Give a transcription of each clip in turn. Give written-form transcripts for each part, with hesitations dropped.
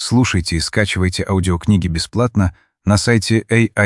Слушайте и скачивайте аудиокниги бесплатно на сайте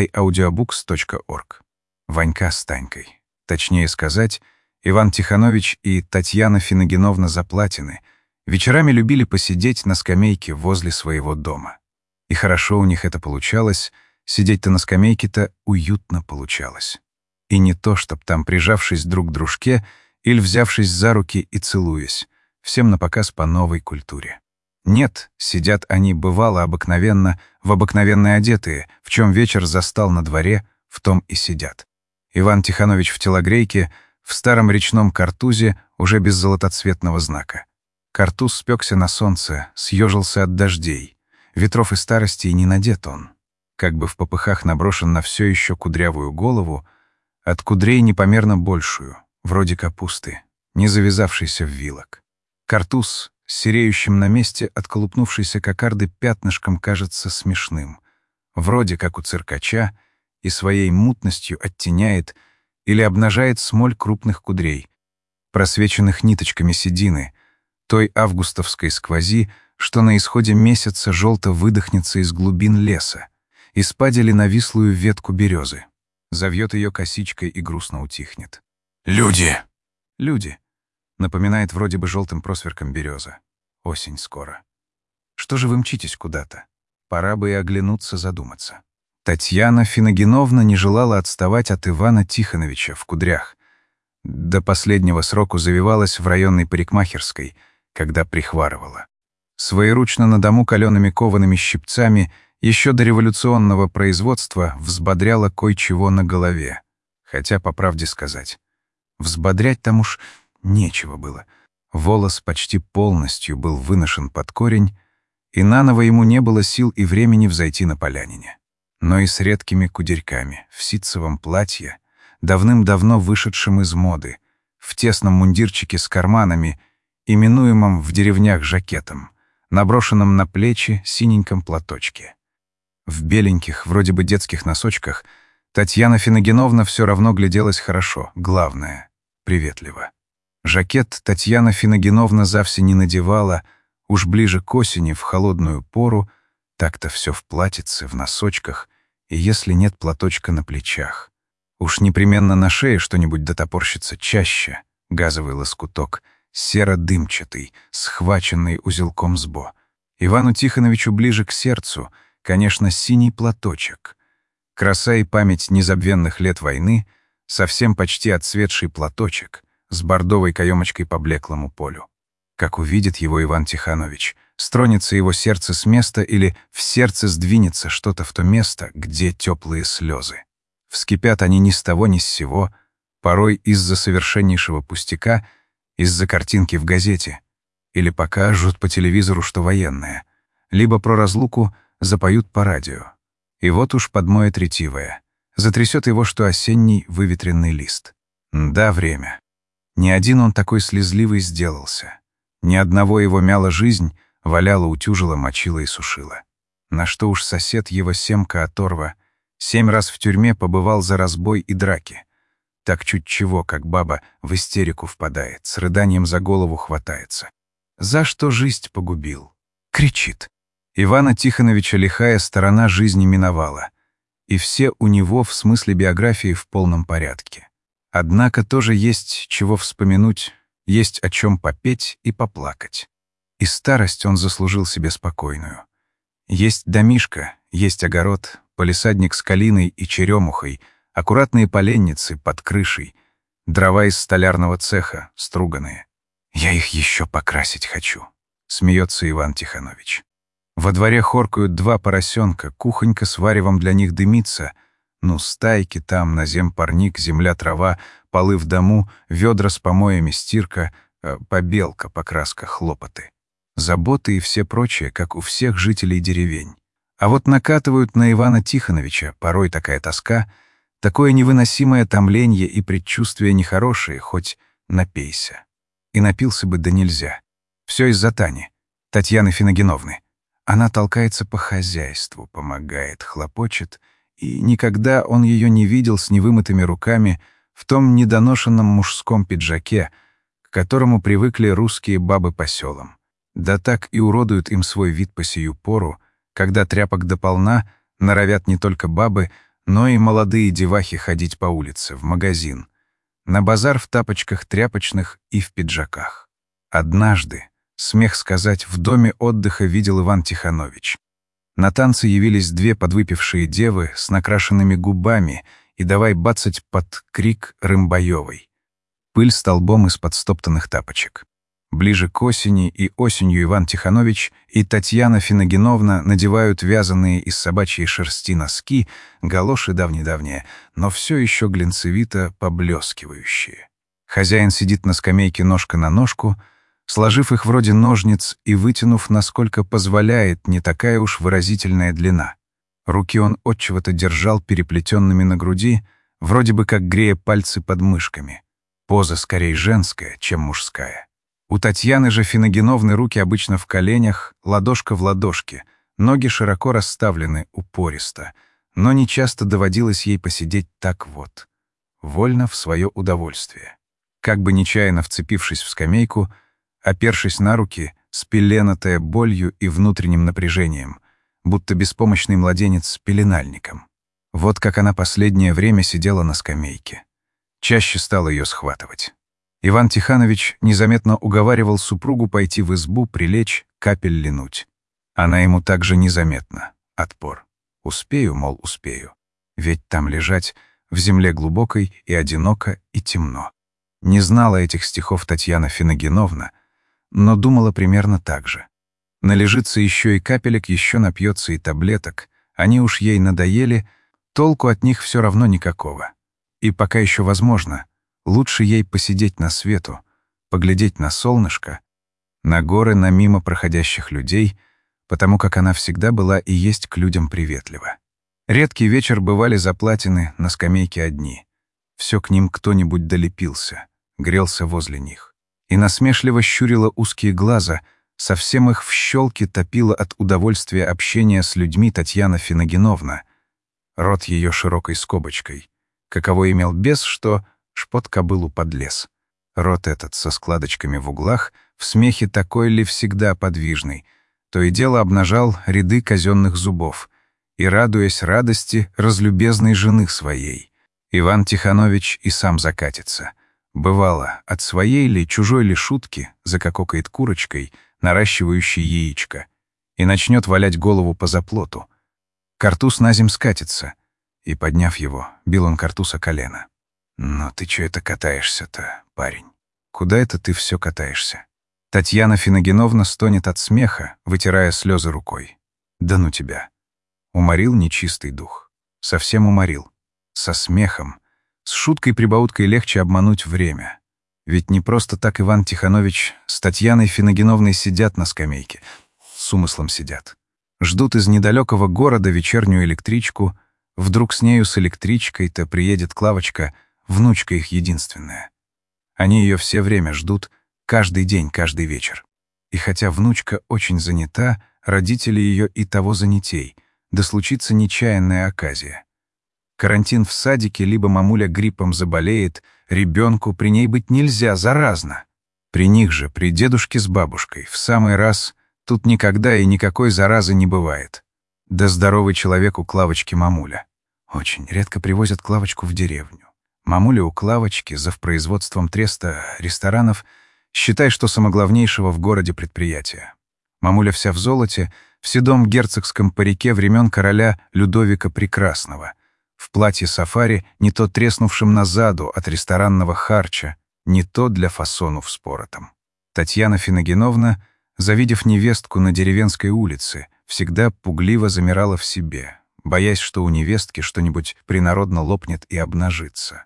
aiaudiobooks.org. Ванька с Танькой. Точнее сказать, Иван Тиханович и Татьяна Финогеновна Заплатины вечерами любили посидеть на скамейке возле своего дома. И хорошо у них это получалось, сидеть-то на скамейке-то уютно получалось. И не то, чтоб там, прижавшись друг к дружке или взявшись за руки и целуясь, всем напоказ по новой культуре. Нет, сидят они, бывало, обыкновенно, в обыкновенные одетые, в чем вечер застал на дворе, в том и сидят. Иван Тиханович в телогрейке, в старом речном картузе, уже без золотоцветного знака. Картуз спекся на солнце, съежился от дождей. Ветров и старости и не надет он. Как бы в попыхах наброшен на все еще кудрявую голову, от кудрей непомерно большую, вроде капусты, не завязавшейся в вилок. Картуз, сереющим на месте отколупнувшейся кокарды пятнышком, кажется смешным, вроде как у циркача, и своей мутностью оттеняет или обнажает смоль крупных кудрей, просвеченных ниточками седины, той августовской сквози, что на исходе месяца желто выдохнется из глубин леса, и спадили на вислую ветку березы. Завьет ее косичкой и грустно утихнет. «Люди!» «Люди!» — напоминает вроде бы желтым просверком береза. Осень скоро. Что же вы мчитесь куда-то? Пора бы и оглянуться, задуматься. Татьяна Финогеновна не желала отставать от Ивана Тихоновича в кудрях. До последнего сроку завивалась в районной парикмахерской, когда прихварывала. Своеручно на дому калеными коваными щипцами еще до революционного производства взбодряла кое-чего на голове. Хотя, по правде сказать, взбодрять там уж нечего было. Волос почти полностью был выношен под корень, и наново ему не было сил и времени взойти на полянине. Но и с редкими кудерьками, в ситцевом платье, давным-давно вышедшем из моды, в тесном мундирчике с карманами, именуемом в деревнях жакетом, наброшенном на плечи синеньком платочке. В беленьких, вроде бы детских носочках Татьяна Финогеновна все равно гляделась хорошо, главное — приветливо. Жакет Татьяна Финогеновна завсе не надевала, уж ближе к осени, в холодную пору, так-то все в платьице, в носочках, и если нет платочка на плечах. Уж непременно на шее что-нибудь дотопорщится чаще, газовый лоскуток, серо-дымчатый, схваченный узелком сбо. Ивану Тихоновичу ближе к сердцу, конечно, синий платочек. Краса и память незабвенных лет войны, совсем почти отцветший платочек с бордовой каемочкой по блеклому полю. Как увидит его Иван Тихонович, стронется его сердце с места или в сердце сдвинется что-то в то место, где теплые слезы. Вскипят они ни с того ни с сего, порой из-за совершеннейшего пустяка, из-за картинки в газете, или покажут по телевизору, что военное, либо про разлуку запоют по радио. И вот уж подмоет ретивое, затрясет его, что осенний выветренный лист. Да, время. Ни один он такой слезливый сделался. Ни одного его мяла жизнь, валяла, утюжила, мочила и сушила. На что уж сосед его Семка Оторва 7 раз в тюрьме побывал за разбой и драки. Так чуть чего, как баба в истерику впадает, с рыданием за голову хватается. За что жизнь погубил? Кричит. Ивана Тихоновича лихая сторона жизни миновала. И все у него в смысле биографии в полном порядке. Однако тоже есть чего вспомянуть, есть о чем попеть и поплакать. И старость он заслужил себе спокойную. Есть домишко, есть огород, палисадник с калиной и черемухой, аккуратные поленницы под крышей, дрова из столярного цеха, струганые. «Я их еще покрасить хочу», — смеется Иван Тихонович. Во дворе хоркают 2 поросенка, кухонька с варевом для них дымится. Ну, стайки там, назем парник, земля, трава, полы в дому, ведра с помоями, стирка, побелка, покраска, хлопоты. Заботы и все прочее, как у всех жителей деревень. А вот накатывают на Ивана Тихоновича, порой такая тоска, такое невыносимое томленье и предчувствие нехорошее, хоть напейся. И напился бы, да нельзя. Все из-за Тани, Татьяны Финогеновны. Она толкается по хозяйству, помогает, хлопочет, и никогда он ее не видел с невымытыми руками в том недоношенном мужском пиджаке, к которому привыкли русские бабы по селам. Да так и уродуют им свой вид по сию пору, когда тряпок дополна норовят не только бабы, но и молодые девахи ходить по улице, в магазин, на базар в тапочках тряпочных и в пиджаках. Однажды, смех сказать, в доме отдыха видел Иван Тиханович. На танцы явились две подвыпившие девы с накрашенными губами и давай бацать под крик Рымбаевой. Пыль столбом из-под стоптанных тапочек. Ближе к осени и осенью Иван Тиханович и Татьяна Финогеновна надевают вязаные из собачьей шерсти носки, галоши давние-давние, но все еще глинцевито поблескивающие. Хозяин сидит на скамейке ножка на ножку, сложив их вроде ножниц и вытянув, насколько позволяет не такая уж выразительная длина. Руки он отчего-то держал переплетенными на груди, вроде бы как грея пальцы под мышками. Поза скорее женская, чем мужская. У Татьяны же Финогеновны руки обычно в коленях, ладошка в ладошке, ноги широко расставлены, упористо, но нечасто доводилось ей посидеть так вот, вольно в свое удовольствие. Как бы нечаянно вцепившись в скамейку, опершись на руки, спеленатая болью и внутренним напряжением, будто беспомощный младенец с пеленальником. Вот как она последнее время сидела на скамейке. Чаще стал ее схватывать. Иван Тиханович незаметно уговаривал супругу пойти в избу, прилечь, капель линуть. Она ему также незаметно. Отпор. Успею, мол, успею. Ведь там лежать в земле глубокой и одиноко, и темно. Не знала этих стихов Татьяна Финогеновна, но думала примерно так же. Належится еще и капелек, еще напьется и таблеток. Они уж ей надоели, толку от них все равно никакого. И пока еще возможно, лучше ей посидеть на свету, поглядеть на солнышко, на горы, на мимо проходящих людей, потому как она всегда была и есть к людям приветлива. Редкий вечер бывали заплатины на скамейке одни. Все к ним кто-нибудь долепился, грелся возле них. И насмешливо щурила узкие глаза, совсем их в щелке топила от удовольствия общения с людьми Татьяна Финогеновна. Рот ее широкой скобочкой. Каково имел бес, что шпот кобылу подлез. Рот этот со складочками в углах, в смехе такой ли всегда подвижный, то и дело обнажал ряды казенных зубов, и, радуясь радости разлюбезной жены своей, Иван Тиханович и сам закатится. Бывало, от своей ли, чужой ли шутки закококает курочкой, наращивающей яичко, и начнет валять голову по заплоту. Картуз на земь скатится, и, подняв его, бил он картуз о колено. «Но ты чё это катаешься-то, парень? Куда это ты все катаешься?» Татьяна Финогеновна стонет от смеха, вытирая слезы рукой. «Да ну тебя!» Уморил нечистый дух. Совсем уморил. Со смехом. С шуткой-прибауткой легче обмануть время. Ведь не просто так Иван Тиханович с Татьяной Финогеновной сидят на скамейке. С умыслом сидят. Ждут из недалекого города вечернюю электричку. Вдруг с нею, с электричкой-то приедет Клавочка, внучка их единственная. Они ее все время ждут, каждый день, каждый вечер. И хотя внучка очень занята, родители ее и того занятей, да случится нечаянная оказия. Карантин в садике, либо мамуля гриппом заболеет, ребенку при ней быть нельзя, заразно. При них же, при дедушке с бабушкой, в самый раз тут никогда и никакой заразы не бывает. Да здоровый человек у Клавочки мамуля. Очень редко привозят Клавочку в деревню. Мамуля у Клавочки, завпроизводством треста ресторанов, считай, что самоглавнейшего в городе предприятия. Мамуля вся в золоте, в седом герцогском парике времен короля Людовика Прекрасного, в платье сафари, не то треснувшим назаду от ресторанного харча, не то для фасону вспоротом. Татьяна Финогеновна, завидев невестку на деревенской улице, всегда пугливо замирала в себе, боясь, что у невестки что-нибудь принародно лопнет и обнажится.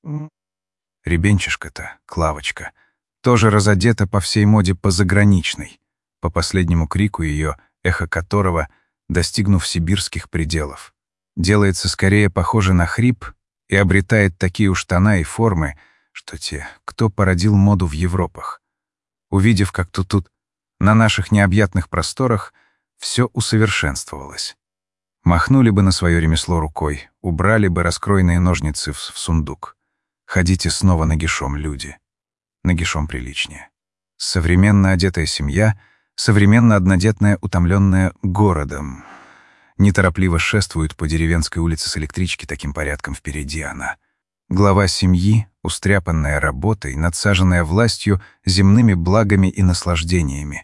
Ребенчишка-то, Клавочка, тоже разодета по всей моде по-заграничной, по последнему крику ее, эхо которого, достигнув сибирских пределов, делается скорее похоже на хрип и обретает такие уж тона и формы, что те, кто породил моду в Европах, увидев, как тут на наших необъятных просторах все усовершенствовалось. Махнули бы на свое ремесло рукой, убрали бы раскроенные ножницы в сундук. Ходите снова нагишом, люди. Нагишом приличнее. Современно одетая семья современно однодетная, утомленная городом. Неторопливо шествует по деревенской улице с электрички, таким порядком впереди она. Глава семьи, устряпанная работой, надсаженная властью, земными благами и наслаждениями.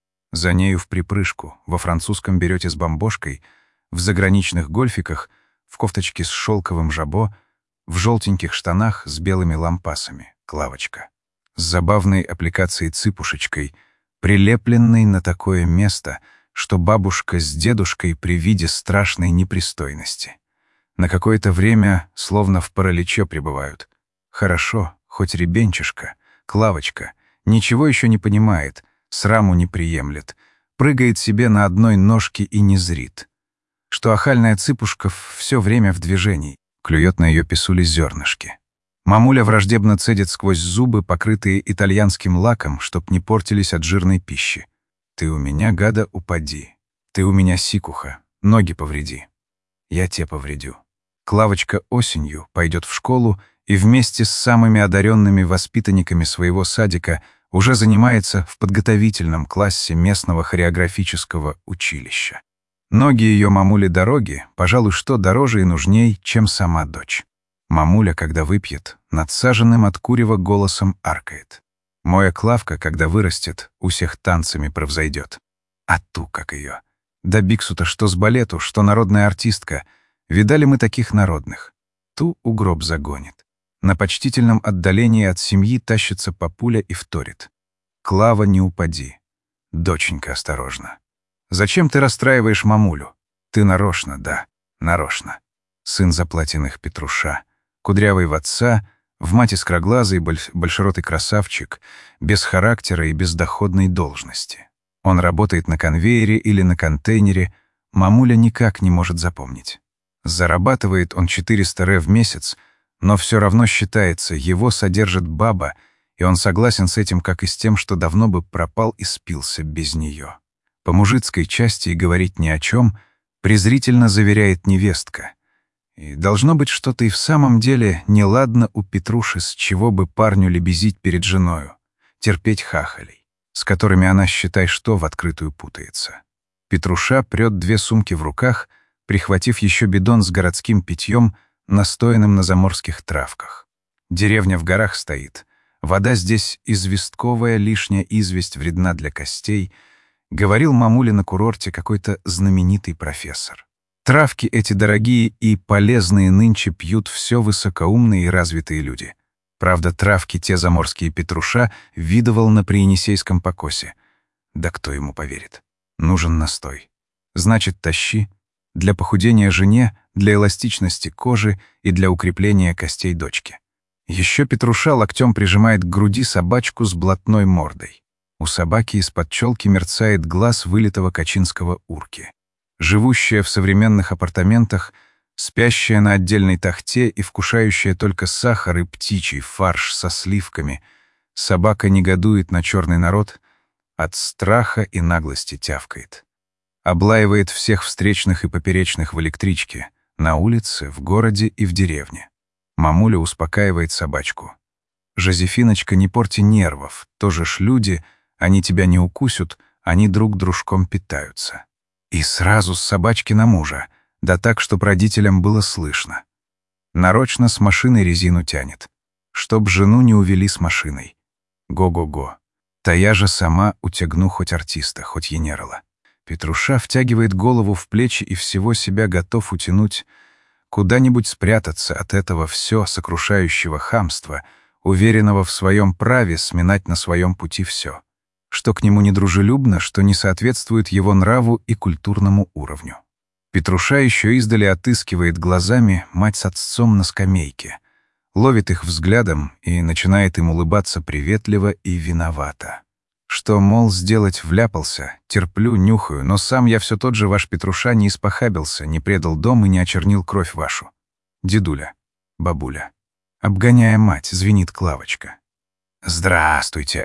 За нею в припрыжку, во французском берете с бомбошкой, в заграничных гольфиках, в кофточке с шелковым жабо, в желтеньких штанах с белыми лампасами, Клавочка. С забавной аппликацией цыпушечкой, прилепленной на такое место, что бабушка с дедушкой при виде страшной непристойности. На какое-то время словно в параличе пребывают. Хорошо, хоть ребенчишка, Клавочка, ничего еще не понимает, сраму не приемлет, прыгает себе на одной ножке и не зрит. Что охальная цыпушка все время в движении, клюет на ее писуле зернышки. Мамуля враждебно цедит сквозь зубы, покрытые итальянским лаком, чтоб не портились от жирной пищи. «Ты у меня, гада, упади. Ты у меня сикуха, ноги повреди. Я те повредю». Клавочка осенью пойдет в школу и вместе с самыми одаренными воспитанниками своего садика уже занимается в подготовительном классе местного хореографического училища. Ноги ее мамули дороги, пожалуй, что дороже и нужней, чем сама дочь. Мамуля, когда выпьет, надсаженным от курева голосом аркает. Моя Клавка, когда вырастет, у всех танцами превзойдет. А ту, как ее. Да Биксу-то что с балету, что народная артистка. Видали мы таких народных. Ту у гроб загонит. На почтительном отдалении от семьи тащится папуля и вторит. «Клава, не упади. Доченька, осторожно. Зачем ты расстраиваешь мамулю? Ты нарочно, да, нарочно». Сын заплатенных Петруша, кудрявый в отца, в мать искроглазый, большеротый красавчик, без характера и без доходной должности. Он работает на конвейере или на контейнере, мамуля никак не может запомнить. Зарабатывает он 400 ре в месяц, но все равно считается, его содержит баба, и он согласен с этим, как и с тем, что давно бы пропал и спился без нее. По мужицкой части и говорить ни о чем, презрительно заверяет невестка. И должно быть что-то и в самом деле неладно у Петруши, с чего бы парню лебезить перед женою, терпеть хахалей, с которыми она, считай что, в открытую путается. Петруша прет 2 сумки в руках, прихватив еще бидон с городским питьем, настоянным на заморских травках. Деревня в горах стоит. Вода здесь известковая, лишняя известь вредна для костей, говорил мамуле на курорте какой-то знаменитый профессор. Травки эти дорогие и полезные нынче пьют все высокоумные и развитые люди. Правда, травки те заморские Петруша видывал на Приенисейском покосе. Да кто ему поверит? Нужен настой. Значит, тащи. Для похудения жене, для эластичности кожи и для укрепления костей дочки. Еще Петруша локтем прижимает к груди собачку с блатной мордой. У собаки из-под челки мерцает глаз вылитого качинского урки. Живущая в современных апартаментах, спящая на отдельной тахте и вкушающая только сахар и птичий фарш со сливками, собака негодует на черный народ, от страха и наглости тявкает. Облаивает всех встречных и поперечных в электричке, на улице, в городе и в деревне. Мамуля успокаивает собачку. «Жозефиночка, не порти нервов, тоже ж люди, они тебя не укусят, они друг дружком питаются». И сразу с собачки на мужа, да так, чтоб родителям было слышно. Нарочно с машины резину тянет, чтоб жену не увели с машиной. Го-го-го. Та я же сама утягну хоть артиста, хоть енерала. Петруша втягивает голову в плечи и всего себя готов утянуть, куда-нибудь спрятаться от этого все сокрушающего хамства, уверенного в своем праве сминать на своем пути все, что к нему недружелюбно, что не соответствует его нраву и культурному уровню. Петруша еще издали отыскивает глазами мать с отцом на скамейке, ловит их взглядом и начинает им улыбаться приветливо и виновато. Что, мол, сделать вляпался, терплю, нюхаю, но сам я все тот же ваш Петруша не испохабился, не предал дом и не очернил кровь вашу. Дедуля, бабуля. Обгоняя мать, звенит Клавочка. «Здравствуйте,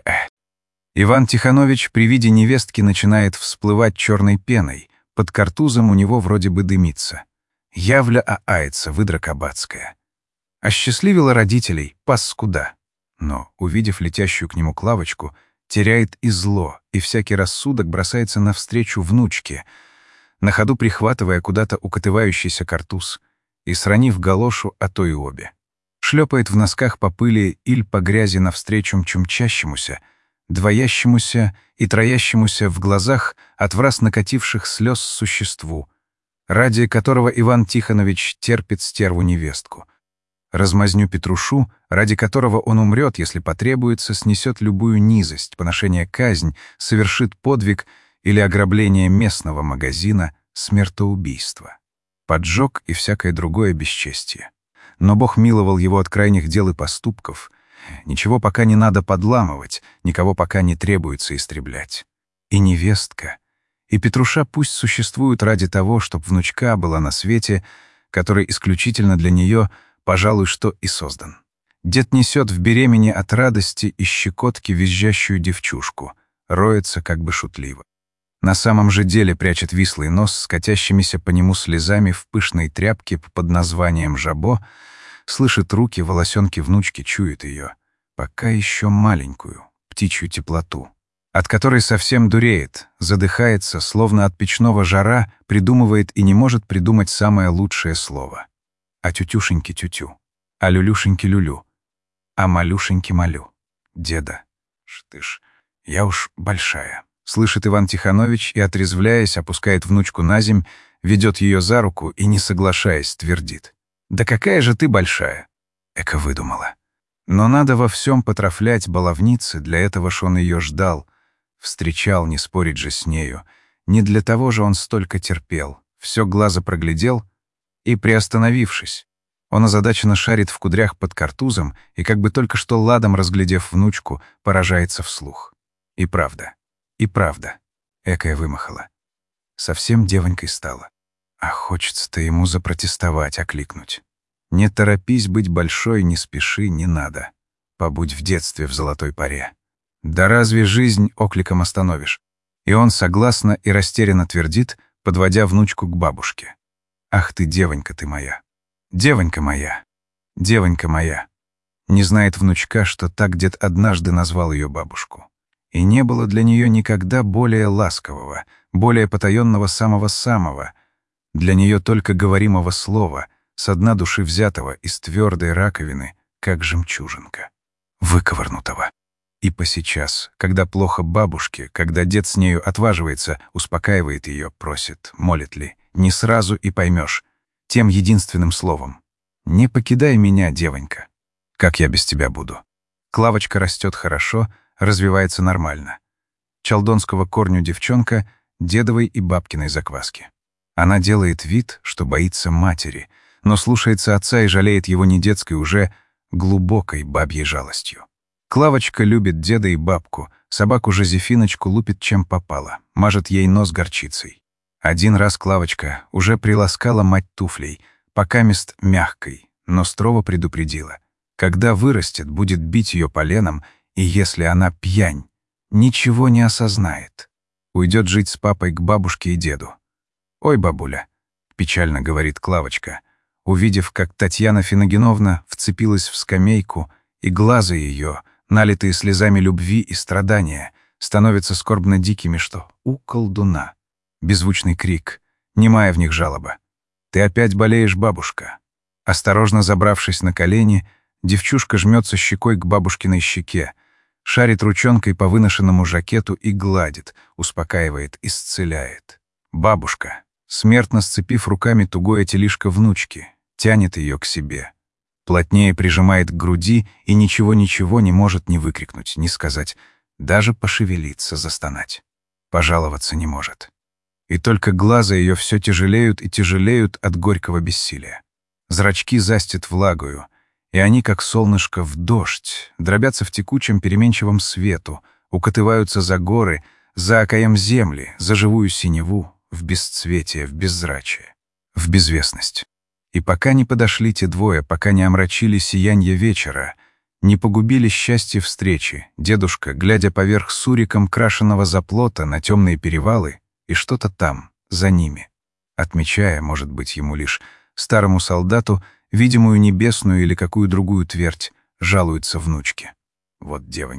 Иван Тихонович при виде невестки начинает всплывать черной пеной, под картузом у него вроде бы дымится. Явля аается, выдра кабацкая. Осчастливила родителей, паскуда. Но, увидев летящую к нему Клавочку, теряет и зло, и всякий рассудок бросается навстречу внучке, на ходу прихватывая куда-то укатывающийся картуз и сранив галошу, а то и обе. Шлепает в носках по пыли иль по грязи навстречу мчащемуся, двоящемуся и троящемуся в глазах от враз накативших слез существу, ради которого Иван Тихонович терпит стерву-невестку. Размазню Петрушу, ради которого он умрет, если потребуется, снесет любую низость, поношение казнь, совершит подвиг или ограбление местного магазина, смертоубийство, поджог и всякое другое бесчестие. Но Бог миловал его от крайних дел и поступков. Ничего пока не надо подламывать, никого пока не требуется истреблять. И невестка, и Петруша пусть существуют ради того, чтоб внучка была на свете, который исключительно для нее, пожалуй, что и создан. Дед несет в беремени от радости и щекотки визжащую девчушку, роется как бы шутливо. На самом же деле прячет вислый нос с катящимися по нему слезами в пышной тряпке под названием «жабо», слышит руки, волосенки внучки, чует ее, пока еще маленькую, птичью теплоту, от которой совсем дуреет, задыхается, словно от печного жара, придумывает и не может придумать самое лучшее слово. А тютюшеньки тютю, а люлюшеньки люлю, а малюшеньки малю. Деда, ты ж, я уж большая. Слышит Иван Тихонович и, отрезвляясь, опускает внучку на земь, ведет ее за руку и, не соглашаясь, твердит. «Да какая же ты большая!» Эка выдумала. Но надо во всем потрафлять баловницы, для этого ж он ее ждал, встречал, не спорить же с нею. Не для того же он столько терпел, все глаза проглядел и, приостановившись, он озадаченно шарит в кудрях под картузом и, как бы только что ладом разглядев внучку, поражается вслух. И правда, экая вымахала. Совсем девонькой стала. А хочется-то ему запротестовать, окликнуть. Не торопись быть большой, не спеши, не надо. Побудь в детстве в золотой поре. Да разве жизнь окликом остановишь? И он согласно и растерянно твердит, подводя внучку к бабушке. Ах ты, девонька ты моя! Девонька моя! Девонька моя! Не знает внучка, что так дед однажды назвал ее бабушку. И не было для нее никогда более ласкового, более потаенного самого-самого, для нее только говоримого слова, со дна души взятого из твердой раковины, как жемчужинка, выковырнутого. И посейчас, когда плохо бабушке, когда дед с нею отваживается, успокаивает ее, просит, молит ли, не сразу и поймешь, тем единственным словом. «Не покидай меня, девонька. Как я без тебя буду?» Клавочка растет хорошо, развивается нормально. Чалдонского корню девчонка, дедовой и бабкиной закваски. Она делает вид, что боится матери, но слушается отца и жалеет его не детской, уже глубокой бабьей жалостью. Клавочка любит деда и бабку, собаку Жозефиночку лупит чем попало, мажет ей нос горчицей. Один раз Клавочка уже приласкала мать туфлей, покамест мягкой, но строго предупредила. Когда вырастет, будет бить ее поленом, и если она пьянь, ничего не осознает. Уйдет жить с папой к бабушке и деду. «Ой, бабуля», — печально говорит Клавочка, увидев, как Татьяна Финогеновна вцепилась в скамейку, и глаза ее, налитые слезами любви и страдания, становятся скорбно дикими, что у колдуна. Беззвучный крик, немая в них жалоба. «Ты опять болеешь, бабушка». Осторожно забравшись на колени, девчушка жмется щекой к бабушкиной щеке, шарит ручонкой по выношенному жакету и гладит, успокаивает, исцеляет. Бабушка, смертно сцепив руками тугое телишко внучки, тянет ее к себе. Плотнее прижимает к груди и ничего-ничего не может ни выкрикнуть, ни сказать, даже пошевелиться, застонать. Пожаловаться не может. И только глаза ее все тяжелеют и тяжелеют от горького бессилия. Зрачки застят влагою, и они, как солнышко в дождь, дробятся в текучем переменчивом свету, укатываются за горы, за окаем земли, за живую синеву, в бесцветие, в беззрачие, в безвестность. И пока не подошли те двое, пока не омрачили сиянье вечера, не погубили счастье встречи, дедушка, глядя поверх суриком крашеного заплота на темные перевалы, и что-то там, за ними, отмечая, может быть, ему лишь, старому солдату, видимую небесную или какую другую твердь, жалуется внучке. «Вот девонька,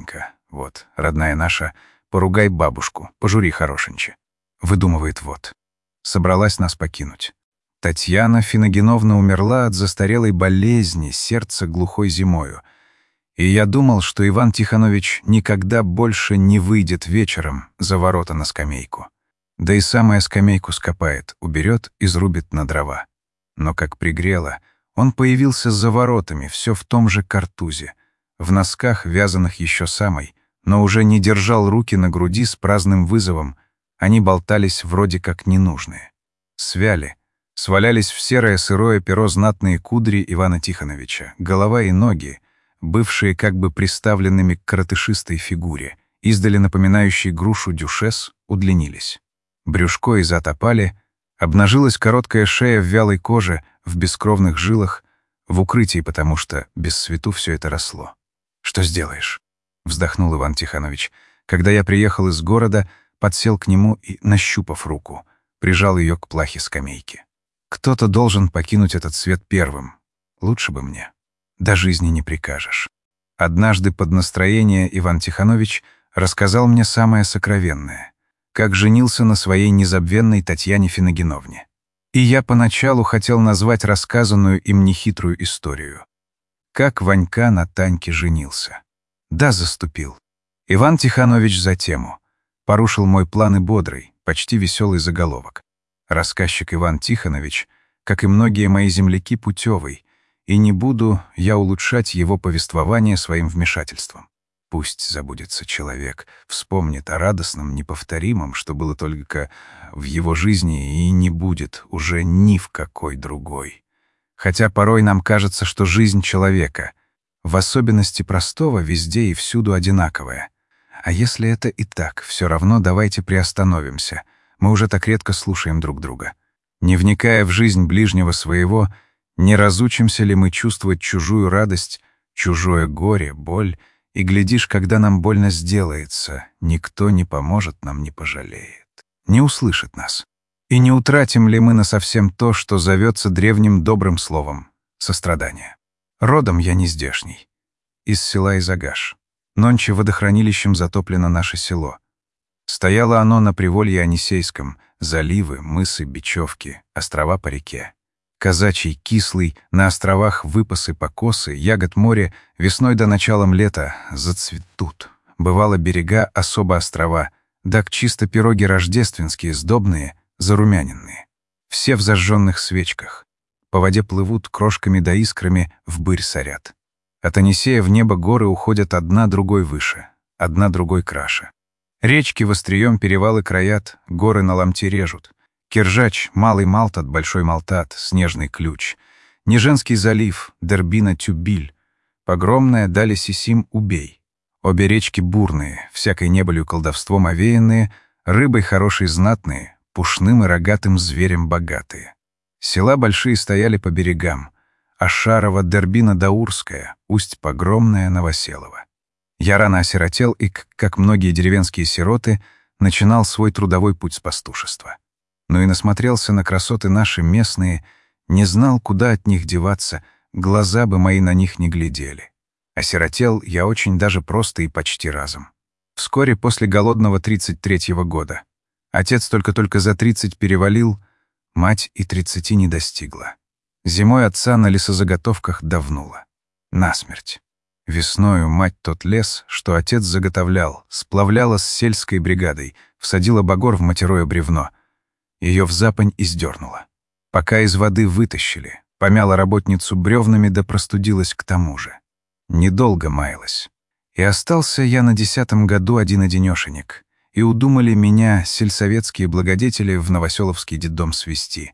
Вот, родная наша, поругай бабушку, пожури хорошенче. Выдумывает вот. Собралась нас покинуть. Татьяна Финогеновна умерла от застарелой болезни, сердца глухой зимою. И я думал, что Иван Тихонович никогда больше не выйдет вечером за ворота на скамейку. Да и самая скамейку скопает, уберет, изрубит на дрова. Но как пригрело, он появился за воротами, все в том же картузе, в носках, вязаных еще самой, но уже не держал руки на груди с праздным вызовом, они болтались вроде как ненужные. Свяли, свалялись в серое сырое перо знатные кудри Ивана Тихоновича, голова и ноги, бывшие как бы приставленными к коротышистой фигуре, издали напоминающей грушу дюшес, удлинились. Брюшко и зад опали, обнажилась короткая шея в вялой коже, в бескровных жилах, в укрытии, потому что без свету все это росло. «Что сделаешь?» — вздохнул Иван Тихонович, когда я приехал из города, подсел к нему и, нащупав руку, прижал ее к плахе скамейки. «Кто-то должен покинуть этот свет первым. Лучше бы мне. До жизни не прикажешь». Однажды под настроение Иван Тихонович рассказал мне самое сокровенное, как женился на своей незабвенной Татьяне Финогеновне. И я поначалу хотел назвать рассказанную им нехитрую историю. Как Ванька на Таньке женился. Да, заступил. Иван Тихонович за тему. Порушил мой план и бодрый, почти веселый заголовок. Рассказчик Иван Тихонович, как и многие мои земляки, путевый, и не буду я улучшать его повествование своим вмешательством. Пусть забудется человек, вспомнит о радостном, неповторимом, что было только в его жизни и не будет уже ни в какой другой. Хотя порой нам кажется, что жизнь человека, в особенности простого, везде и всюду одинаковая. А если это и так, все равно давайте приостановимся. Мы уже так редко слушаем друг друга. Не вникая в жизнь ближнего своего, не разучимся ли мы чувствовать чужую радость, чужое горе, боль, и, глядишь, когда нам больно сделается, никто не поможет нам, не пожалеет, не услышит нас. И не утратим ли мы насовсем то, что зовется древним добрым словом — сострадание? Родом я не здешний, из села Изагаш. Нонче водохранилищем затоплено наше село. Стояло оно на приволье Анисейском, заливы, мысы, бечевки, острова по реке. Казачий, кислый, на островах выпасы, покосы, ягод море весной до началом лета зацветут. Бывало, берега особо острова, так чисто пироги рождественские, сдобные, зарумяненные. Все в зажженных свечках. По воде плывут крошками да искрами, вбырь сорят. От Анисея в небо горы уходят одна другой выше, одна другой краше. Речки в острием перевалы краят, горы на ломти режут. Киржач, Малый Малтат, Большой Малтат, Снежный Ключ, Неженский залив, Дербина, Тюбиль, Погромная, Дали Сисим, Убей. Обе речки бурные, всякой небылью колдовством овеянные, рыбой хорошей знатные, пушным и рогатым зверем богатые. Села большие стояли по берегам, Ашарова, Дербина, Даурская, Усть Погромная, Новоселова. Я рано осиротел и, как многие деревенские сироты, начинал свой трудовой путь с пастушества. Но и насмотрелся на красоты наши местные, не знал, куда от них деваться, глаза бы мои на них не глядели. Осиротел я очень даже просто и почти разом. Вскоре после голодного 33-го года. Отец только-только за 30 перевалил, мать и 30 не достигла. Зимой отца на лесозаготовках давнула. Насмерть. Весною мать тот лес, что отец заготовлял, сплавляла с сельской бригадой, всадила багор в матерое бревно. Ее в запань издернула. Пока из воды вытащили, помяла работницу бревнами да простудилась к тому же. Недолго маялась. И остался я на 10-м году один-одинешенек, и удумали меня сельсоветские благодетели в Новоселовский детдом свезти.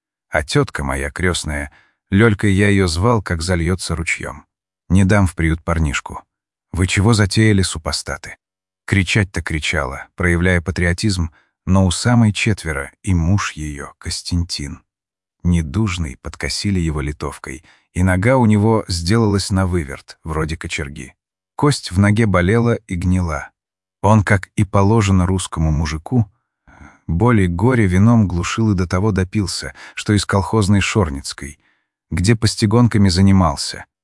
А тетка моя крестная, Лёлькой я ее звал, как зальется ручьем. Не дам в приют парнишку. Вы чего затеяли, супостаты? Кричать-то кричала, проявляя патриотизм, но у самой четверо и муж ее, Костянтин. Недужный, подкосили его литовкой, и нога у него сделалась на выверт, вроде кочерги. Кость в ноге болела и гнила. Он, как и положено русскому мужику, боль и горе вином глушил и до того допился, что из колхозной Шорницкой, где постигонками занимался.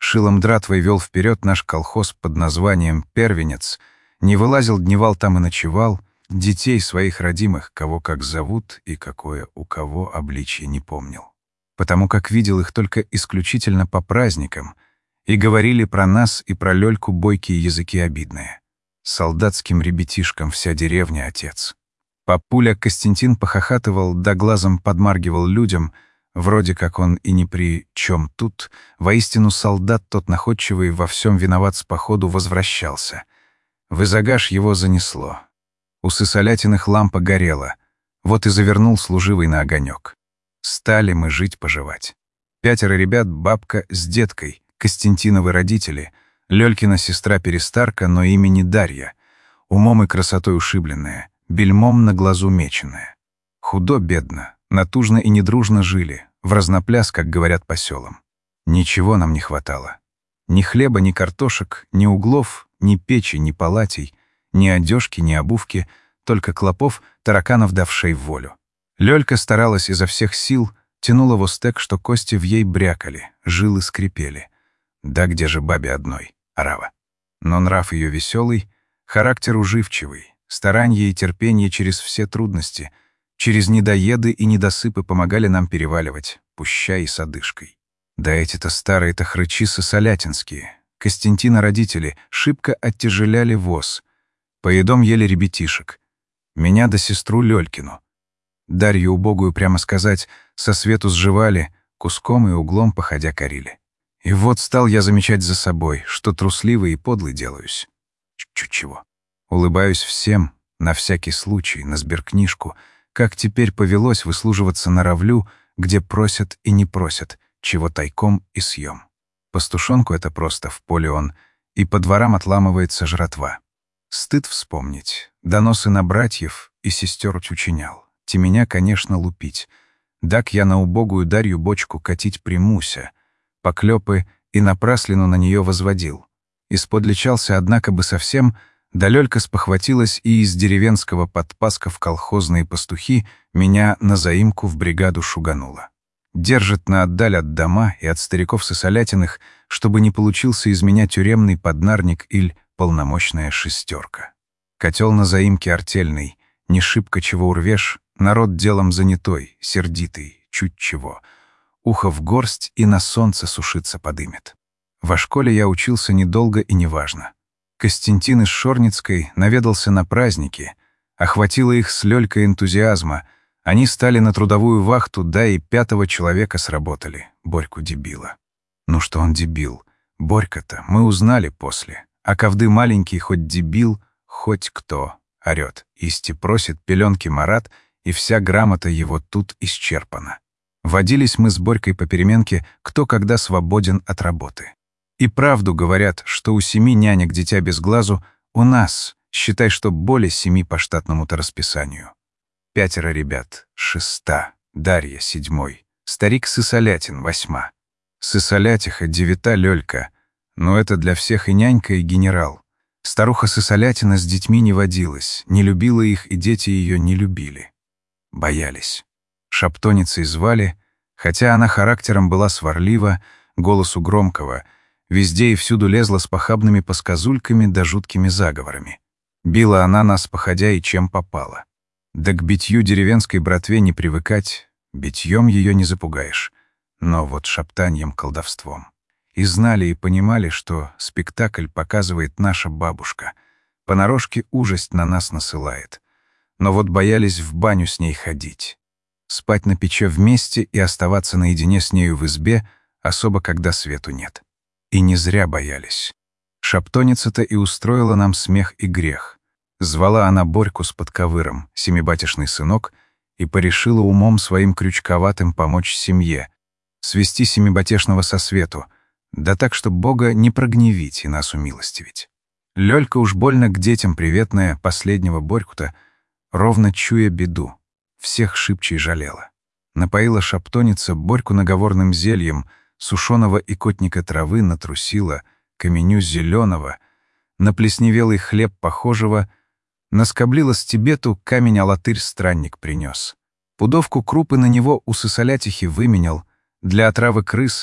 шилом дратвой вел вперед наш колхоз под названием «Первенец», не вылазил, дневал там и ночевал, детей своих родимых, кого как зовут и какое у кого обличье не помнил. Потому как видел их только исключительно по праздникам, и говорили про нас и про Лёльку бойкие языки обидные. Солдатским ребятишкам вся деревня отец. Папуля Костянтин похохатывал, да глазом подмаргивал людям, вроде как он и не при чем тут, воистину солдат тот находчивый во всем виноват с походу возвращался. В Изагаш его занесло. У Сысолятиных лампа горела, вот и завернул служивый на огонек. Стали мы жить-поживать. 5 ребят, бабка с деткой, Костянтиновы родители, Лёлькина сестра-перестарка, но имени Дарья, умом и красотой ушибленная, бельмом на глазу меченая. Худо-бедно, натужно и недружно жили, в разнопляс, как говорят по селам. Ничего нам не хватало. Ни хлеба, ни картошек, ни углов, ни печи, ни палатей, ни одежки, ни обувки, только клопов, тараканов давшей в волю. Лёлька старалась изо всех сил, тянула востек, что кости в ей брякали, жилы скрипели. Да где же бабе одной, орава? Но нрав ее веселый, характер уживчивый, старанье и терпение через все трудности, через недоеды и недосыпы помогали нам переваливать, пуща и с одышкой. Да эти-то старые-то хрычи сысолятинские, Костянтина родители, шибко оттяжеляли воз. Поедом ели ребятишек. Меня да сестру Лёлькину. Дарью убогую, прямо сказать, со свету сживали, куском и углом походя корили. И вот стал я замечать за собой, что трусливый и подлый делаюсь. Чуть-чуть чего. Улыбаюсь всем, на всякий случай, на сберкнижку, как теперь повелось выслуживаться на ровлю, где просят и не просят, чего тайком и съем. Пастушонку это просто в поле он, и по дворам отламывается жратва. Стыд вспомнить, доносы на братьев и сестер учинял. Те меня, конечно, лупить. Дак я на убогую Дарью бочку катить примуся, поклёпы и напраслину на нее возводил. Исподличался, однако бы совсем, да Лёлька спохватилась и из деревенского подпаска в колхозные пастухи меня на заимку в бригаду шуганула. Держит на отдаль от дома и от стариков Сысолятиных, чтобы не получился из меня тюремный поднарник или полномочная шестерка. Котел на заимке артельный, не шибко чего урвешь, народ делом занятой, сердитый, чуть чего. Ухо в горсть и на солнце сушиться подымет. Во школе я учился недолго и неважно. Костянтин из Шорницкой наведался на праздники, охватило их с Лёлькой энтузиазма. Они стали на трудовую вахту, да и 5-го человека сработали, Борьку дебила. Ну что он дебил? Борька-то мы узнали после. А ковды маленький хоть дебил, хоть кто, орёт. Исти просит пеленки Марат, и вся грамота его тут исчерпана. Водились мы с Борькой по переменке, кто когда свободен от работы. И правду говорят, что у 7 нянек дитя без глазу, у нас, считай, что более 7 по штатному-то расписанию. 5 ребят, 6, Дарья 7, старик Сысолятин 8. Сысолятиха 9 Лёлька, но это для всех и нянька, и генерал. Старуха Сысолятина с детьми не водилась, не любила их, и дети ее не любили. Боялись. Шаптоницей звали, хотя она характером была сварлива, голосу громкого, везде и всюду лезла с похабными посказульками да жуткими заговорами. Била она нас, походя, и чем попало. Да к битью деревенской братве не привыкать, битьем ее не запугаешь, но вот шаптаньем колдовством. И знали и понимали, что спектакль показывает наша бабушка, понарошке ужасть на нас насылает. Но вот боялись в баню с ней ходить. Спать на печи вместе и оставаться наедине с нею в избе, особо когда свету нет. И не зря боялись. Шаптоница-то и устроила нам смех и грех. Звала она Борьку с подковыром, семибатишный сынок, и порешила умом своим крючковатым помочь семье, свести семибатешного со свету, да так, чтоб Бога не прогневить и нас умилостивить. Лёлька уж больно к детям приветная, последнего Борьку-то, ровно чуя беду, всех шибче жалела. Напоила шаптоница Борьку наговорным зельем, сушеного икотника травы натрусила, каменю зеленого, на плесневелый хлеб похожего, наскоблила стебету, камень алатырь странник принес. Пудовку крупы на него у Сысолятихи выменял, для отравы крыс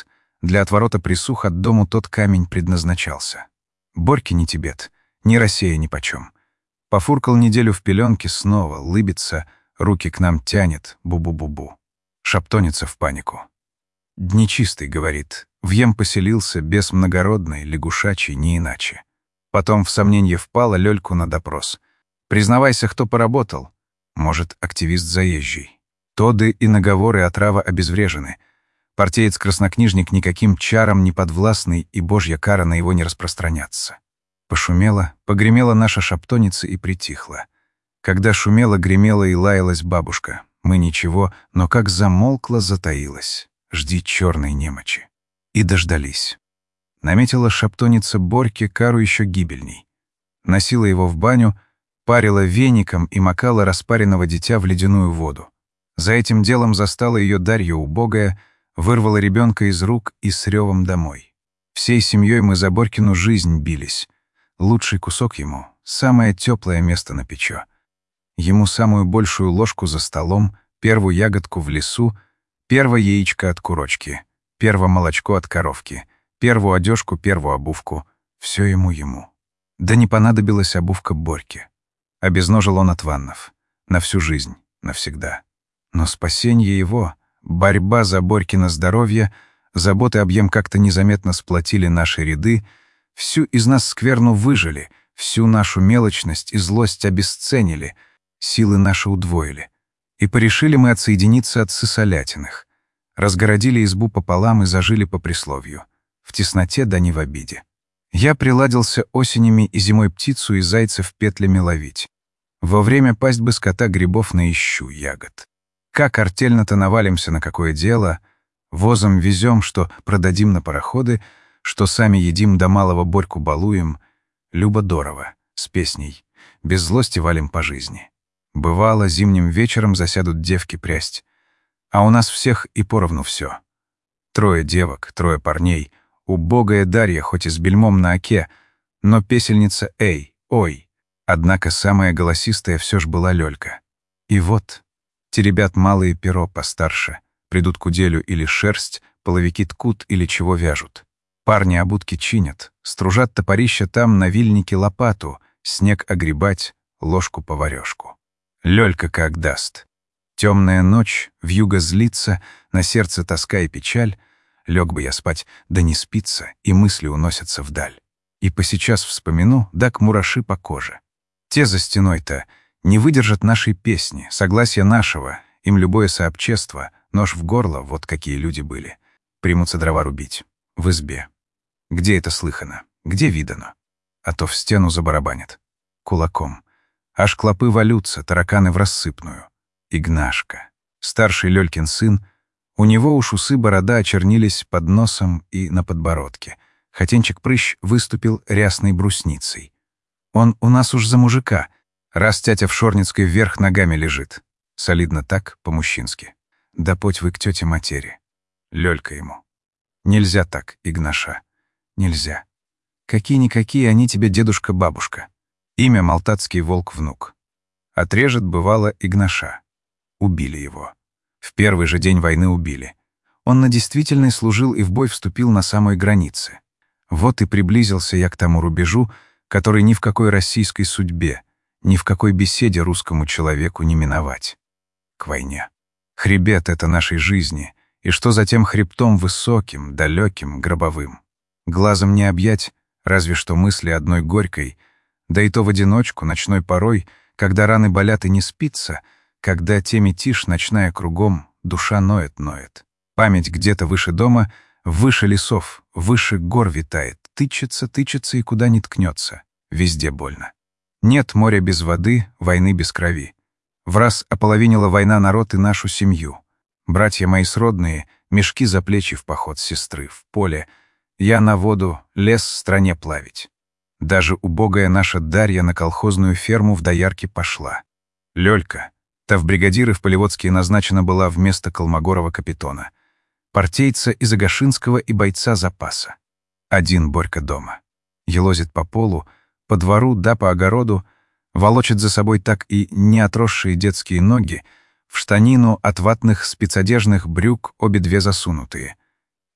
Для отворота присух от дому тот камень предназначался. Борьке ни Тибет, ни Россия нипочем. Пофуркал неделю в пеленке снова, лыбится, руки к нам тянет, бу-бу-бу-бу. Шаптонится в панику. «Днечистый», — говорит, — «вьем поселился, бес многородный, лягушачий, не иначе». Потом в сомненье впала Лёльку на допрос. «Признавайся, кто поработал?» Может, активист заезжий. Тоды и наговоры отрава обезврежены. Партеец-краснокнижник никаким чарам не подвластный, и божья кара на его не распространяться. Пошумела, погремела наша шаптоница и притихла. Когда шумела, гремела и лаялась бабушка. Мы ничего, но как замолкла, затаилась. Жди черной немочи. И дождались. Наметила шаптоница Борьке кару еще гибельней. Носила его в баню, парила веником и макала распаренного дитя в ледяную воду. За этим делом застала ее Дарья убогая, вырвала ребенка из рук и с ревом домой. Всей семьей мы за Борькину жизнь бились. Лучший кусок ему, самое теплое место на печо. Ему самую большую ложку за столом, первую ягодку в лесу, первое яичко от курочки, первое молочко от коровки, первую одежку, первую обувку. Все ему. Да не понадобилась обувка Борьке. Обезножил он от ваннов. На всю жизнь, навсегда. Но спасенье его, борьба за Борькино здоровье, заботы объем как-то незаметно сплотили наши ряды, всю из нас скверну выжили, всю нашу мелочность и злость обесценили, силы наши удвоили. И порешили мы отсоединиться от сысолятиных. Разгородили избу пополам и зажили по присловию. В тесноте да не в обиде. Я приладился осенями и зимой птицу и зайцев петлями ловить. Во время пасть бы скота грибов наищу ягод. Как артельно-то навалимся на какое дело, возом везем, что продадим на пароходы, что сами едим до малого Борьку балуем, любо-дорого, с песней, без злости валим по жизни. Бывало, зимним вечером засядут девки прясть, а у нас всех и поровну все. 3 девок, 3 парней, убогая Дарья, хоть и с бельмом на оке, но песельница эй, ой, однако самая голосистая все ж была Лёлька. И вот... Те ребят малые перо постарше, придут к уделю или шерсть, половики ткут или чего вяжут. Парни обутки чинят, стружат топорища там на вильнике лопату, снег огребать, ложку-поварёшку. Лёлька как даст. Темная ночь, вьюга злится, на сердце тоска и печаль. Лег бы я спать, да не спится, и мысли уносятся вдаль. И посейчас вспомину, да к мураши по коже. Те за стеной-то не выдержат нашей песни, согласия нашего, им любое сообщество, нож в горло, вот какие люди были. Примутся дрова рубить. В избе. Где это слыхано? Где видано? А то в стену забарабанят. Кулаком. Аж клопы валются, тараканы в рассыпную. Игнашка. Старший Лёлькин сын. У него уж усы борода очернились под носом и на подбородке. Хотенчик-прыщ выступил рясной брусницей. Он у нас уж за мужика, раз тятя в Шорницкой вверх ногами лежит. Солидно так, по-мужчински. Да поть вы к тете матери. Лёлька ему. Нельзя так, Игнаша. Нельзя. Какие-никакие они тебе дедушка-бабушка. Имя Малтатский волк-внук. Отрежет, бывало, Игнаша. Убили его. В первый же день войны убили. Он на действительной служил и в бой вступил на самой границе. Вот и приблизился я к тому рубежу, который ни в какой российской судьбе, ни в какой беседе русскому человеку не миновать. К войне. Хребет — это нашей жизни, и что за тем хребтом высоким, далеким, гробовым? Глазом не объять, разве что мысли одной горькой, да и то в одиночку, ночной порой, когда раны болят и не спится, когда теми тишь ночная кругом, душа ноет. Память где-то выше дома, выше лесов, выше гор витает, тычется и куда ни ткнется, везде больно. Нет моря без воды, войны без крови. Враз ополовинила война народ и нашу семью. Братья мои сродные, мешки за плечи в поход сестры, в поле. Я на воду, лес стране плавить. Даже убогая наша Дарья на колхозную ферму в доярке пошла. Лёлька, та в бригадиры в Полеводские назначена была вместо Колмогорова капитона. Партейца из Агашинского и бойца запаса. Один Борька дома. Елозит по полу, по двору да по огороду, волочит за собой так и неотросшие детские ноги, в штанину от ватных спецодежных брюк обе две засунутые.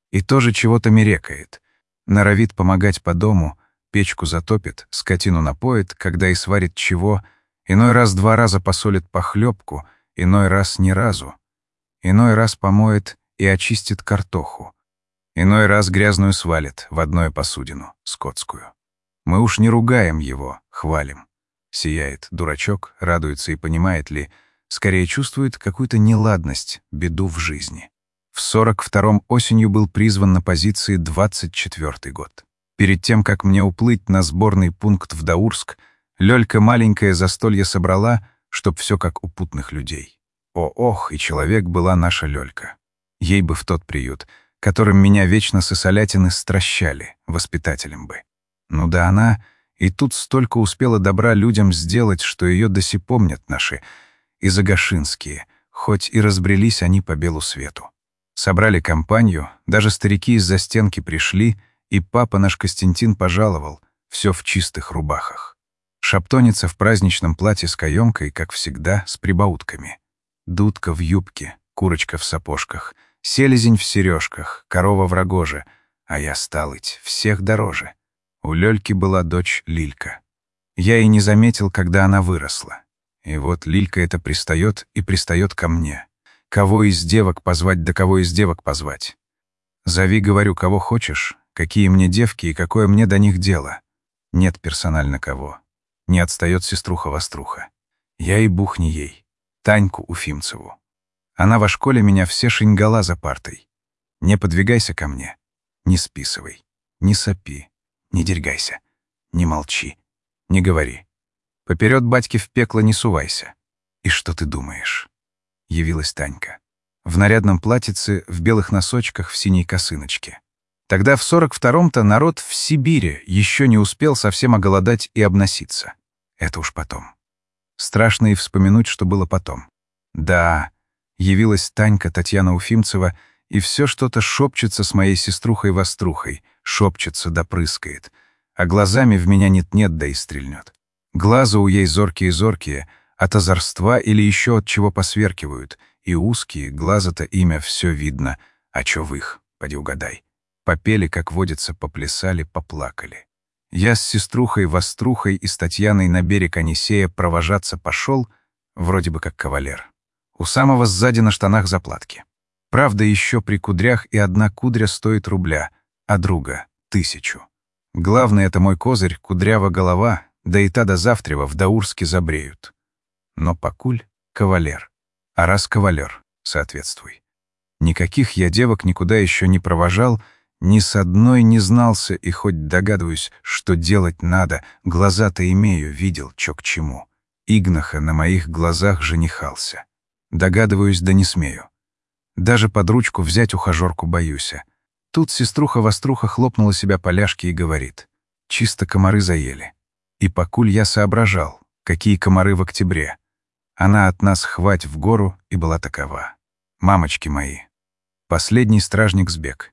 И тоже чего-то мерекает. Норовит помогать по дому, печку затопит, скотину напоит, когда и сварит чего, иной раз 2 раза посолит похлебку, иной раз ни разу. Иной раз помоет и очистит картоху. Иной раз грязную свалит в одную посудину, скотскую. Мы уж не ругаем его, хвалим. Сияет дурачок, радуется и понимает ли, скорее чувствует какую-то неладность, беду в жизни. В 42-м осенью был призван на позиции 24-й год. Перед тем, как мне уплыть на сборный пункт в Даурск, Лёлька маленькое застолье собрала, чтоб все как у путных людей. Ох, и человек была наша Лёлька. Ей бы в тот приют, которым меня вечно сысолятины стращали, воспитателем бы. Ну да она и тут столько успела добра людям сделать, что ее до сих помнят наши изагашинские, хоть и разбрелись они по белу свету. Собрали компанию, даже старики из-за стенки пришли, и папа наш Костянтин пожаловал, все в чистых рубахах. Шаптоница в праздничном платье с каемкой, как всегда, с прибаутками. Дудка в юбке, курочка в сапожках, селезень в сережках, корова в рогоже, а я, сталыть, всех дороже. У Лёльки была дочь Лилька. Я и не заметил, когда она выросла. И вот Лилька эта пристает и пристает ко мне. Кого из девок позвать, да кого из девок позвать? Зови, говорю, кого хочешь, какие мне девки и какое мне до них дело. Нет персонально кого. Не отстает сеструха-воструха. Я и бух не ей. Таньку Уфимцеву. Она во школе меня все шингала за партой. Не подвигайся ко мне. Не списывай. Не сопи. Не дергайся. Не молчи. Не говори. Поперед батьки в пекло не сувайся. И что ты думаешь? Явилась Танька. В нарядном платьице, в белых носочках, в синей косыночке. Тогда в 42-м-то народ в Сибири еще не успел совсем оголодать и обноситься. Это уж потом. Страшно и вспомянуть, что было потом. Да, явилась Танька Татьяна Уфимцева, и все что-то шепчется с моей сеструхой-вострухой, шепчется да прыскает, а глазами в меня нет-нет да и стрельнет. Глаза у ей зоркие-зоркие, от озорства или еще от чего посверкивают, и узкие, глаза-то имя все видно, а чё в их, поди угадай. Попели, как водится, поплясали, поплакали. Я с сеструхой-вострухой и с Татьяной на берег Анисея провожаться пошел, вроде бы как кавалер. У самого сзади на штанах заплатки. Правда, еще при кудрях и 1 кудря стоит рубля, а друга — 1000. Главное — это мой козырь, кудрява голова, да и та до завтрева в Даурске забреют. Но покуль — кавалер. А раз кавалер, соответствуй. Никаких я девок никуда еще не провожал, ни с одной не знался, и хоть догадываюсь, что делать надо, глаза-то имею, видел, чё к чему. Игнаха на моих глазах женихался. Догадываюсь, да не смею. Даже под ручку взять ухажерку боюся. Тут сеструха-воструха хлопнула себя по ляжке и говорит: «Чисто комары заели». И покуль я соображал, какие комары в октябре. Она от нас хвать в гору и была такова. Мамочки мои. Последний стражник сбег.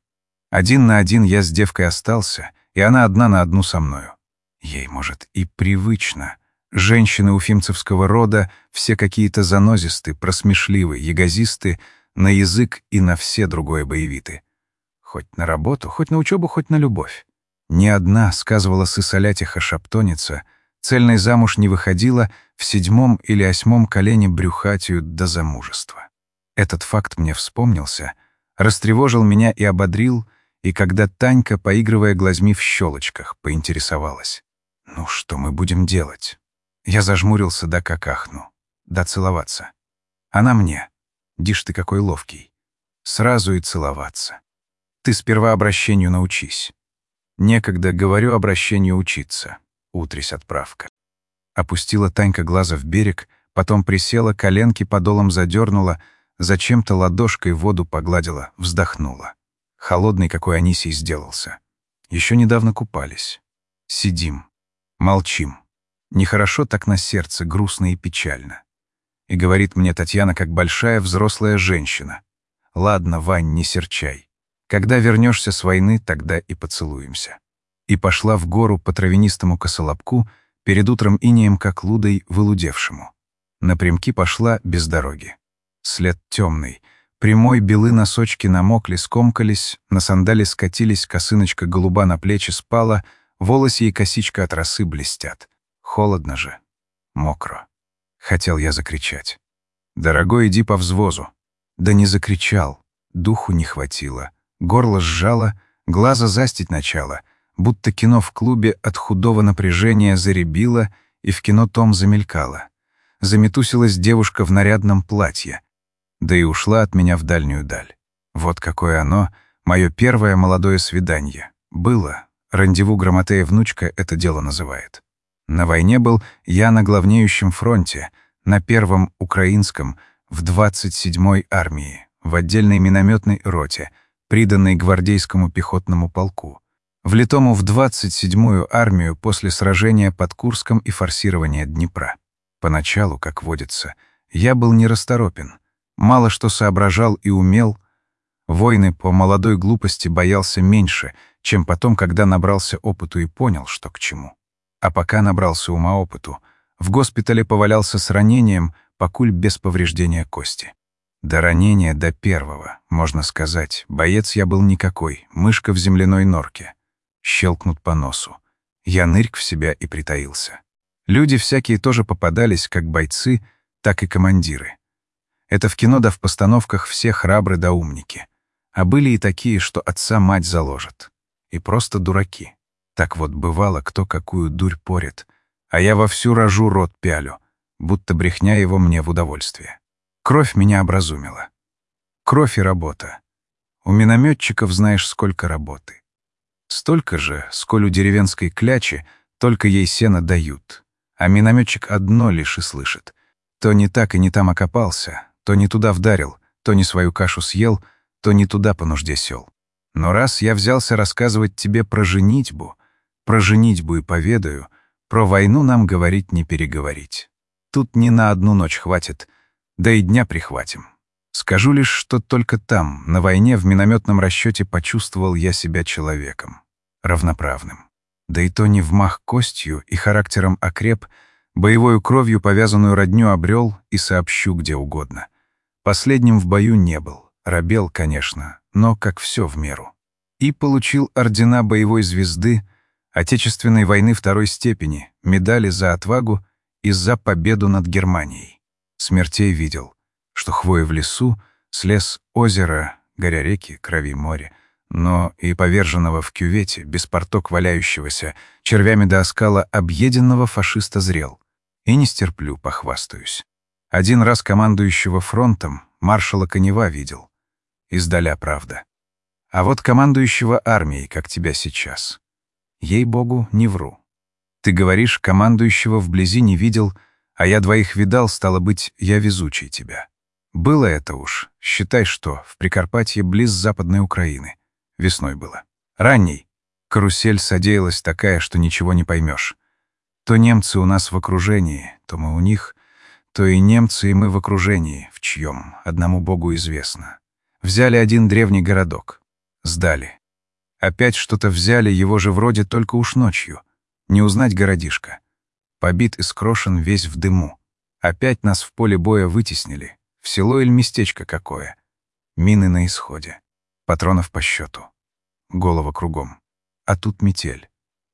1 на 1 я с девкой остался, и она 1 на 1 со мною. Ей, может, и привычно. Женщины уфимцевского рода все какие-то занозисты, просмешливы, ягозисты, на язык и на все другое боевиты. Хоть на работу, хоть на учебу, хоть на любовь. Ни одна, сказывала сысолятиха шаптоница, цельной замуж не выходила, в 7-м или 8-м колене брюхатию до замужества. Этот факт мне вспомнился, растревожил меня и ободрил, и когда Танька, поигрывая глазьми в щелочках, поинтересовалась: «Ну, что мы будем делать?» Я зажмурился, да как ахну. Да целоваться. Она мне: «Дишь ты какой ловкий. Сразу и целоваться. Ты сперва обращению научись». Некогда, говорю, обращению учиться. Утрись отправка. Опустила Танька глаза в берег, потом присела, коленки подолом задернула, зачем-то ладошкой воду погладила, вздохнула. Холодный какой Анисий сделался. Еще недавно купались. Сидим. Молчим. Нехорошо так на сердце, грустно и печально. И говорит мне Татьяна, как большая взрослая женщина: «Ладно, Вань, не серчай. Когда вернешься с войны, тогда и поцелуемся». И пошла в гору по травянистому косолобку, перед утром инеем, как лудой, вылудевшему. Напрямки пошла без дороги. След темный, Прямой белы носочки намокли, скомкались, на сандали скатились, косыночка голуба на плечи спала, волосы и косичка от росы блестят. Холодно же, мокро. Хотел я закричать. «Дорогой, иди по взвозу». Да не закричал, духу не хватило. Горло сжало, глаза застить начало, будто кино в клубе от худого напряжения заребило и в кино том замелькало. Заметусилась девушка в нарядном платье, да и ушла от меня в дальнюю даль. Вот какое оно, мое первое молодое свидание. Было. Рандеву Грамотея внучка это дело называет. На войне был я на главнеющем фронте, на первом украинском, в 27-й армии, в отдельной минометной роте, приданной гвардейскому пехотному полку. Влитому в 27-ю армию после сражения под Курском и форсирования Днепра. Поначалу, как водится, я был нерасторопен, мало что соображал и умел. Войны по молодой глупости боялся меньше, чем потом, когда набрался опыту и понял, что к чему. А пока набрался ума опыту, в госпитале повалялся с ранением, покуль без повреждения кости. До ранения, до первого, можно сказать, боец я был никакой, мышка в земляной норке. Щелкнут по носу. Я нырк в себя и притаился. Люди всякие тоже попадались, как бойцы, так и командиры. Это в кино да в постановках все храбры да умники. А были и такие, что отца мать заложат. И просто дураки. Так вот, бывало, кто какую дурь порет, а я вовсю рожу рот пялю, будто брехня его мне в удовольствие. Кровь меня образумила. Кровь и работа. У минометчиков знаешь, сколько работы. Столько же, сколь у деревенской клячи, только ей сено дают. А минометчик одно лишь и слышит. То не так и не там окопался, то не туда вдарил, то не свою кашу съел, то не туда по нужде сел. Но раз я взялся рассказывать тебе про женитьбу и поведаю, про войну нам говорить не переговорить. Тут не на одну ночь хватит, да и дня прихватим. Скажу лишь, что только там, на войне, в минометном расчете почувствовал я себя человеком, равноправным. Да и то не вмах костью и характером окреп, боевою кровью повязанную родню обрел и сообщу где угодно. Последним в бою не был, робел, конечно, но как все в меру. И получил ордена боевой звезды, Отечественной войны второй степени, медали за отвагу и за победу над Германией. Смертей видел, что хвои в лесу, слез озера, горя реки, крови море, но и поверженного в кювете, без порток валяющегося, червями до оскала объеденного фашиста зрел. И не стерплю, похвастаюсь. Один раз командующего фронтом маршала Конева видел. Издаля, правда. А вот командующего армией, как тебя сейчас. Ей-богу, не вру. Ты говоришь, командующего вблизи не видел, а я двоих видал, стало быть, я везучий тебя. Было это уж, считай, что в Прикарпатье близ Западной Украины. Весной было. Ранней. Карусель содеялась такая, что ничего не поймешь. То немцы у нас в окружении, то мы у них, то и немцы, и мы в окружении, в чьем, одному Богу известно. Взяли один древний городок. Сдали. Опять что-то взяли, его же вроде только уж ночью. Не узнать городишко. Побит и скрошен весь в дыму. Опять нас в поле боя вытеснили. В село или местечко какое. Мины на исходе. Патронов по счету. Голова кругом. А тут метель.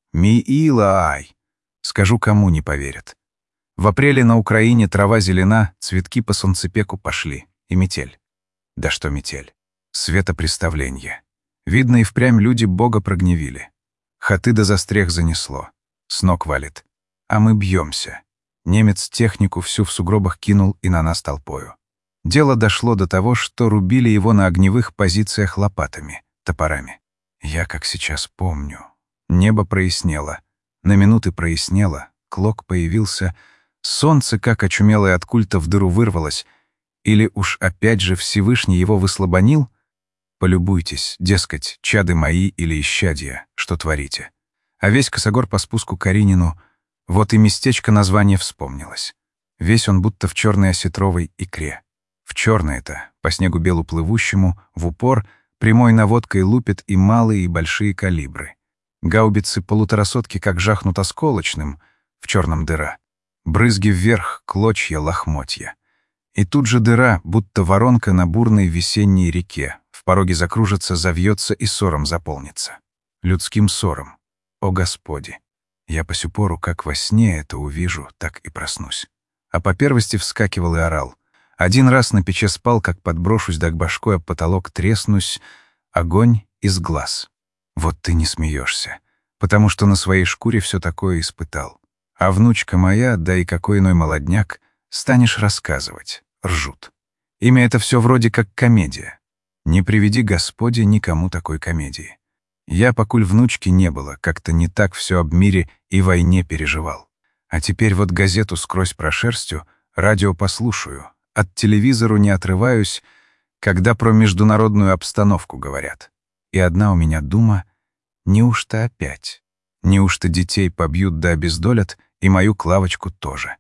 Миила-ай! Скажу, кому не поверят. В апреле на Украине трава зелена, цветки по солнцепеку пошли. И метель. Да что метель? Светопреставление. Видно, и впрямь люди Бога прогневили. Хаты до застрех занесло. С ног валит. А мы бьемся. Немец технику всю в сугробах кинул и на нас толпою. Дело дошло до того, что рубили его на огневых позициях лопатами, топорами. Я, как сейчас помню. Небо прояснело. На минуты прояснело. Клок появился. Солнце, как очумелое от культа, в дыру вырвалось. Или уж опять же Всевышний его выслабонил? Полюбуйтесь, дескать, чады мои или исчадья, что творите. А весь косогор по спуску к Каринину, вот и местечко название вспомнилось. Весь он будто в черной осетровой икре. В черное-то, по снегу белу плывущему, в упор, прямой наводкой лупят и малые, и большие калибры. Гаубицы полуторасотки как жахнут осколочным, в черном дыра. Брызги вверх, клочья, лохмотья. И тут же дыра, будто воронка на бурной весенней реке, в пороге закружится, завьется и ссором заполнится. Людским ссором. О Господи! Я по сю пору, как во сне это увижу, так и проснусь. А по первости вскакивал и орал. Один раз на печи спал, как подброшусь, да к башкой об потолок треснусь. Огонь из глаз. Вот ты не смеешься, потому что на своей шкуре все такое испытал. А внучка моя, да и какой иной молодняк, станешь рассказывать. Ржут. Имя это все вроде как комедия. Не приведи Господи никому такой комедии. Я, покуль внучки не было, как-то не так все об мире и войне переживал. А теперь вот газету скрозь прошерстью, радио послушаю, от телевизору не отрываюсь, когда про международную обстановку говорят. И одна у меня дума: неужто опять? Неужто детей побьют да обездолят, и мою Клавочку тоже?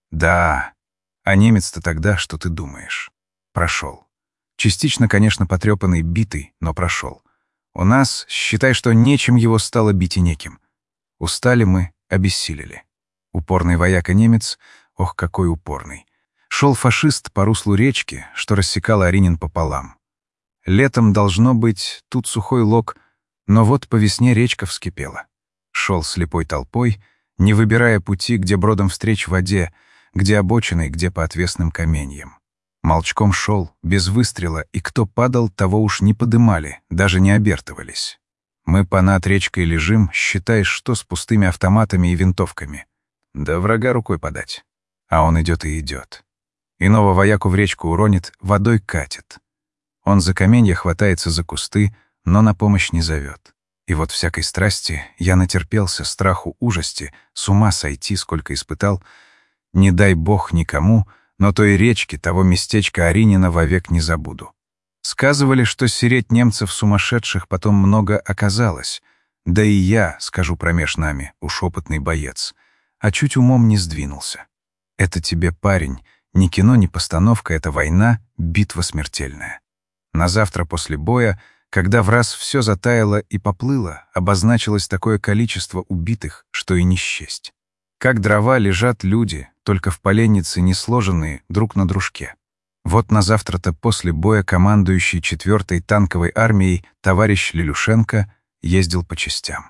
Да, а немец-то тогда, что ты думаешь? Прошел. Частично, конечно, потрепанный, битый, но прошел. У нас, считай, что нечем его стало бить и неким. Устали мы, обессилели. Упорный вояка-немец, ох, какой упорный. Шел фашист по руслу речки, что рассекала Оринин пополам. Летом, должно быть, тут сухой лог, но вот по весне речка вскипела. Шел слепой толпой, не выбирая пути, где бродом встреч в воде, где обочиной, где по отвесным каменьям. Молчком шел, без выстрела, и кто падал, того уж не подымали, даже не обертывались. Мы понад речкой лежим, считай, что с пустыми автоматами и винтовками. Да врага рукой подать. А он идет и идет. Иного вояку в речку уронит, водой катит. Он за каменья хватается за кусты, но на помощь не зовет. И вот всякой страсти я натерпелся, страху, ужасти, с ума сойти, сколько испытал. Не дай бог никому, но той речки, того местечка Оринина вовек не забуду. Сказывали, что сереть немцев сумасшедших потом много оказалось. Да и я, скажу промеж нами, уж опытный боец, а чуть умом не сдвинулся. Это тебе, парень, ни кино, ни постановка, это война, битва смертельная. На завтра после боя, когда враз все затаяло и поплыло, обозначилось такое количество убитых, что и не счесть. Как дрова лежат люди, только в поленнице не сложенные друг на дружке. Вот на завтра-то после боя командующий 4-й танковой армией товарищ Лелюшенко ездил по частям.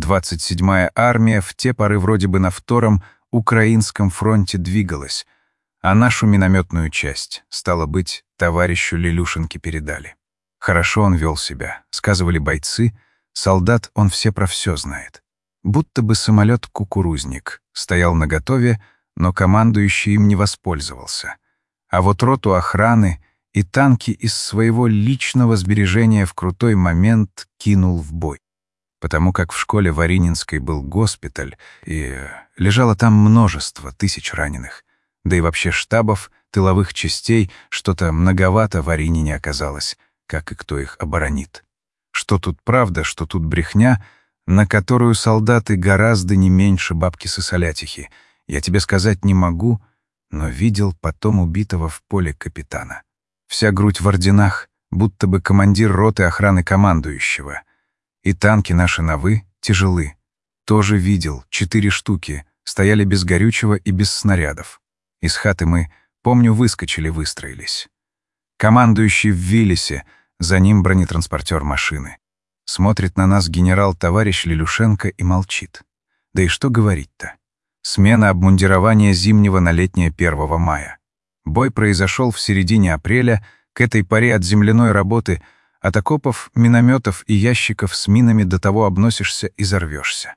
27-я армия в те поры вроде бы на втором Украинском фронте двигалась, а нашу минометную часть, стало быть, товарищу Лелюшенке передали. Хорошо он вел себя, сказывали бойцы, солдат он все про все знает. Будто бы самолет-кукурузник стоял наготове, но командующий им не воспользовался. А вот роту охраны и танки из своего личного сбережения в крутой момент кинул в бой. Потому как в школе в Орининской был госпиталь, и лежало там множество тысяч раненых. Да и вообще штабов, тыловых частей что-то многовато в Оринине оказалось, как и кто их оборонит. Что тут правда, что тут брехня, на которую солдаты гораздо не меньше бабки-сысолятихи, я тебе сказать не могу, но видел потом убитого в поле капитана. Вся грудь в орденах, будто бы командир роты охраны командующего. И танки наши новы, тяжелы. Тоже видел, 4 штуки, стояли без горючего и без снарядов. Из хаты мы, помню, выскочили, выстроились. Командующий в Виллисе, за ним бронетранспортер машины. Смотрит на нас генерал-товарищ Лелюшенко и молчит. Да и что говорить-то? Смена обмундирования зимнего на летнее 1 мая. Бой произошел в середине апреля, к этой поре от земляной работы, от окопов, минометов и ящиков с минами до того обносишься и взорвешься.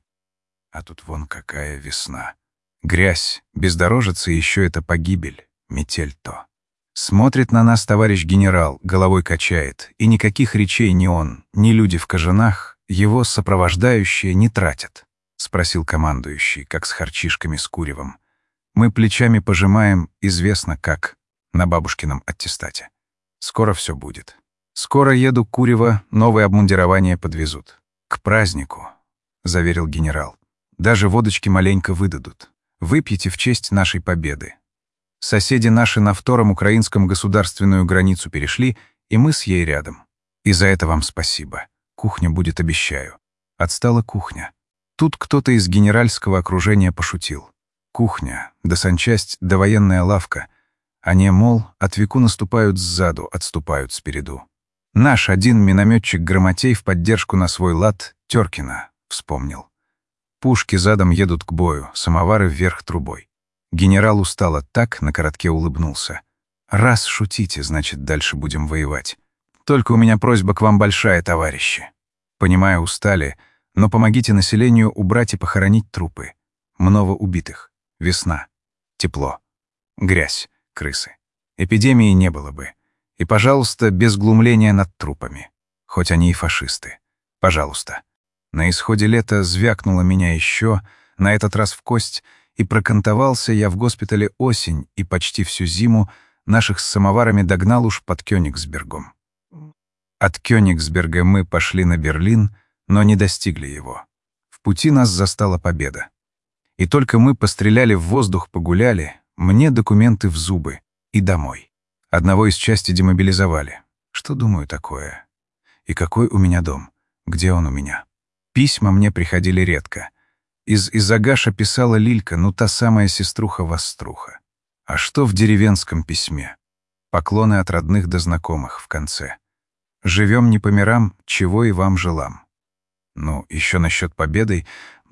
А тут вон какая весна. Грязь, бездорожица, еще это погибель, метель то. Смотрит на нас товарищ генерал, головой качает, и никаких речей ни он, ни люди в кожанах, его сопровождающие не тратят. — спросил командующий, как с харчишками с куревом. Мы плечами пожимаем, известно как, на бабушкином аттестате. Скоро все будет. Скоро еду курево, новое обмундирование подвезут. К празднику, — заверил генерал. Даже водочки маленько выдадут. Выпьете в честь нашей победы. Соседи наши на втором украинском государственную границу перешли, и мы с ей рядом. И за это вам спасибо. Кухня будет, обещаю. Отстала кухня. Тут кто-то из генеральского окружения пошутил. Кухня, да санчасть, да военная лавка. Они, мол, от веку наступают сзаду, отступают спереду. Наш один минометчик Грамотей в поддержку на свой лад Теркина вспомнил. Пушки задом едут к бою, самовары вверх трубой. Генерал устало так на коротке улыбнулся. «Раз шутите, значит, дальше будем воевать. Только у меня просьба к вам большая, товарищи. Понимаю, устали, но помогите населению убрать и похоронить трупы. Много убитых. Весна. Тепло. Грязь. Крысы. Эпидемии не было бы. И, пожалуйста, без глумления над трупами. Хоть они и фашисты. Пожалуйста». На исходе лета звякнуло меня еще, на этот раз в кость, и прокантовался я в госпитале осень, и почти всю зиму наших с самоварами догнал уж под Кёнигсбергом. От Кёнигсберга мы пошли на Берлин, но не достигли его. В пути нас застала победа. И только мы постреляли в воздух, погуляли, мне документы в зубы и домой. Одного из части демобилизовали. Что думаю такое? И какой у меня дом? Где он у меня? Письма мне приходили редко. Из Агаша писала Лилька, ну та самая сеструха-воструха. А что в деревенском письме? Поклоны от родных до знакомых в конце. «Живем не по мирам, чего и вам желам». Ну, еще насчет победы,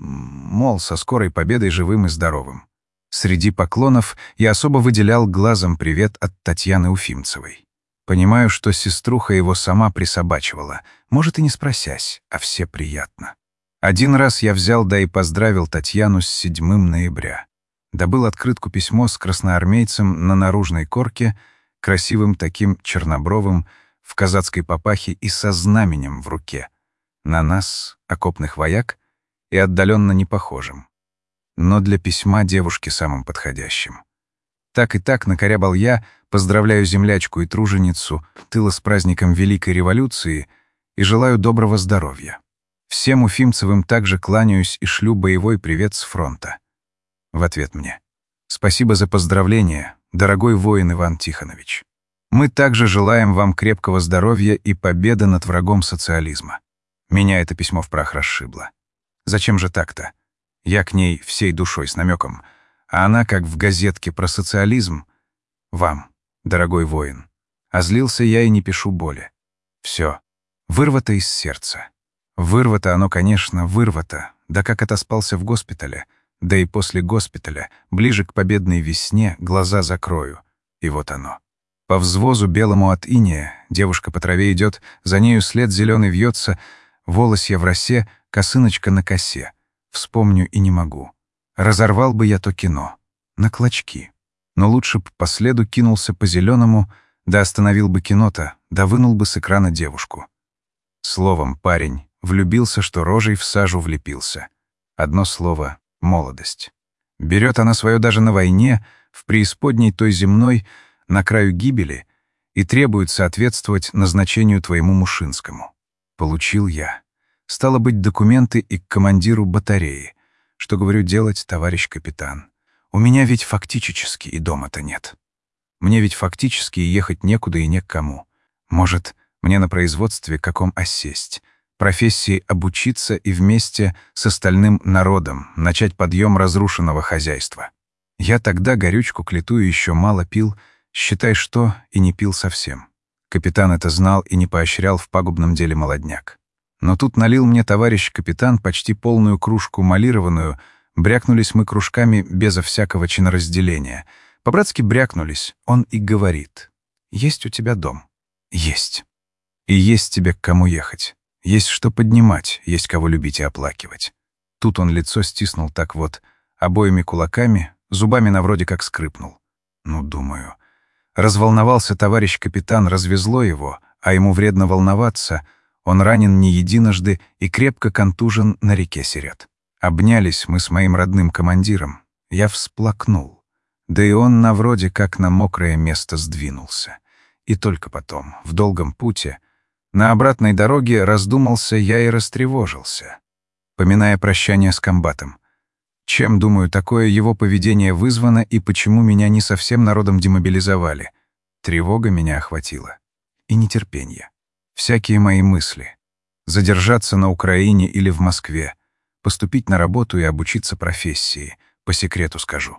мол, со скорой победой живым и здоровым. Среди поклонов я особо выделял глазом привет от Татьяны Уфимцевой. Понимаю, что сеструха его сама присобачивала, может и не спросясь, а все приятно. Один раз я взял да и поздравил Татьяну с 7 ноября. Добыл открытку письмо с красноармейцем на наружной корке, красивым таким чернобровым, в казацкой папахе и со знаменем в руке. На нас, окопных вояк, и отдаленно не похожим. Но для письма девушки самым подходящим. Так и так накорябал я, поздравляю землячку и труженицу, тыла с праздником Великой Революции и желаю доброго здоровья. Всем уфимцевым также кланяюсь и шлю боевой привет с фронта. В ответ мне: «Спасибо за поздравление, дорогой воин Иван Тихонович. Мы также желаем вам крепкого здоровья и победы над врагом социализма». Меня это письмо в прах расшибло. Зачем же так-то? Я к ней всей душой с намеком, а она, как в газетке про социализм: «Вам, дорогой воин». А злился я и не пишу боли. Все. Вырвато из сердца. Вырвато оно, конечно, вырвато. Да как отоспался в госпитале. Да и после госпиталя, ближе к победной весне, глаза закрою. И вот оно. По взвозу белому от инея девушка по траве идет, за нею след зеленый вьется, волосья в росе, косыночка на косе. Вспомню и не могу. Разорвал бы я то кино. На клочки. Но лучше б по следу кинулся по зеленому, да остановил бы кино-то, да вынул бы с экрана девушку. Словом, парень влюбился, что рожей в сажу влепился. Одно слово — молодость. Берет она свое даже на войне, в преисподней той земной, на краю гибели, и требует соответствовать назначению твоему Мушинскому. Получил я. Стало быть, документы и к командиру батареи. Что, говорю, делать, товарищ капитан? У меня ведь фактически и дома-то нет. Мне ведь фактически ехать некуда и не к кому. Может, мне на производстве каком осесть, профессии обучиться и вместе с остальным народом начать подъем разрушенного хозяйства. Я тогда горючку к лету еще мало пил, считай, что и не пил совсем. Капитан это знал и не поощрял в пагубном деле молодняк. Но тут налил мне товарищ капитан почти полную кружку малированную, брякнулись мы кружками безо всякого чиноразделения. По-братски брякнулись, он и говорит: «Есть у тебя дом?» «Есть. И есть тебе к кому ехать. Есть что поднимать, есть кого любить и оплакивать». Тут он лицо стиснул так вот, обоими кулаками, зубами на вроде как скрипнул. Ну, думаю. Разволновался товарищ капитан, развезло его, а ему вредно волноваться. Он ранен не единожды и крепко контужен на реке Серет. Обнялись мы с моим родным командиром. Я всплакнул. Да и он на вроде как на мокрое место сдвинулся. И только потом, в долгом пути, на обратной дороге раздумался я и растревожился, поминая прощание с комбатом. Чем, думаю, такое его поведение вызвано и почему меня не совсем народом демобилизовали? Тревога меня охватила. И нетерпение. Всякие мои мысли. Задержаться на Украине или в Москве. Поступить на работу и обучиться профессии. По секрету скажу.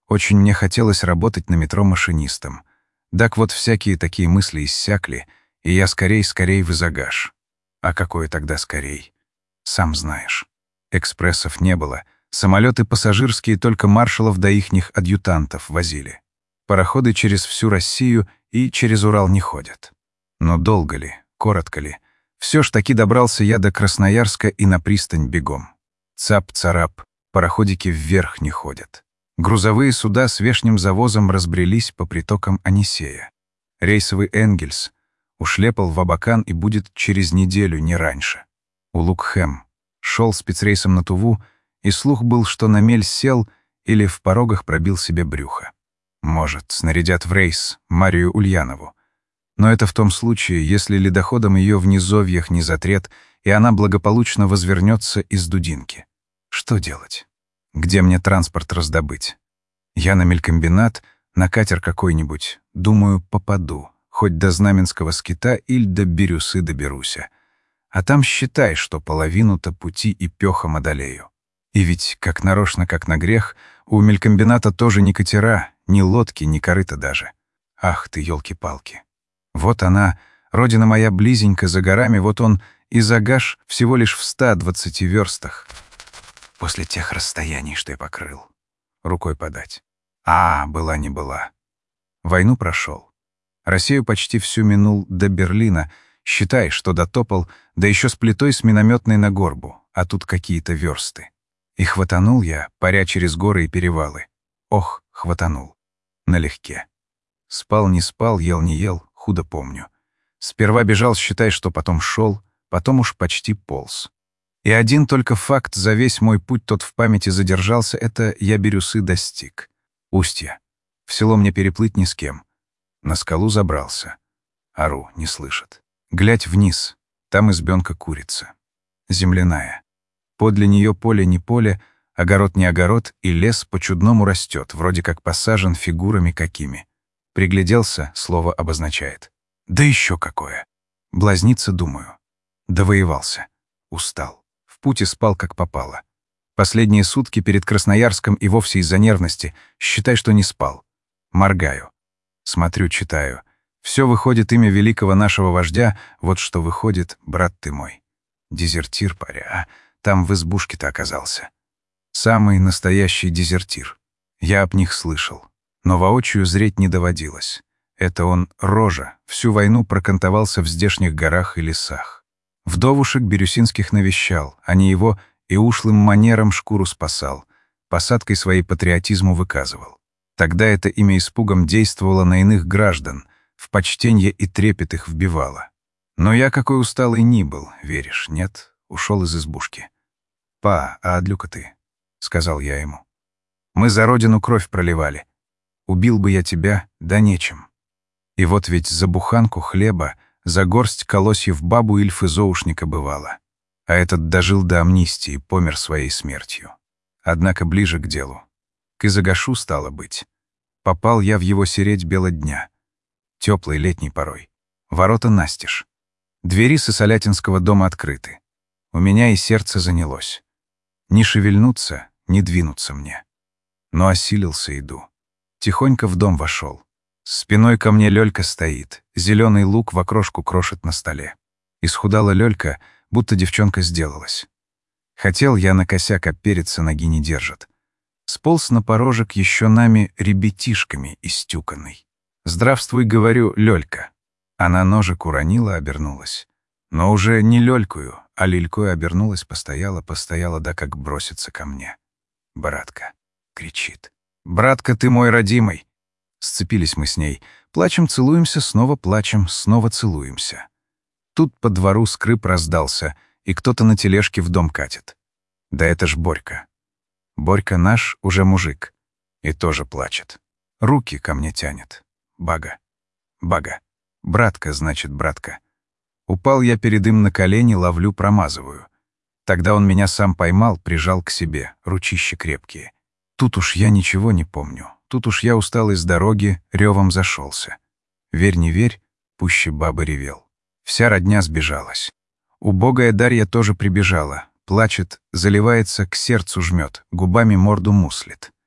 Очень мне хотелось работать на метро машинистом. Так вот всякие такие мысли иссякли, и я скорей в Изагаш. А какое тогда скорей? Сам знаешь. Экспрессов не было. Самолеты пассажирские только маршалов да ихних адъютантов возили. Пароходы через всю Россию и через Урал не ходят. Но долго ли, коротко ли? Все ж таки добрался я до Красноярска и на пристань бегом. Цап-царап, пароходики вверх не ходят. Грузовые суда с вешним завозом разбрелись по притокам Анисея. Рейсовый «Энгельс» ушлепал в Абакан и будет через неделю, не раньше. Улук-Хэм шел спецрейсом на Туву, и слух был, что на мель сел или в порогах пробил себе брюхо. Может, снарядят в рейс Марию Ульянову. Но это в том случае, если ледоходом ее в низовьях не затрет, и она благополучно возвернется из Дудинки. Что делать? Где мне транспорт раздобыть? Я на мелькомбинат, на катер какой-нибудь, думаю, попаду, хоть до Знаменского скита или до Бирюсы доберуся. А там считай, что половину-то пути и пёхом одолею. И ведь, как нарочно, как на грех, у мелькомбината тоже ни катера, ни лодки, ни корыта даже. Ах ты, ёлки-палки. Вот она, родина моя близенько за горами, вот он, Изагаш, всего лишь в 120 верстах. После тех расстояний, что я покрыл. Рукой подать. Была не была. Войну прошел. Россию почти всю минул до Берлина. Считай, что дотопал, да еще с плитой с минометной на горбу, а тут какие-то версты. И хватанул я, паря через горы и перевалы. Ох, хватанул. Налегке. Спал не спал, ел не ел, худо помню. Сперва бежал, считай, что потом шел, потом уж почти полз. И один только факт за весь мой путь тот в памяти задержался, это я Бирюсы достиг. Устья. В село мне переплыть ни с кем. На скалу забрался. Ору, не слышат. Глядь вниз, там избенка курица. Земляная. Подле нее поле не поле, огород не огород, и лес по-чудному растет, вроде как посажен фигурами какими. Пригляделся, слово обозначает. Да еще какое. Блазниться, думаю. Довоевался. Устал. В пути спал, как попало. Последние сутки перед Красноярском и вовсе из-за нервности, считай, что не спал. Моргаю. Смотрю, читаю. Все выходит имя великого нашего вождя, вот что выходит, брат ты мой. Дезертир, паря, там в избушке-то оказался. Самый настоящий дезертир. Я об них слышал, но воочию зреть не доводилось. Это он, рожа, всю войну прокантовался в здешних горах и лесах. Вдовушек бирюсинских навещал, а не его и ушлым манером шкуру спасал, посадкой своей патриотизму выказывал. Тогда это имя испугом действовало на иных граждан, в почтенье и трепет их вбивало. Но я какой усталый ни был, веришь, нет, ушел из избушки. «Па, а одлюка ты?» — сказал я ему. «Мы за родину кровь проливали. Убил бы я тебя, да нечем. И вот ведь за буханку хлеба, за горсть колосьев бабу Ильфы-зоушника бывало. А этот дожил до амнистии, помер своей смертью. Однако ближе к делу. К Изагашу стало быть. Попал я в его середь бела дня. Теплый летний порой. Ворота настежь. Двери Сысолятинского дома открыты. У меня и сердце занялось. Не шевельнуться, не двинуться мне. Но осилился, иду. Тихонько в дом вошел. Спиной ко мне Лёлька стоит, зеленый лук в окрошку крошит на столе. Исхудала Лёлька, будто девчонка сделалась. Хотел я на косяк опереться, ноги не держат. Сполз на порожек еще нами ребятишками истюканный. «Здравствуй, — говорю, — Лёлька». Она ножик уронила, обернулась. Но уже не Лёлькую, а Лилькой обернулась, постояла, да как бросится ко мне. «Братка!» — кричит. «Братка, ты мой родимый!» Сцепились мы с ней. Плачем, целуемся, снова плачем, снова целуемся. Тут по двору скрип раздался, и кто-то на тележке в дом катит. Да это ж Борька. Борька наш уже мужик. И тоже плачет. Руки ко мне тянет. Бага. Бага. Братка, значит, братка. Упал я перед им на колени, ловлю, промазываю. Тогда он меня сам поймал, прижал к себе, ручища крепкие. Тут уж я ничего не помню. Тут уж я устал из дороги, ревом зашелся. Верь, не верь, пуще бабы ревел. Вся родня сбежалась. Убогая Дарья тоже прибежала. Плачет, заливается, к сердцу жмет, губами морду муслит.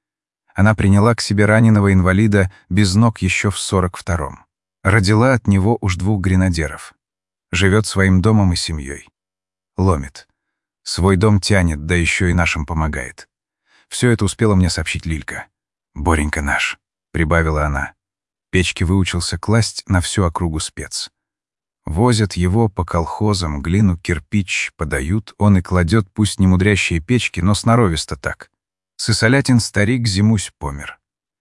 Она приняла к себе раненого инвалида без ног еще в 42-м. Родила от него уж 2 гренадеров. Живет своим домом и семьей. Ломит. Свой дом тянет, да еще и нашим помогает. Все это успела мне сообщить Лилька. «Боренька наш», — прибавила она. Печки выучился класть на всю округу спец. Возят его по колхозам, глину, кирпич подают, он и кладет, пусть не мудрящие печки, но сноровисто так. Сысолятин старик зимусь помер.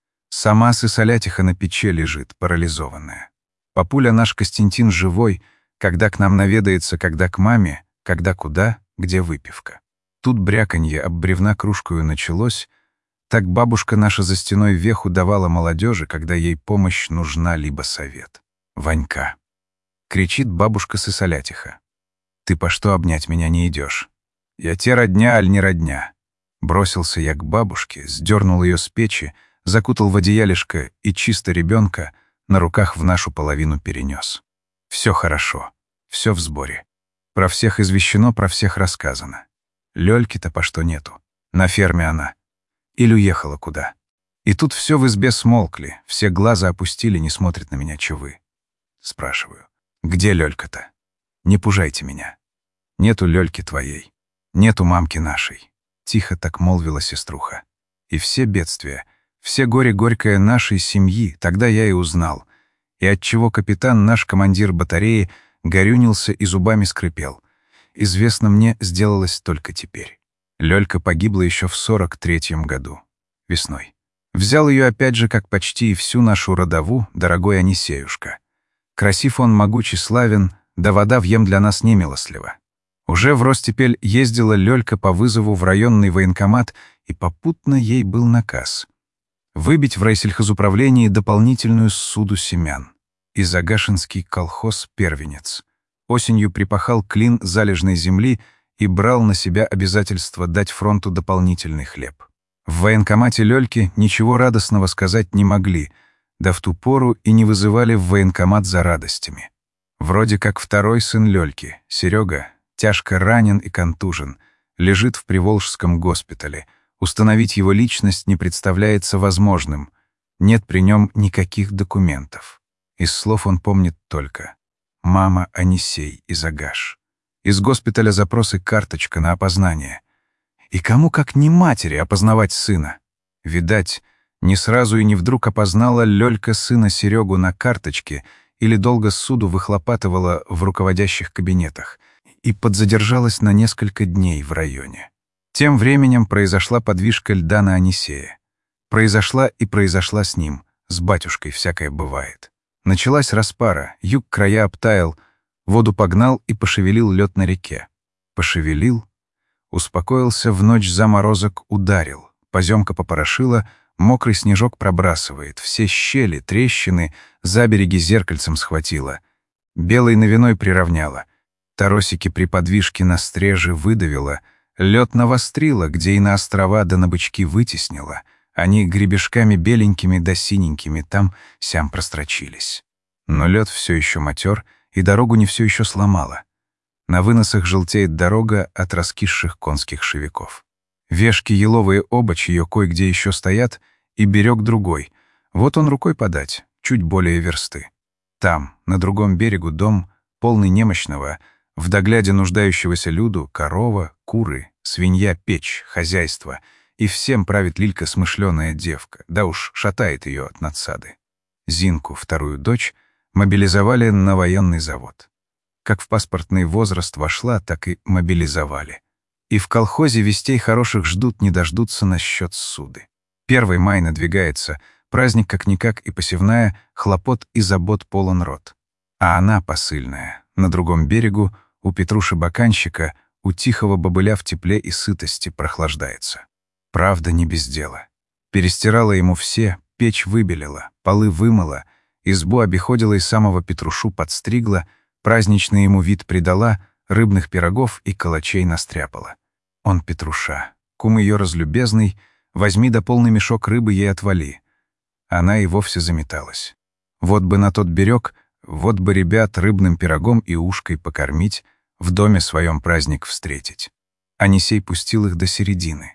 Сама Сысолятиха на печи лежит, парализованная. Папуля наш Костянтин живой, когда к нам наведается, когда к маме, когда куда, где выпивка. Тут бряканье об бревна кружкою началось, так бабушка наша за стеной веху давала молодежи, когда ей помощь нужна либо совет. Ванька. Кричит бабушка Сысолятиха. «Ты по что обнять меня не идешь? Я те родня, аль не родня?» Бросился я к бабушке, сдернул ее с печи, закутал в одеялишко и чисто ребенка на руках в нашу половину перенес. Все хорошо, все в сборе. Про всех извещено, про всех рассказано. Лёльки-то по что нету. На ферме она. Или уехала куда. И тут все в избе смолкли, все глаза опустили, не смотрят на меня, чувы. Спрашиваю. Где Лёлька-то? Не пужайте меня. Нету Лёльки твоей. Нету мамки нашей. Тихо так молвила сеструха. И все бедствия, все горе горькое нашей семьи, тогда я и узнал. И отчего капитан, наш командир батареи, горюнился и зубами скрипел. Известно мне сделалось только теперь. Лёлька погибла еще в 43-м году. Весной. Взял ее опять же, как почти и всю нашу родову, дорогой Анисеюшка. Красив он, могучий, славен, да вода въем для нас немилостлива. Уже в Ростепель ездила Лёлька по вызову в районный военкомат, и попутно ей был наказ выбить в райсельхозуправлении дополнительную ссуду семян. И Загашинский колхоз «Первенец» осенью припахал клин залежной земли и брал на себя обязательство дать фронту дополнительный хлеб. В военкомате Лёльки ничего радостного сказать не могли, да в ту пору и не вызывали в военкомат за радостями. Вроде как второй сын Лёльки, Серега, тяжко ранен и контужен, лежит в Приволжском госпитале. Установить его личность не представляется возможным. Нет при нем никаких документов. Из слов он помнит только «Мама Анисей и Загаш». Из госпиталя запрос и карточка на опознание. И кому, как не матери, опознавать сына? Видать, не сразу и не вдруг опознала Лёлька сына Серегу на карточке или долго ссуду выхлопатывала в руководящих кабинетах и подзадержалась на несколько дней в районе. Тем временем произошла подвижка льда на Анисея. Произошла и произошла с ним, с батюшкой всякое бывает. Началась распара, юг края обтаял, воду погнал и пошевелил лед на реке. Пошевелил, успокоился, в ночь заморозок ударил, поземка попорошила, мокрый снежок пробрасывает, все щели, трещины, забереги зеркальцем схватила, белой новиной приравняла, торосики при подвижке на стреже выдавила, лед навострила, где и на острова да на бычки вытеснила, они гребешками беленькими да синенькими там-сям прострочились. Но лед все еще матер, и дорогу не все еще сломала. На выносах желтеет дорога от раскисших конских шевиков. Вешки еловые оба, чье кое-где еще стоят, и берег другой. Вот он рукой подать, чуть более версты. Там, на другом берегу, дом, полный немощного, в догляде нуждающегося люду, корова, куры, свинья, печь, хозяйство, и всем правит Лилька смышленая девка, да уж шатает ее от надсады. Зинку, вторую дочь, мобилизовали на военный завод. Как в паспортный возраст вошла, так и мобилизовали. И в колхозе вестей хороших ждут, не дождутся насчет ссуды. 1 май надвигается, праздник как-никак и посевная, хлопот и забот полон рот. А она, посыльная, на другом берегу, у Петруши-баканщика, у тихого бобыля в тепле и сытости прохлаждается. Правда, не без дела. Перестирала ему все, печь выбелила, полы вымыла, избу обиходила и самого Петрушу подстригла, праздничный ему вид придала, рыбных пирогов и калачей настряпала. Он Петруша, кум ее разлюбезный, возьми да полный мешок рыбы ей отвали. Она и вовсе заметалась. Вот бы на тот берег, вот бы ребят рыбным пирогом и ушкой покормить, в доме своем праздник встретить. Анисей пустил их до середины.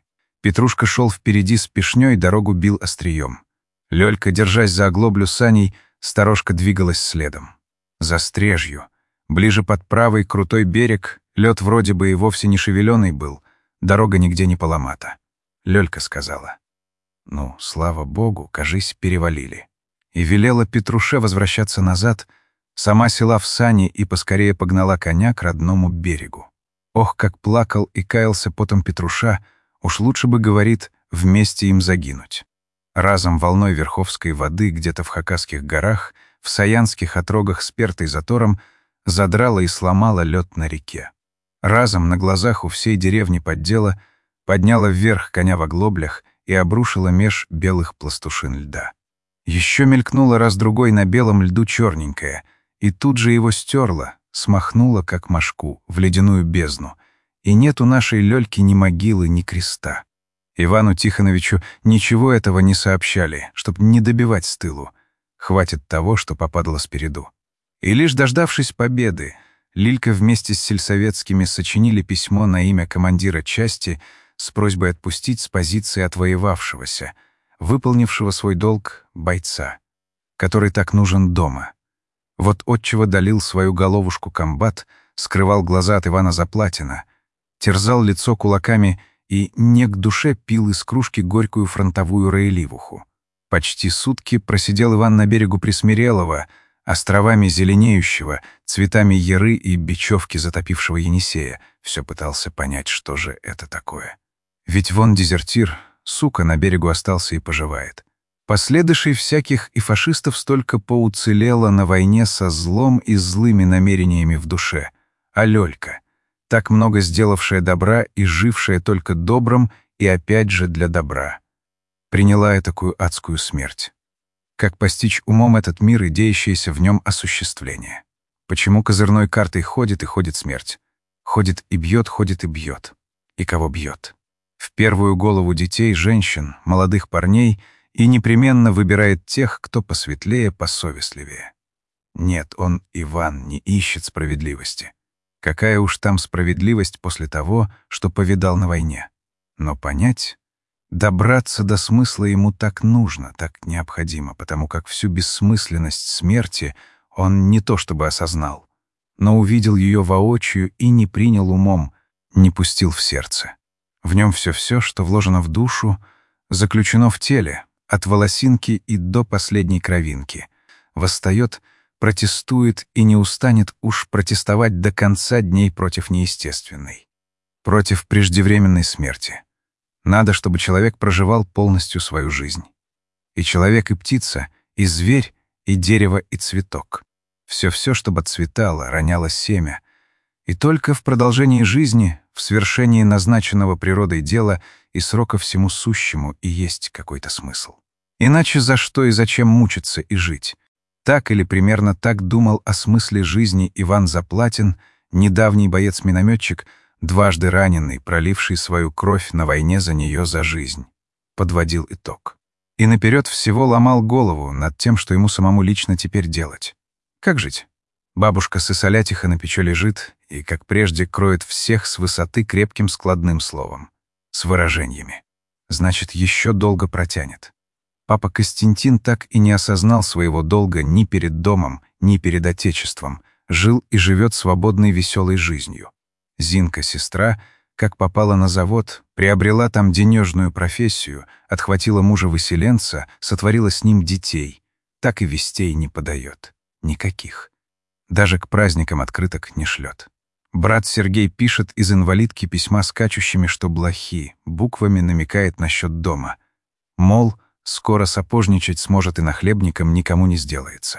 Петрушка шел впереди с пешней, дорогу бил острием. Лёлька, держась за оглоблю саней, сторожко двигалась следом. За стрежью, ближе под правый крутой берег, лед вроде бы и вовсе не шевеленый был, дорога нигде не поломата. Лёлька сказала: «Ну, слава богу, кажись, перевалили». И велела Петруше возвращаться назад, сама села в сани и поскорее погнала коня к родному берегу. Ох, как плакал и каялся потом Петруша, уж лучше бы, говорит, вместе им загинуть. Разом волной верховской воды где-то в Хакасских горах, в саянских отрогах с пертой затором, задрала и сломала лед на реке. Разом на глазах у всей деревни поддела, подняла вверх коня в оглоблях и обрушила меж белых пластушин льда. Еще мелькнула раз-другой на белом льду черненькое, и тут же его стерла, смахнула, как мошку, в ледяную бездну, и нет у нашей Лёльки ни могилы, ни креста. Ивану Тихоновичу ничего этого не сообщали, чтоб не добивать с тылу. Хватит того, что попадало спереду. И лишь дождавшись победы, Лилька вместе с сельсоветскими сочинили письмо на имя командира части с просьбой отпустить с позиции отвоевавшегося, выполнившего свой долг бойца, который так нужен дома. Вот отчего долил свою головушку комбат, скрывал глаза от Ивана Заплатина, терзал лицо кулаками и не к душе пил из кружки горькую фронтовую роеливуху. Почти сутки просидел Иван на берегу Присмирелого, островами зеленеющего, цветами яры и бечевки затопившего Енисея, все пытался понять, что же это такое. Ведь вон дезертир, сука, на берегу остался и поживает. Последующей всяких и фашистов столько поуцелело на войне со злом и злыми намерениями в душе. А Лёлька, так много сделавшая добра и жившая только добром и опять же для добра, приняла этакую адскую смерть. Как постичь умом этот мир и деющееся в нем осуществление? Почему козырной картой ходит и ходит смерть? Ходит и бьет, ходит и бьет. И кого бьет? В первую голову детей, женщин, молодых парней и непременно выбирает тех, кто посветлее, посовестливее. Нет, он, Иван, не ищет справедливости. Какая уж там справедливость после того, что повидал на войне. Но понять, добраться до смысла ему так нужно, так необходимо, потому как всю бессмысленность смерти он не то чтобы осознал, но увидел ее воочию и не принял умом, не пустил в сердце. В нем все, что вложено в душу, заключено в теле, от волосинки и до последней кровинки. Восстает, протестует и не устанет уж протестовать до конца дней против неестественной, против преждевременной смерти. Надо, чтобы человек проживал полностью свою жизнь. И человек, и птица, и зверь, и дерево, и цветок. Все, чтобы отцветало, роняло семя. И только в продолжении жизни, в свершении назначенного природой дела и срока всему сущему и есть какой-то смысл. Иначе за что и зачем мучиться и жить? Так или примерно так думал о смысле жизни Иван Заплатин, недавний боец-минометчик, дважды раненый, проливший свою кровь на войне за нее за жизнь. Подводил итог. И наперед всего ломал голову над тем, что ему самому лично теперь делать. Как жить? Бабушка сысолятиха на печи лежит и, как прежде, кроет всех с высоты крепким складным словом, с выражениями. Значит, еще долго протянет. Папа Костянтин так и не осознал своего долга ни перед домом, ни перед отечеством, жил и живет свободной веселой жизнью. Зинка, сестра, как попала на завод, приобрела там денежную профессию, отхватила мужа-выселенца, сотворила с ним детей. Так и вестей не подает. Никаких. Даже к праздникам открыток не шлет. Брат Сергей пишет из инвалидки письма скачущими, что блохи, буквами намекает насчет дома. Мол, скоро сапожничать сможет и нахлебником никому не сделается.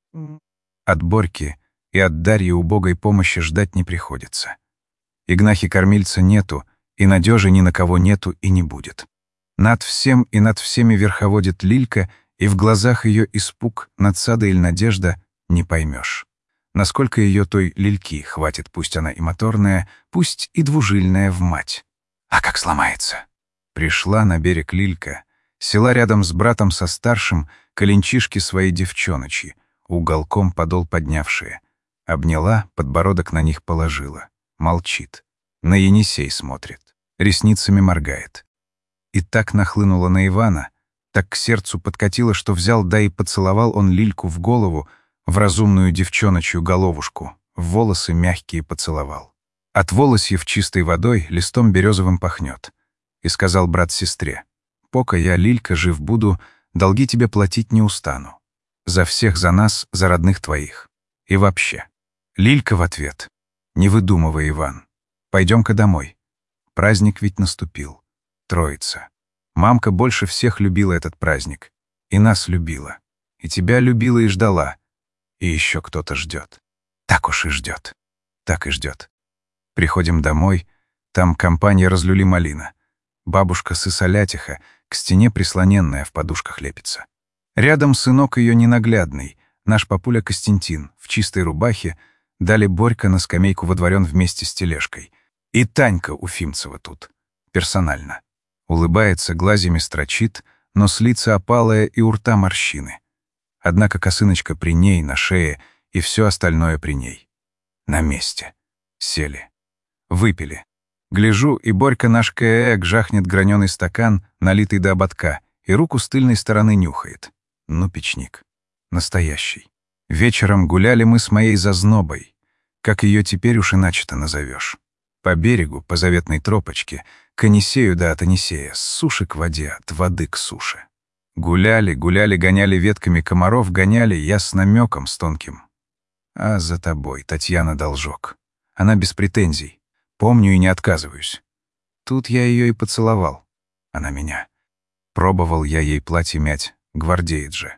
От Борьки и от Дарьи убогой помощи ждать не приходится. Игнахи-кормильца нету, и надежи ни на кого нету и не будет. Над всем и над всеми верховодит Лилька, и в глазах ее испуг, надсада или надежда не поймешь. Насколько ее той Лильки хватит, пусть она и моторная, пусть и двужильная в мать. А как сломается? Пришла на берег Лилька, села рядом с братом со старшим, коленчишки свои девчоночьи, уголком подол поднявшие. Обняла, подбородок на них положила. Молчит. На Енисей смотрит. Ресницами моргает. и так нахлынула на Ивана, так к сердцу подкатило, что взял, да и поцеловал он Лильку в голову, в разумную девчоночью головушку, в волосы мягкие поцеловал. От волосьев чистой водой листом березовым пахнет. И сказал брат сестре: «Пока я, Лилька, жив буду, долги тебе платить не устану. За всех, за нас, за родных твоих. И вообще». Лилька в ответ: «Не выдумывай, Иван. Пойдем-ка домой. Праздник ведь наступил. Троица. Мамка больше всех любила этот праздник. И нас любила. И тебя любила и ждала. И еще кто-то ждет. Так уж и ждет. Так и ждет». Приходим домой. Там компания разлюли малина. Бабушка сысолятиха, к стене прислоненная, в подушках лепится. Рядом сынок ее ненаглядный, наш папуля Костянтин, в чистой рубахе, дали Борька на скамейку водворен вместе с тележкой. И Танька Уфимцева тут, персонально. Улыбается, глазями строчит, но с лица опалая и у рта морщины. Однако косыночка при ней, на шее, и все остальное при ней. На месте. Сели. Выпили. Гляжу, и Борька наш каэк жахнет граненый стакан, налитый до ободка, и руку с тыльной стороны нюхает. Ну, печник. Настоящий. Вечером гуляли мы с моей зазнобой. Как ее теперь уж иначе-то назовешь. По берегу, по заветной тропочке, к Анисею да от Анисея, с суши к воде, от воды к суше. Гуляли, гуляли, гоняли ветками комаров, гоняли, я с намеком, с тонким. А за тобой, Татьяна, должок. Она без претензий. Помню и не отказываюсь. Тут я ее и поцеловал. Она меня. Пробовал я ей платье мять, гвардеец же.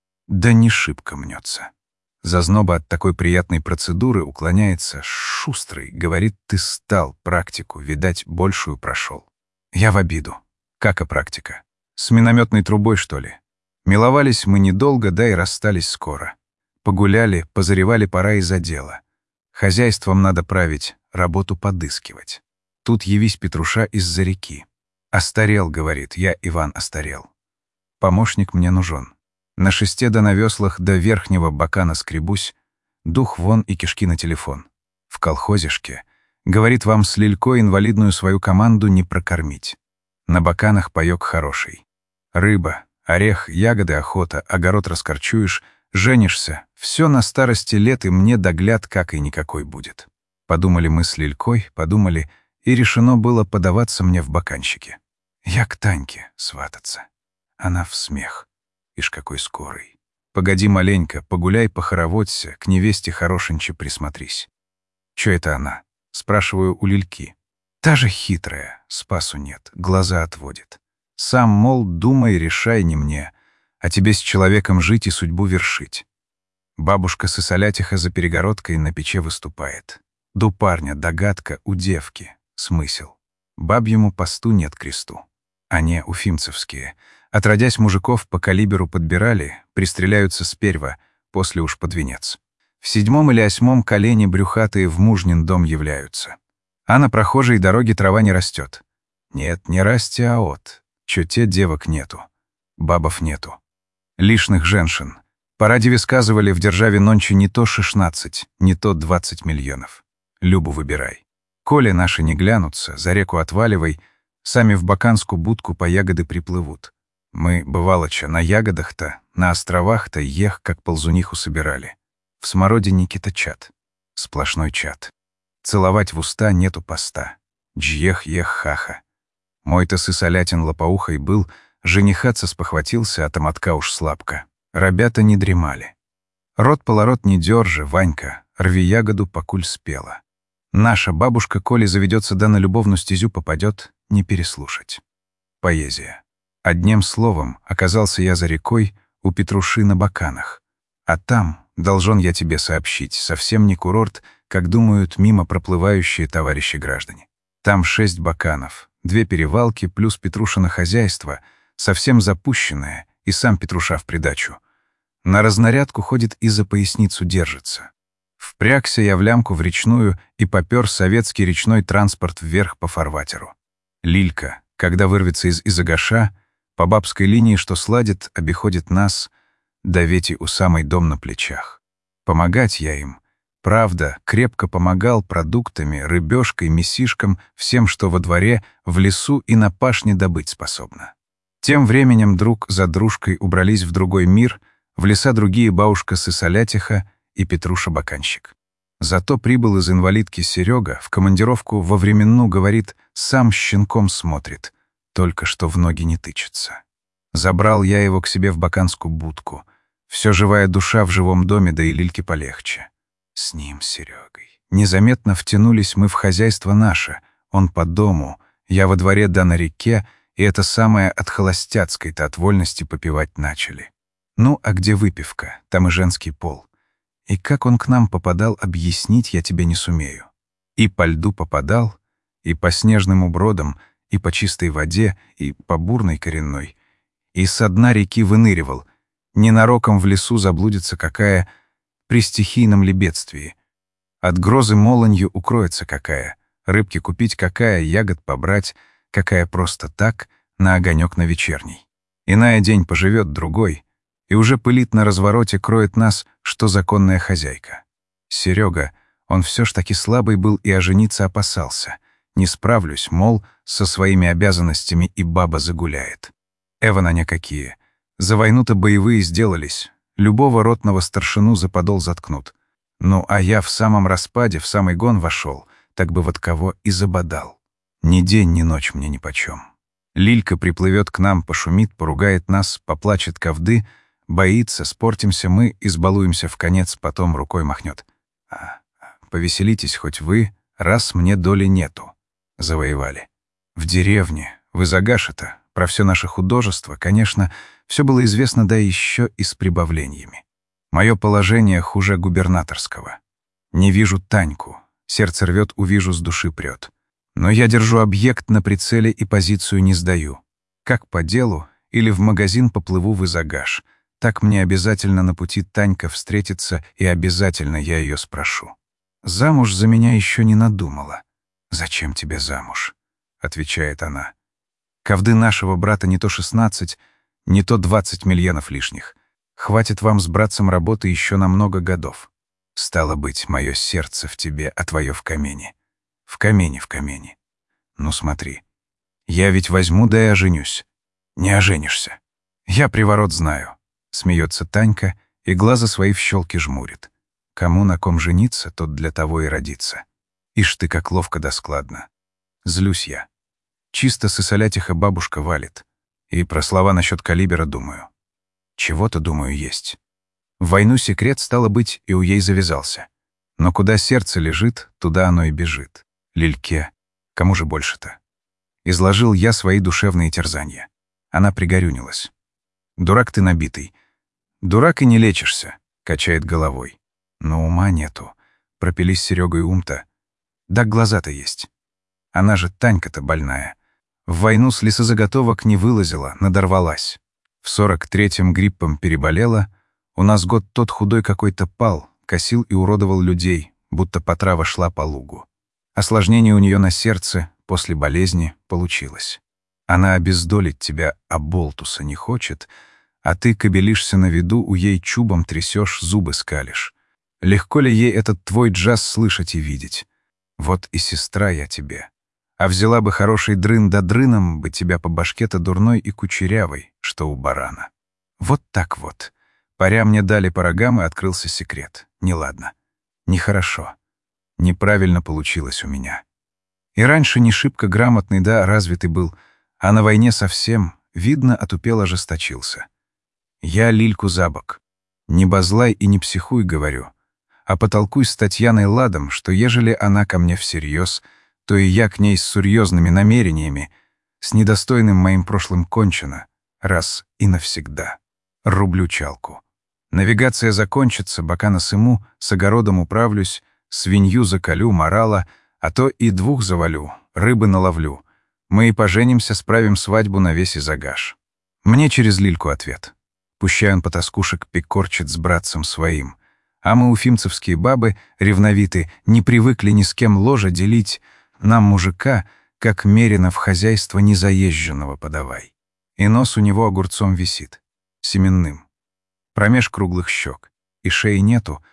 Да не шибко мнется. Зазноба от такой приятной процедуры уклоняется. Шустрый, говорит, ты стал, практику, видать, большую прошел. Я в обиду. Кака практика? С минометной трубой, что ли? Миловались мы недолго, да и расстались скоро. Погуляли, позаревали, пора и за дело. Хозяйством надо править, работу подыскивать. Тут явись Петруша из-за реки. «Остарел», — говорит, я, Иван, остарел. Помощник мне нужен. На шесте да на веслах до верхнего бока наскребусь, дух вон и кишки на телефон. В колхозишке, говорит, вам с Лилькой инвалидную свою команду не прокормить. На баканах паёк хороший. Рыба, орех, ягоды, охота, огород раскорчуешь, женишься, все на старости лет, и мне догляд как и никакой будет. Подумали мы с Лилькой, подумали, и решено было подаваться мне в баканщике. Я к Таньке свататься. Она в смех. Ишь, какой скорый. Погоди маленько, погуляй, похороводься, к невесте хорошеньче присмотрись. Чё это она? Спрашиваю у Лильки. Та же хитрая, спасу нет, глаза отводит. Сам, мол, думай, решай, не мне, а тебе с человеком жить и судьбу вершить. Бабушка сысолятиха за перегородкой на печи выступает. До парня догадка, у девки смысл. Бабьему посту нет кресту. Они уфимцевские. Отродясь мужиков по калиберу подбирали, пристреляются сперва, после уж под венец. В 7 или 8 колене брюхатые в мужнин дом являются. А на прохожей дороге трава не растет. Нет, не расти, а от. Чё те девок нету. Бабов нету. Лишних женщин. По радио сказывали, в державе нонче не то 16, не то 20 миллионов. Любу выбирай. Коли наши не глянутся, за реку отваливай, сами в баканскую будку по ягоды приплывут. Мы, бывалоча, на ягодах-то, на островах-то ех, как ползуниху собирали. В смородине-то чат. Сплошной чат. Целовать в уста нету поста. Джьех-ех-хаха. Мой-то сысолятин лопоухой был, женихаться спохватился, а тамотка уж слабко. Ребята не дремали. Рот-полорот не держи, Ванька, рви ягоду, покуль спела. Наша бабушка, коли заведется да на любовную стезю попадет, не переслушать. Поэзия. Одним словом, оказался я за рекой у Петруши на баканах. А там, должен я тебе сообщить, совсем не курорт, как думают мимо проплывающие товарищи граждане. Там 6 баканов, 2 перевалки плюс Петрушино хозяйство, совсем запущенное, и сам Петруша в придачу. На разнарядку ходит и за поясницу держится. Впрягся я в лямку в речную и попёр советский речной транспорт вверх по фарватеру. Лилька, когда вырвется из Изагаша, по бабской линии, что сладит, обиходит нас, да ведь и у самой дом на плечах. Помогать я им, Правда, крепко помогал продуктами, рыбешкой, мясишком, всем, что во дворе, в лесу и на пашне добыть способно. Тем временем друг за дружкой убрались в другой мир, в леса другие бабушка Сысолятиха и Петруша-баканщик. Зато прибыл из инвалидки Серега, в командировку во временну, говорит, сам щенком смотрит, только что в ноги не тычется. Забрал я его к себе в баканскую будку. Все живая душа в живом доме, да и Лильке полегче. С ним, Серегой. Незаметно втянулись мы в хозяйство наше. Он по дому, я во дворе да на реке, и это самое от холостяцкой-то от вольности попивать начали. Ну, а где выпивка? Там и женский пол. И как он к нам попадал, объяснить я тебе не сумею. И по льду попадал, и по снежным убродам, и по чистой воде, и по бурной коренной. И со дна реки выныривал. Ненароком в лесу заблудится какая, при стихийном ли бедствии. От грозы молонью укроется какая, рыбки купить какая, ягод побрать, какая просто так, на огонек на вечерний. Иная день поживет другой, и уже пылит на развороте, кроет нас, что законная хозяйка. Серега, он все ж таки слабый был и ожениться опасался. Не справлюсь, мол, со своими обязанностями и баба загуляет. Эвананя какие. За войну-то боевые сделались. Любого ротного старшину за подол заткнут. Ну, а я в самом распаде, в самый гон вошел, так бы вот кого и забодал. Ни день, ни ночь мне нипочем. Лилька приплывет к нам, пошумит, поругает нас, поплачет ковды, боится, спортимся мы, избалуемся в конец, потом рукой махнет. Повеселитесь хоть вы, раз мне доли нету. Завоевали. В деревне, в Изагаше-то, про все наше художество, конечно, все было известно, да еще и с прибавлениями. Мое положение хуже губернаторского. Не вижу Таньку, сердце рвет, увижу, с души прет. Но я держу объект на прицеле и позицию не сдаю. Как по делу или в магазин поплыву в Изагаш, так мне обязательно на пути Танька встретится, и обязательно я ее спрошу. Замуж за меня еще не надумала. «Зачем тебе замуж?» — отвечает она. «Ковды нашего брата не то 16, не то 20 миллионов лишних. Хватит вам с братцем работы еще на много годов. Стало быть, мое сердце в тебе, а твое в камине. В камине, в камине. Ну смотри, я ведь возьму, да и оженюсь. Не оженишься. Я приворот знаю». Смеется Танька и глаза свои в щелки жмурит. Кому на ком жениться, тот для того и родится. Ишь ты, как ловко да складно. Злюсь я. Чисто Сысолятиха бабушка валит. И про слова насчет калибера думаю. Чего-то, думаю, есть. В войну секрет, стало быть, и у ей завязался. Но куда сердце лежит, туда оно и бежит. Лильке. Кому же больше-то? Изложил я свои душевные терзания. Она пригорюнилась. «Дурак ты набитый. Дурак и не лечишься», — качает головой. Но ума нету. Пропились Серегой ум-то. Да глаза-то есть. Она же Танька-то больная. В войну с лесозаготовок не вылазила, надорвалась. В 43-м гриппом переболела. У нас год тот худой какой-то пал, косил и уродовал людей, будто потрава шла по лугу. Осложнение у нее на сердце после болезни получилось. Она обездолить тебя, а болтуса не хочет, а ты кобелишься на виду, у ей чубом трясешь, зубы скалишь. Легко ли ей этот твой джаз слышать и видеть? Вот и сестра я тебе. А взяла бы хороший дрын да дрыном бы тебя по башке-то дурной и кучерявой, что у барана. Вот так вот. Паря мне дали по рогам, и открылся секрет. Неладно. Нехорошо. Неправильно получилось у меня. И раньше не шибко грамотный, да, развитый был, а на войне совсем, видно, отупел, ожесточился. Я Лильку за бок. Не базлай и не психуй, говорю, а потолкуй с Татьяной ладом, что ежели она ко мне всерьез, то и я к ней с серьезными намерениями, с недостойным моим прошлым кончено, раз и навсегда. Рублю чалку. Навигация закончится, бакана сыму, с огородом управлюсь, свинью заколю, морала, а то и двух завалю, рыбы наловлю. Мы и поженимся, справим свадьбу на весь Изагаш. Мне через Лильку ответ. Пущай он потаскушек пикорчит с братцем своим. А мы, уфимцевские бабы, ревновиты, не привыкли ни с кем ложа делить. Нам, мужика, как мерено в хозяйство незаезженного подавай. И нос у него огурцом висит, семенным. Промеж круглых щек. И шеи нету,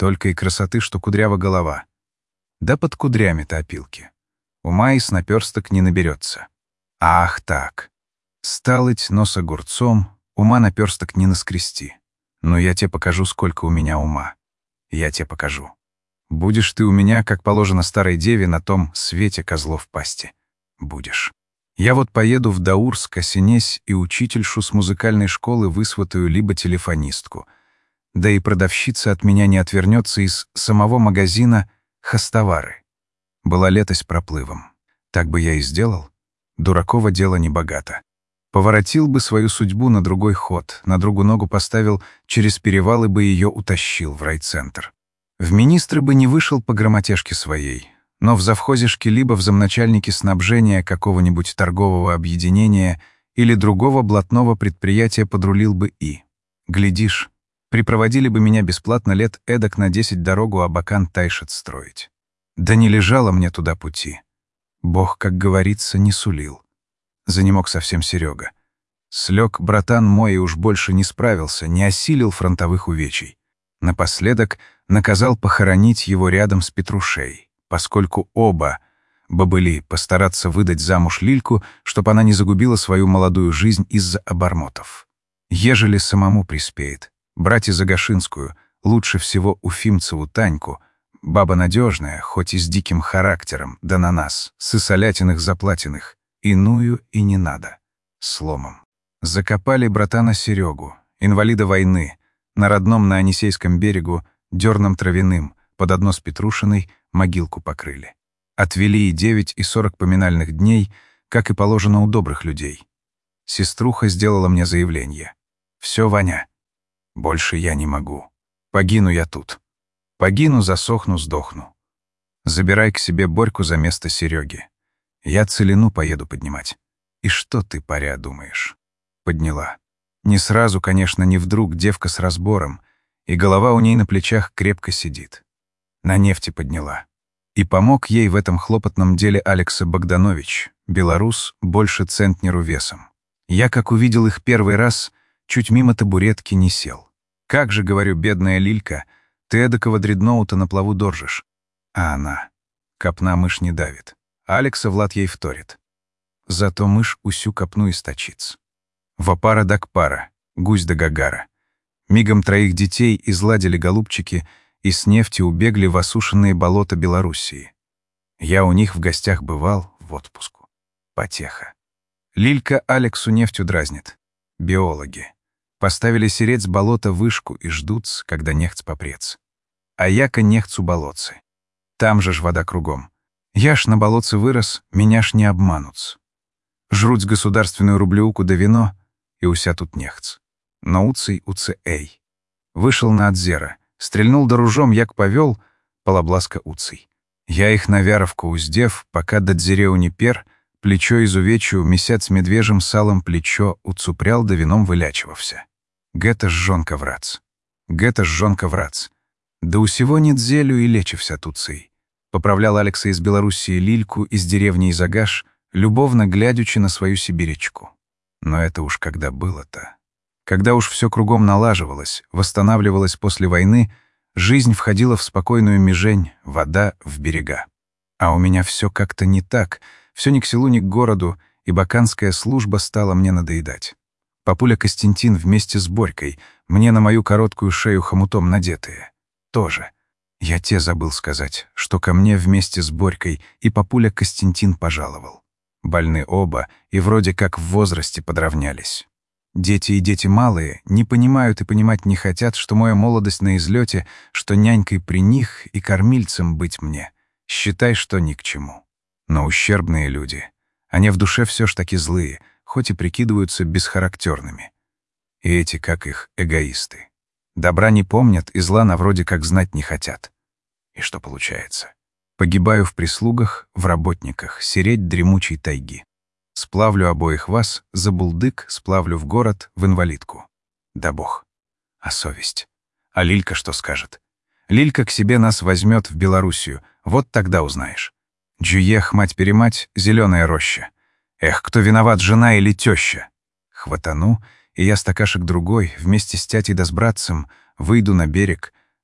Только и красоты, что кудрява голова. Да под кудрями-то опилки. Ума и с наперсток не наберется. Ах так. Сталыть нос огурцом, ума наперсток не наскрести. Но я тебе покажу, сколько у меня ума. Я тебе покажу. Будешь ты у меня, как положено старой деве, на том свете козлов пасти. Будешь. Я вот поеду в Даурск, осенесь, и учительшу с музыкальной школы высватаю либо телефонистку. Да и продавщица от меня не отвернется из самого магазина хостовары. Была летость проплывом. Так бы я и сделал. Дураково дело небогато. Поворотил бы свою судьбу на другой ход, на другую ногу поставил через перевал и бы ее утащил в райцентр. В министры бы не вышел по грамотежке своей, но в завхозишке либо в замначальнике снабжения какого-нибудь торгового объединения или другого блатного предприятия подрулил бы и. Глядишь, припроводили бы меня бесплатно лет эдак на 10 дорогу Абакан-Тайшет строить. Да не лежало мне туда пути. Бог, как говорится, не сулил. Занемог совсем Серега. Слег братан мой и уж больше не справился, не осилил фронтовых увечий. Напоследок наказал похоронить его рядом с Петрушей, поскольку оба бобыли постараться выдать замуж Лильку, чтоб она не загубила свою молодую жизнь из-за обормотов. Ежели самому приспеет, брать и Загашинскую, лучше всего Уфимцеву Таньку, баба надежная, хоть и с диким характером, да на нас, сысолятиных заплатиных, иную и не надо. Сломом. Закопали братана Серегу, инвалида войны, на родном на Анисейском берегу, дерном травяным, под одно с Петрушиной, могилку покрыли. Отвели и 9, и 40 поминальных дней, как и положено у добрых людей. Сеструха сделала мне заявление. «Все, Ваня, больше я не могу. Погину я тут. Погину, засохну, сдохну. Забирай к себе Борьку за место Сереги. Я целину поеду поднимать. И что ты, паря, думаешь?» Подняла. Не сразу, конечно, не вдруг, девка с разбором, и голова у ней на плечах крепко сидит. На нефти подняла. И помог ей в этом хлопотном деле Алекса Богданович, белорус, больше центнеру весом. Я, как увидел их первый раз, чуть мимо табуретки не сел. «Как же, — говорю, — бедная Лилька, ты эдакого дредноута на плаву держишь». А она. Копна мышь не давит. Алекса Влад ей вторит. Зато мышь усю копну источиц. Вапара да кпара, гусь да гагара. Мигом 3 детей изладили голубчики и с нефти убегли в осушенные болота Белоруссии. Я у них в гостях бывал в отпуску. Потеха. Лилька Алексу нефтью дразнит. Биологи. Поставили сереть с болота вышку и ждут, когда нехц попрец. А яко нехцу болотцы. Там же ж вода кругом. Я ж на болотце вырос, меня ж не обманут. Жруть государственную рублевку да вино, и уся тут нехц. Но уцей эй. Вышел на Адзера, стрельнул доружом, як повел, полобласка уцей. Я их на Вяровку уздев, пока до дзереу не пер, плечо из увечью, месяц медвежьим салом плечо уцупрял да вином вылячивався. Гэта жжонка врац. Гэта жжонка врац. Да у сего нет зелю и лечився туцей. Поправлял Алекса из Белоруссии Лильку из деревни Изагаш, любовно глядячи на свою сибирячку. Но это уж когда было-то. Когда уж все кругом налаживалось, восстанавливалось после войны, жизнь входила в спокойную межень, вода в берега. А у меня все как-то не так, все ни к селу, ни к городу, и баканская служба стала мне надоедать. Папуля Костянтин вместе с Борькой, мне на мою короткую шею хомутом надетые. Тоже. Я те забыл сказать, что ко мне вместе с Борькой и папуля Костянтин пожаловал. Больны оба и вроде как в возрасте подравнялись. Дети и дети малые не понимают и понимать не хотят, что моя молодость на излете, что нянькой при них и кормильцем быть мне. Считай, что ни к чему. Но ущербные люди, они в душе все ж таки злые, хоть и прикидываются бесхарактерными. И эти, как их, эгоисты. Добра не помнят и зла на вроде как знать не хотят. И что получается? Погибаю в прислугах, в работниках, сереть дремучей тайги. Сплавлю обоих вас, за булдык, сплавлю в город, в инвалидку. Да бог. А совесть? А Лилька что скажет? Лилька к себе нас возьмет в Белоруссию, вот тогда узнаешь. Джуех, мать-перемать, зеленая роща. Эх, кто виноват, жена или теща? Хватану, и я стакашек другой, вместе с тятей да с братцем, выйду на берег,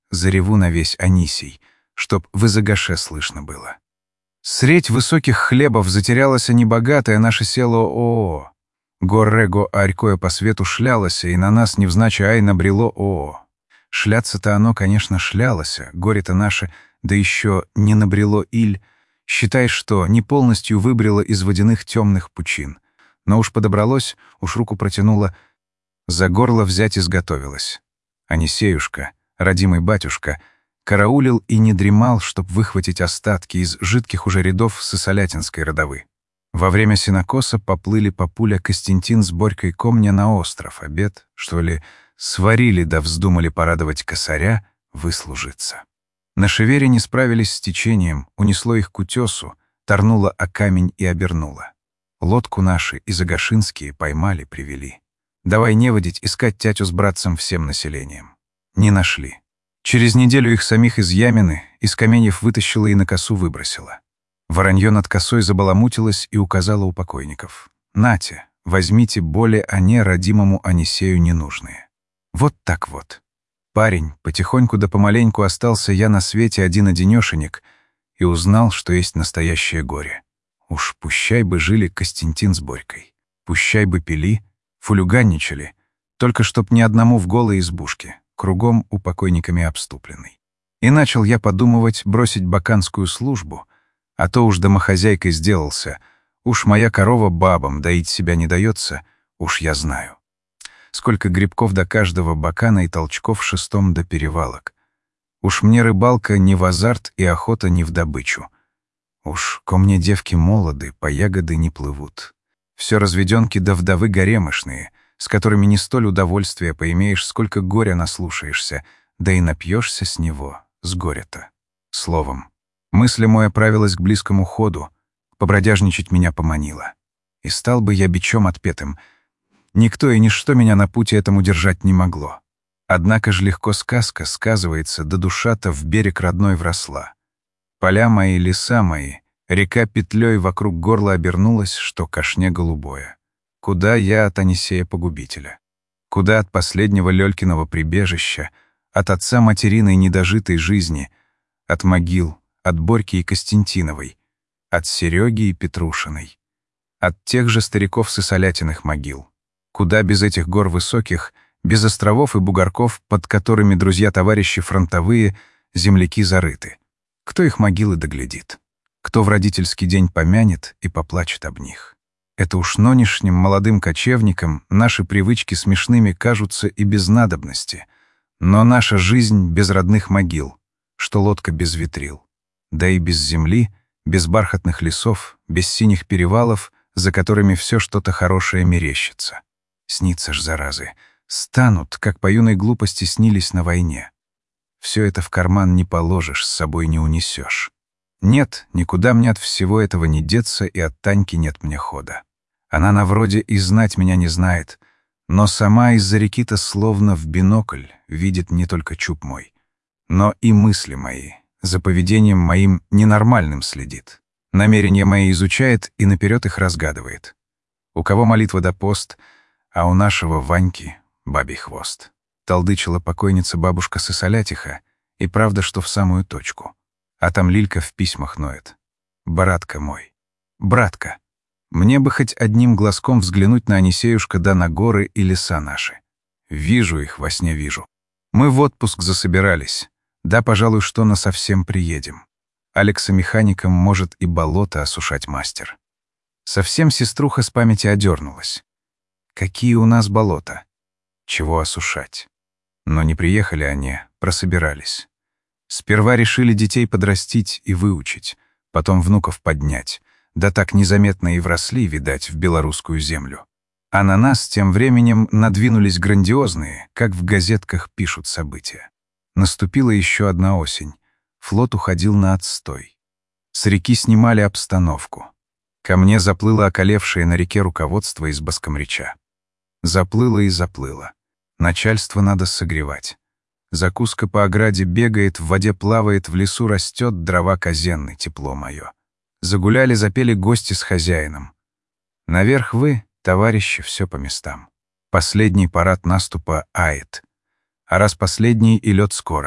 зареву на весь Анисий, чтоб в Изагаше слышно было. Средь высоких хлебов затерялось небогатое наше село ОО. Горрего арькое по свету шлялося, и на нас невзначай ай набрело ОО. Шляться-то оно, конечно, шлялося, горе-то наше, да еще не набрело иль, считай, что не полностью выбрело из водяных темных пучин. Но уж подобралось, уж руку протянуло, за горло взять изготовилось. Анисеюшка, родимый батюшка, караулил и не дремал, чтоб выхватить остатки из жидких уже рядов сысолятинской родовы. Во время сенокоса поплыли папуля Костянтин с Борькой Комня на остров, обед, что ли, сварили да вздумали порадовать косаря, выслужиться. На шевере не справились с течением, унесло их к утесу, торнуло о камень и обернуло. Лодку наши изагашинские поймали, привели. Давай не водить, искать тятю с братцем всем населением. Не нашли. Через неделю их самих из ямины, из каменьев вытащила и на косу выбросила. Воронье над косой забаламутилось и указало у покойников. «Нате, возьмите более они родимому Анисею ненужные». Вот так вот. Парень, потихоньку да помаленьку остался я на свете один-одинешенек и узнал, что есть настоящее горе. Уж пущай бы жили Костянтин с Борькой, пущай бы пили, фулюганничали, только чтоб ни одному в голой избушке, кругом упокойниками обступленный. И начал я подумывать бросить баканскую службу, а то уж домохозяйкой сделался, уж моя корова бабам доить себя не дается, уж я знаю. Сколько грибков до каждого бакана и толчков шестом до перевалок. Уж мне рыбалка не в азарт и охота не в добычу. Уж ко мне девки молоды, по ягоды не плывут. Все разведенки да вдовы гаремошные, с которыми не столь удовольствия поимеешь, сколько горя наслушаешься, да и напьешься с него, с горя-то. Словом, мысль моя правилась к близкому ходу, побродяжничать меня поманила. И стал бы я бичом отпетым. Никто и ничто меня на пути этому держать не могло. Однако ж легко сказка сказывается, да душа-то в берег родной вросла. Поля мои, леса мои, река петлей вокруг горла обернулась, что кашне голубое. Куда я от Анисея-погубителя? Куда от последнего Лёлькиного прибежища, от отца материной недожитой жизни, от могил, от Борьки и Костянтиновой, от Серёги и Петрушиной, от тех же стариков Сысолятиных могил? Куда без этих гор высоких, без островов и бугорков, под которыми друзья-товарищи фронтовые, земляки зарыты? Кто их могилы доглядит? Кто в родительский день помянет и поплачет об них? Это уж нонешним молодым кочевникам наши привычки смешными кажутся и без надобности. Но наша жизнь без родных могил, что лодка без ветрил. Да и без земли, без бархатных лесов, без синих перевалов, за которыми все что-то хорошее мерещится. Снится ж, заразы, станут, как по юной глупости снились на войне. Все это в карман не положишь, с собой не унесешь. Нет, никуда мне от всего этого не деться, и от Таньки нет мне хода. Она на вроде и знать меня не знает, но сама из-за реки-то словно в бинокль видит не только чуб мой, но и мысли мои, за поведением моим ненормальным следит. Намерения мои изучает и наперед их разгадывает. У кого молитва да пост, а у нашего Ваньки бабий хвост. Толдычила покойница бабушка Сысолятиха, и правда, что в самую точку. А там Лилька в письмах ноет. «Братка мой, братка, мне бы хоть одним глазком взглянуть на Анисеюшка да на горы и леса наши. Вижу их, во сне вижу. Мы в отпуск засобирались. Да, пожалуй, что насовсем приедем. Алекса-механиком может и болото осушать мастер». Совсем сеструха с памяти одернулась. Какие у нас болота? Чего осушать? Но не приехали они, прособирались. Сперва решили детей подрастить и выучить, потом внуков поднять, да так незаметно и вросли, видать, в белорусскую землю. А на нас тем временем надвинулись грандиозные, как в газетках пишут события. Наступила еще одна осень. Флот уходил на отстой. С реки снимали обстановку. Ко мне заплыло околевшее на реке руководство из Баскомрича. Заплыло и заплыло. Начальство надо согревать. Закуска по ограде бегает, в воде плавает, в лесу растет, дрова казенный, тепло мое. Загуляли, запели гости с хозяином. Наверх вы, товарищи, все по местам. Последний парад наступа ает. А раз последний и лед скоро.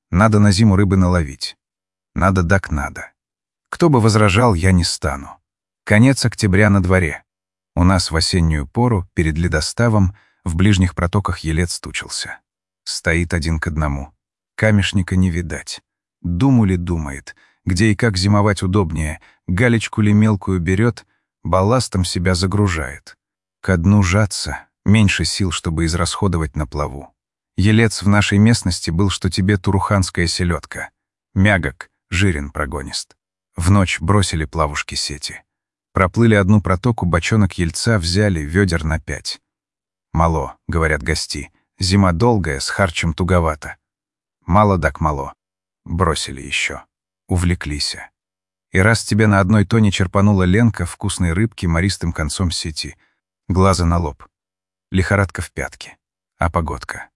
Надо на зиму рыбы наловить. Надо так надо. Кто бы возражал, я не стану. Конец октября на дворе. У нас в осеннюю пору, перед ледоставом, в ближних протоках елец тучился. Стоит один к одному. Камешника не видать. Думу ли думает, где и как зимовать удобнее, галечку ли мелкую берет, балластом себя загружает. Ко дну жаться, меньше сил, чтобы израсходовать на плаву. Елец в нашей местности был, что тебе туруханская селедка. Мягок, жирен прогонист. В ночь бросили плавушки сети. Проплыли одну протоку, бочонок ельца взяли, ведер на 5. «Мало», — говорят гости, — «зима долгая, с харчем туговато». Мало так мало. Бросили еще. Увлеклись. И раз тебе на одной тоне черпанула Ленка вкусной рыбки мористым концом сети, глаза на лоб, лихорадка в пятке. А погодка.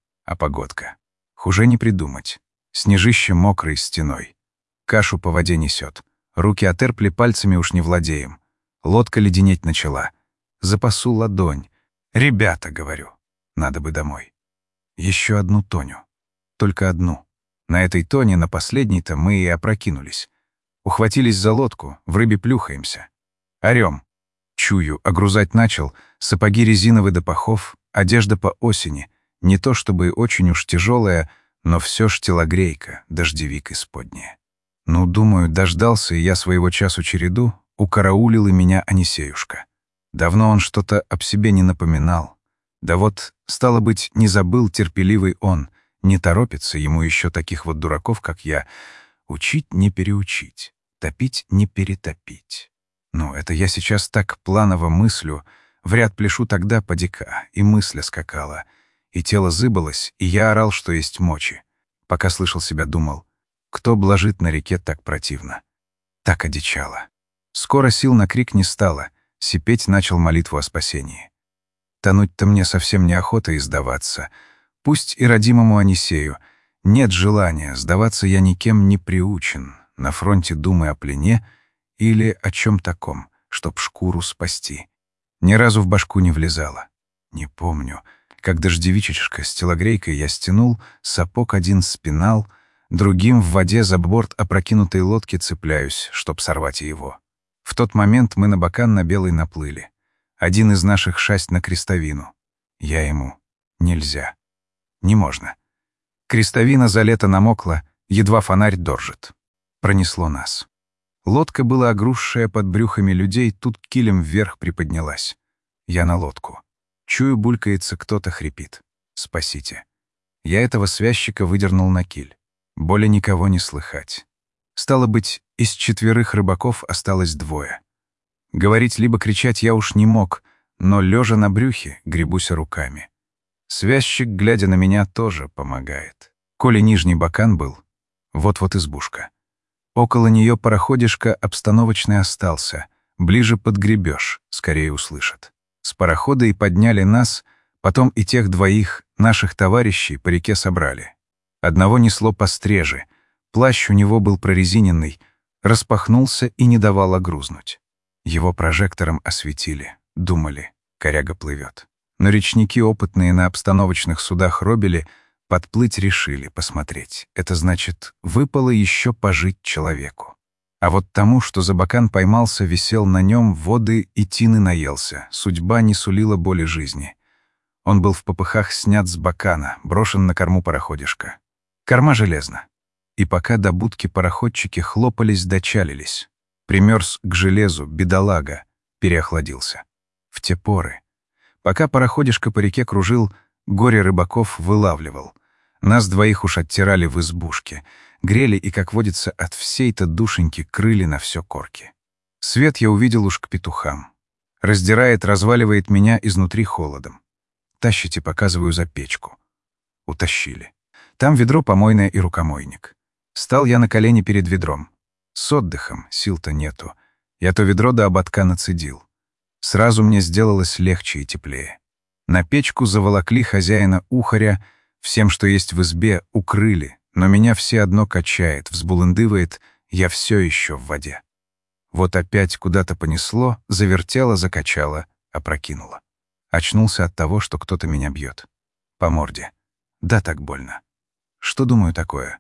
Хуже не придумать. Снежище мокрой стеной. Кашу по воде несет. Руки отерпли, пальцами уж не владеем. Лодка леденеть начала. Запасу ладонь. «Ребята», — говорю, — «надо бы домой». Еще одну тоню. Только одну. На этой тоне, на последней-то мы и опрокинулись. Ухватились за лодку, в рыбе плюхаемся. Орем. Чую, огрузать начал, сапоги резиновые до пахов, одежда по осени. Не то чтобы очень уж тяжелая, но все ж телогрейка, дождевик исподняя. Ну, думаю, дождался и я своего часу череду, укараулил и меня Анисеюшка. Давно он что-то об себе не напоминал. Да вот, стало быть, не забыл терпеливый он, не торопится ему еще таких вот дураков, как я, учить не переучить, топить не перетопить. Ну, это я сейчас так планово мыслю, в ряд пляшу тогда подика, и мысля скакала, и тело зыбалось, и я орал, что есть мочи. Пока слышал себя, думал, кто блажит на реке так противно. Так одичало. Скоро сил на крик не стало, сипеть начал молитву о спасении. Тонуть-то мне совсем неохота и сдаваться. Пусть и родимому Анисею. Нет желания, сдаваться я никем не приучен. На фронте думы о плене или о чем таком, чтоб шкуру спасти. Ни разу в башку не влезало. Не помню, как дождевичечка с телогрейкой я стянул, сапог один спинал, другим в воде за борт опрокинутой лодки цепляюсь, чтоб сорвать его. В тот момент мы на бакан на белый наплыли. Один из наших шасть на крестовину. Я ему: нельзя. Не можно. Крестовина за лето намокла, едва фонарь доржит. Пронесло нас. Лодка была огрузшая под брюхами людей, тут килем вверх приподнялась. Я на лодку. Чую, булькается, кто-то хрипит. Спасите. Я этого связчика выдернул на киль. Более никого не слыхать. Стало быть, из 4 рыбаков осталось 2. Говорить либо кричать я уж не мог, но, лежа на брюхе, гребуся руками. Связчик, глядя на меня, тоже помогает. Коли нижний бакан был, вот-вот избушка. Около нее пароходишка обстановочный остался. Ближе подгребешь, скорее услышат. С парохода и подняли нас, потом и тех 2 наших товарищей по реке собрали. Одного несло постреже, плащ у него был прорезиненный, распахнулся и не давал огрузнуть. Его прожектором осветили, думали, коряга плывет. Но речники, опытные на обстановочных судах робили, подплыть решили, посмотреть. Это значит, выпало еще пожить человеку. А вот тому, что за бакан поймался, висел на нем, воды и тины наелся, судьба не сулила боли жизни. Он был в попыхах снят с бакана, брошен на корму пароходишка. Корма железна. И пока до будки пароходчики хлопались, дочалились. Примерз к железу, бедолага, переохладился. В те поры. Пока пароходишка по реке кружил, горе рыбаков вылавливал. Нас 2 уж оттирали в избушке, грели и, как водится, от всей-то душеньки крыли на все корки. Свет я увидел уж к петухам. Раздирает, разваливает меня изнутри холодом. Тащите, показываю, за печку. Утащили. Там ведро помойное и рукомойник. Стал я на колени перед ведром. С отдыхом, сил-то нету. Я то ведро до ободка нацедил. Сразу мне сделалось легче и теплее. На печку заволокли хозяина ухаря, всем, что есть в избе, укрыли, но меня все одно качает, взбулындывает, я все еще в воде. Вот опять куда-то понесло, завертело, закачало, опрокинуло. Очнулся от того, что кто-то меня бьет. По морде. Да, так больно. Что, думаю, такое?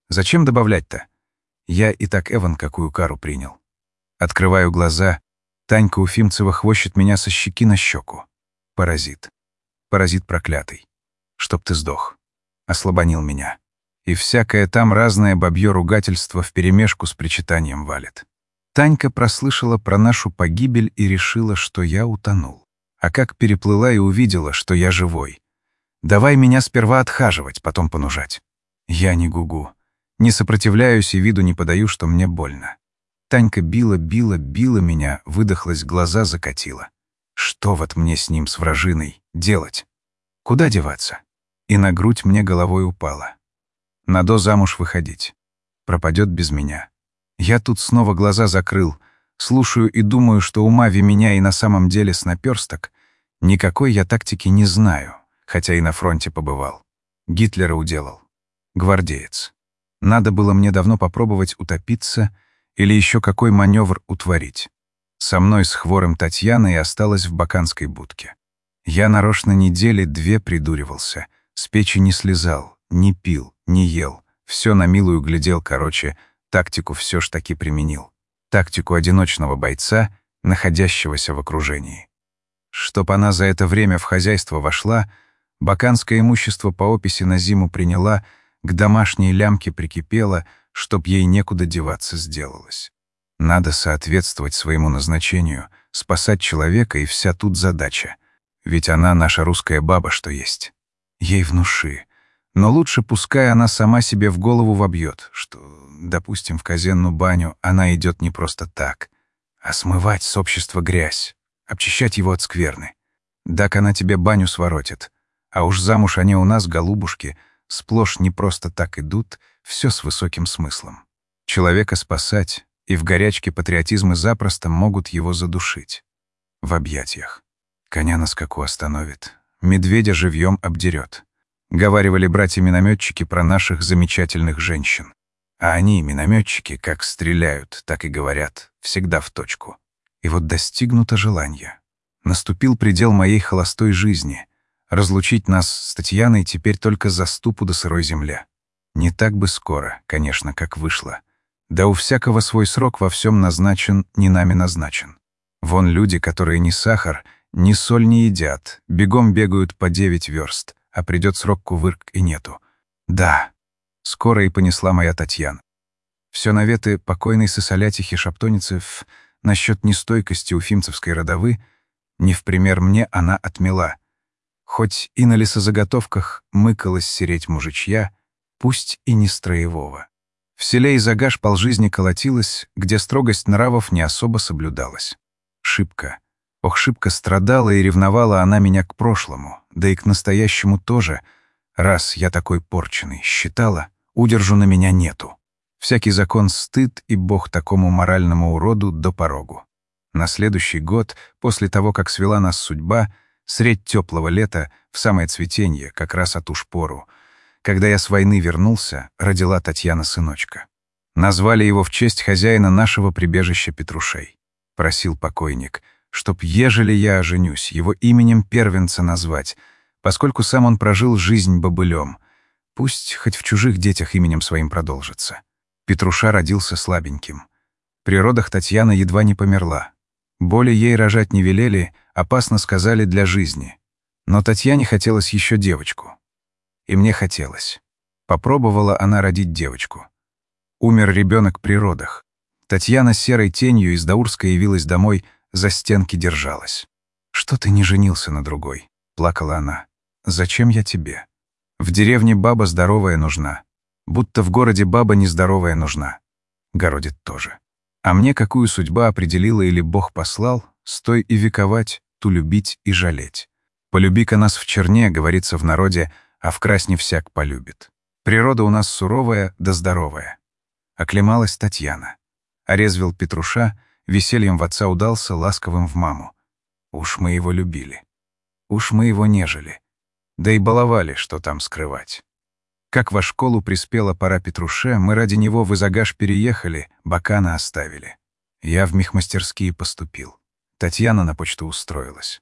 Зачем добавлять-то? Я и так Эван какую кару принял. Открываю глаза. Танька Уфимцева хвощет меня со щеки на щеку. Паразит. Паразит проклятый. Чтоб ты сдох. Ослабонил меня. И всякое там разное бабье ругательство вперемешку с причитанием валит. Танька прослышала про нашу погибель и решила, что я утонул. А как переплыла и увидела, что я живой. Давай меня сперва отхаживать, потом понужать. Я не гугу. Не сопротивляюсь и виду не подаю, что мне больно. Танька била меня, выдохлась, глаза закатила. Что вот мне с ним, с вражиной, делать? Куда деваться? И на грудь мне головой упала. Надо замуж выходить. Пропадет без меня. Я тут снова глаза закрыл, слушаю и думаю, что у Мави меня и на самом деле с наперсток. Никакой я тактики не знаю, хотя и на фронте побывал. Гитлера уделал. Гвардеец. Надо было мне давно попробовать утопиться или еще какой маневр утворить. Со мной с хворым Татьяной осталась в баканской будке. Я нарочно недели 2 придуривался, с печи не слезал, не пил, не ел, все на милую глядел, короче, тактику все ж таки применил. Тактику одиночного бойца, находящегося в окружении. Чтоб она за это время в хозяйство вошла, баканское имущество по описи на зиму приняла, к домашней лямке прикипела, чтоб ей некуда деваться сделалось. Надо соответствовать своему назначению, спасать человека, и вся тут задача. Ведь она наша русская баба, что есть. Ей внуши. Но лучше пускай она сама себе в голову вобьет, что, допустим, в казенную баню она идет не просто так, а смывать с общества грязь, обчищать его от скверны. Так она тебе баню своротит. А уж замуж они у нас, голубушки, сплошь не просто так идут, все с высоким смыслом. Человека спасать, и в горячке патриотизма запросто могут его задушить. В объятиях. Коня на скаку остановит, медведя живьем обдерет. Говаривали братья-минометчики про наших замечательных женщин. А они, минометчики, как стреляют, так и говорят, всегда в точку. И вот достигнуто желание. Наступил предел моей холостой жизни. Разлучить нас с Татьяной теперь только за ступу до сырой земля. Не так бы скоро, конечно, как вышло. Да у всякого свой срок во всем назначен, не нами назначен. Вон люди, которые ни сахар, ни соль не едят, бегом бегают по 9 верст, а придет срок кувырк и нету. Да, скоро и понесла моя Татьяна. Все наветы покойной сысолятихи Шаптоницы насчет нестойкости уфимцевской родовы не в пример мне она отмела. Хоть и на лесозаготовках мыкалась сереть мужичья, пусть и не строевого. В селе Изагаш полжизни колотилась, где строгость нравов не особо соблюдалась. Шибко. Ох, шибко страдала и ревновала она меня к прошлому, да и к настоящему тоже. Раз я такой порченый, считала, удержу на меня нету. Всякий закон стыд, и Бог такому моральному уроду до порогу. На следующий год, после того, как свела нас судьба, средь теплого лета, в самое цветенье, как раз от уж пору, когда я с войны вернулся, родила Татьяна сыночка. Назвали его в честь хозяина нашего прибежища Петрушей. Просил покойник, чтоб, ежели я оженюсь, его именем первенца назвать, поскольку сам он прожил жизнь бобылем. Пусть хоть в чужих детях именем своим продолжится. Петруша родился слабеньким. При родах Татьяна едва не померла. Боли ей рожать не велели, опасно сказали для жизни. Но Татьяне хотелось еще девочку. И мне хотелось. Попробовала она родить девочку. Умер ребенок при родах. Татьяна серой тенью из Даурска явилась домой, за стенки держалась. «Что ты не женился на другой?» — плакала она. «Зачем я тебе? В деревне баба здоровая нужна. Будто в городе баба нездоровая нужна. Городит тоже. А мне какую судьба определила или Бог послал, стой и вековать, ту любить и жалеть. Полюби-ка нас в черне, говорится в народе, а в красне всяк полюбит. Природа у нас суровая да здоровая». Оклемалась Татьяна. Орезвил Петруша, весельем в отца удался, ласковым в маму. Уж мы его любили. Уж мы его нежели. Да и баловали, что там скрывать. Как во школу приспела пора Петруше, мы ради него в Изагаш переехали, бакана оставили. Я в мехмастерские поступил. Татьяна на почту устроилась.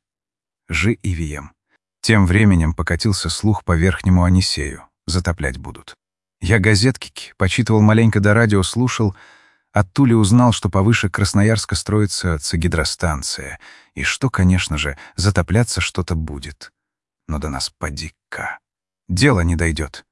Жи и вием. Тем временем покатился слух по Верхнему Анисею. Затоплять будут. Я газетки почитывал маленько до радио, слушал. От Тули узнал, что повыше Красноярска строится гидростанция, и что, конечно же, затопляться что-то будет. Но до нас поди-ка. Дело не дойдет.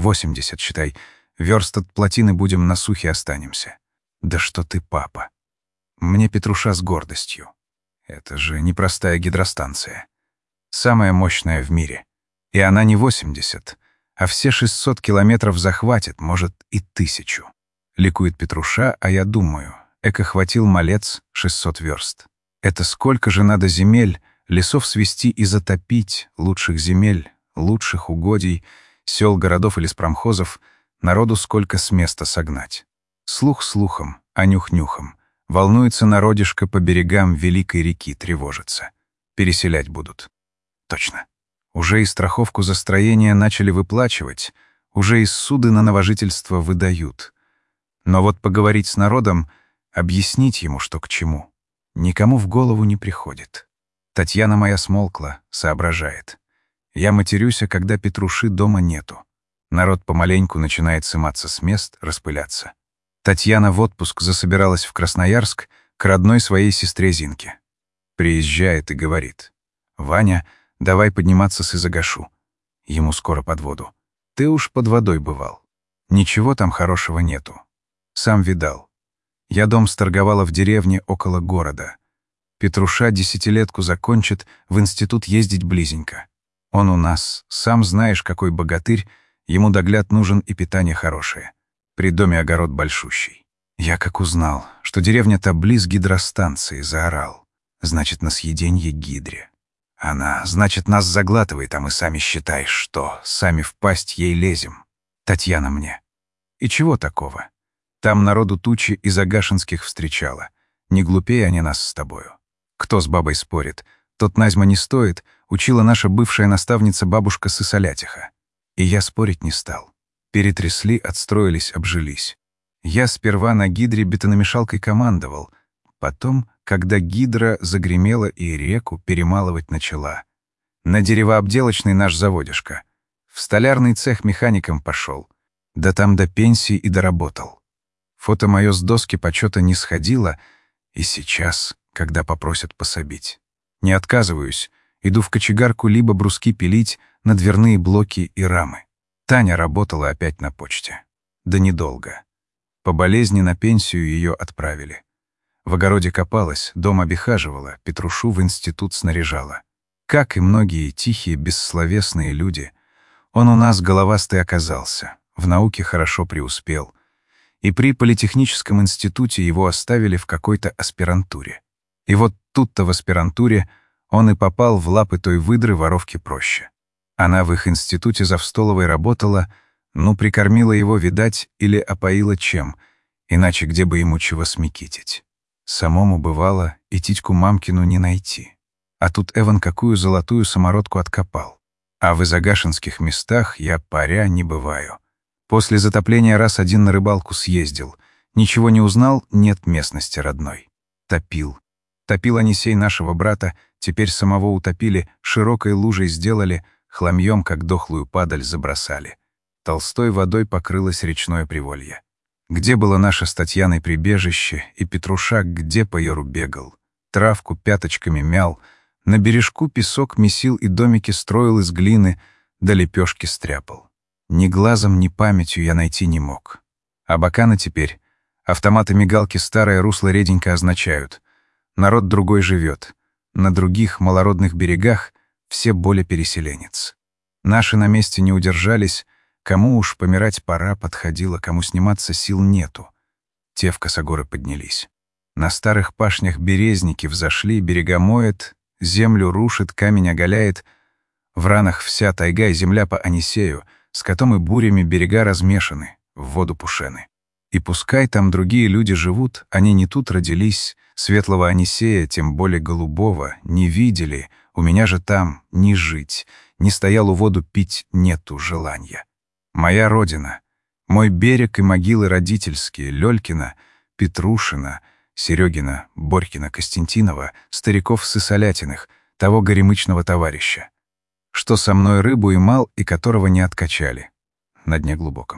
80, считай. Верст от плотины будем, на сухе останемся. Да что ты, папа. Мне Петруша с гордостью. Это же непростая гидростанция. Самая мощная в мире. И она не 80, а все 600 километров захватит, может, и 1000. Ликует Петруша, а я думаю, эко хватил малец 600 верст. Это сколько же надо земель, лесов свести и затопить, лучших земель, лучших угодий, сел, городов или спромхозов, народу сколько с места согнать. Слух слухом, а нюх нюхом. Волнуется народишко по берегам великой реки, тревожится. Переселять будут. Точно. Уже и страховку за строение начали выплачивать, уже и суды на новожительство выдают. Но вот поговорить с народом, объяснить ему, что к чему, никому в голову не приходит. Татьяна моя смолкла, соображает. Я матерюсь, когда Петруши дома нету. Народ помаленьку начинает сыматься с мест, распыляться. Татьяна в отпуск засобиралась в Красноярск к родной своей сестре Зинке. Приезжает и говорит: «Ваня, давай подниматься с Изагашу. Ему скоро под воду. Ты уж под водой бывал. Ничего там хорошего нету. Сам видал. Я дом сторговала в деревне около города. Петруша 10-летку закончит, в институт ездить близенько. Он у нас, сам знаешь, какой богатырь, ему догляд нужен и питание хорошее. При доме огород большущий. Я как узнал, что деревня-то близ гидростанции, заорал. Значит, на съеденье гидре. Она, значит, нас заглатывает, а мы сами считай, что сами в пасть ей лезем. Татьяна мне. И чего такого? Там народу тучи из агашинских встречала. Не глупее они нас с тобою. Кто с бабой спорит, тот Назьма не стоит, учила наша бывшая наставница бабушка Сысолятиха. И я спорить не стал. Перетрясли, отстроились, обжились. Я сперва на гидре бетономешалкой командовал, потом, когда гидра загремела и реку перемалывать начала. На деревообделочный наш заводишка. В столярный цех механиком пошел. Да там до пенсии и доработал. Фото мое с доски почета не сходило, и сейчас, когда попросят пособить. Не отказываюсь, иду в кочегарку либо бруски пилить на дверные блоки и рамы. Таня работала опять на почте. Да недолго. По болезни на пенсию ее отправили. В огороде копалась, дом обихаживала, Петрушу в институт снаряжала. Как и многие тихие, бессловесные люди, он у нас головастый оказался, в науке хорошо преуспел. И при политехническом институте его оставили в какой-то аспирантуре. И вот тут-то в аспирантуре он и попал в лапы той выдры воровки проще. Она в их институте Завстоловой работала, ну, прикормила его, видать, или опоила чем, иначе где бы ему чего смекитить. Самому бывало и титьку мамкину не найти. А тут Эван какую золотую самородку откопал. А в изагашинских местах я паря не бываю. После затопления раз один на рыбалку съездил. Ничего не узнал, нет местности родной. Топил. Топил Анисей нашего брата, теперь самого утопили, широкой лужей сделали, хламьем, как дохлую падаль, забросали. Толстой водой покрылось речное приволье. Где было наше с Татьяной прибежище, и Петруша где по яру бегал. Травку пяточками мял, на бережку песок месил и домики строил из глины, да лепешки стряпал. Ни глазом, ни памятью я найти не мог. А баканы теперь, автоматы-мигалки старое русло реденько означают. Народ другой живет. На других малородных берегах все более переселенец. Наши на месте не удержались, кому уж помирать пора подходило, кому сниматься сил нету. Те в косогоры поднялись. На старых пашнях березники взошли, берега моет, землю рушит, камень оголяет. В ранах вся тайга и земля по Анисею, скотом и бурями берега размешаны, в воду пушены. И пускай там другие люди живут, они не тут родились, светлого Анисея, тем более голубого, не видели, у меня же там ни жить, ни стоялу воду пить нету желания. Моя родина, мой берег и могилы родительские, Лёлькина, Петрушина, Серегина, Борькина, Костянтинова, стариков Сысолятиных, того горемычного товарища, что со мной рыбу имал и которого не откачали на дне глубоком.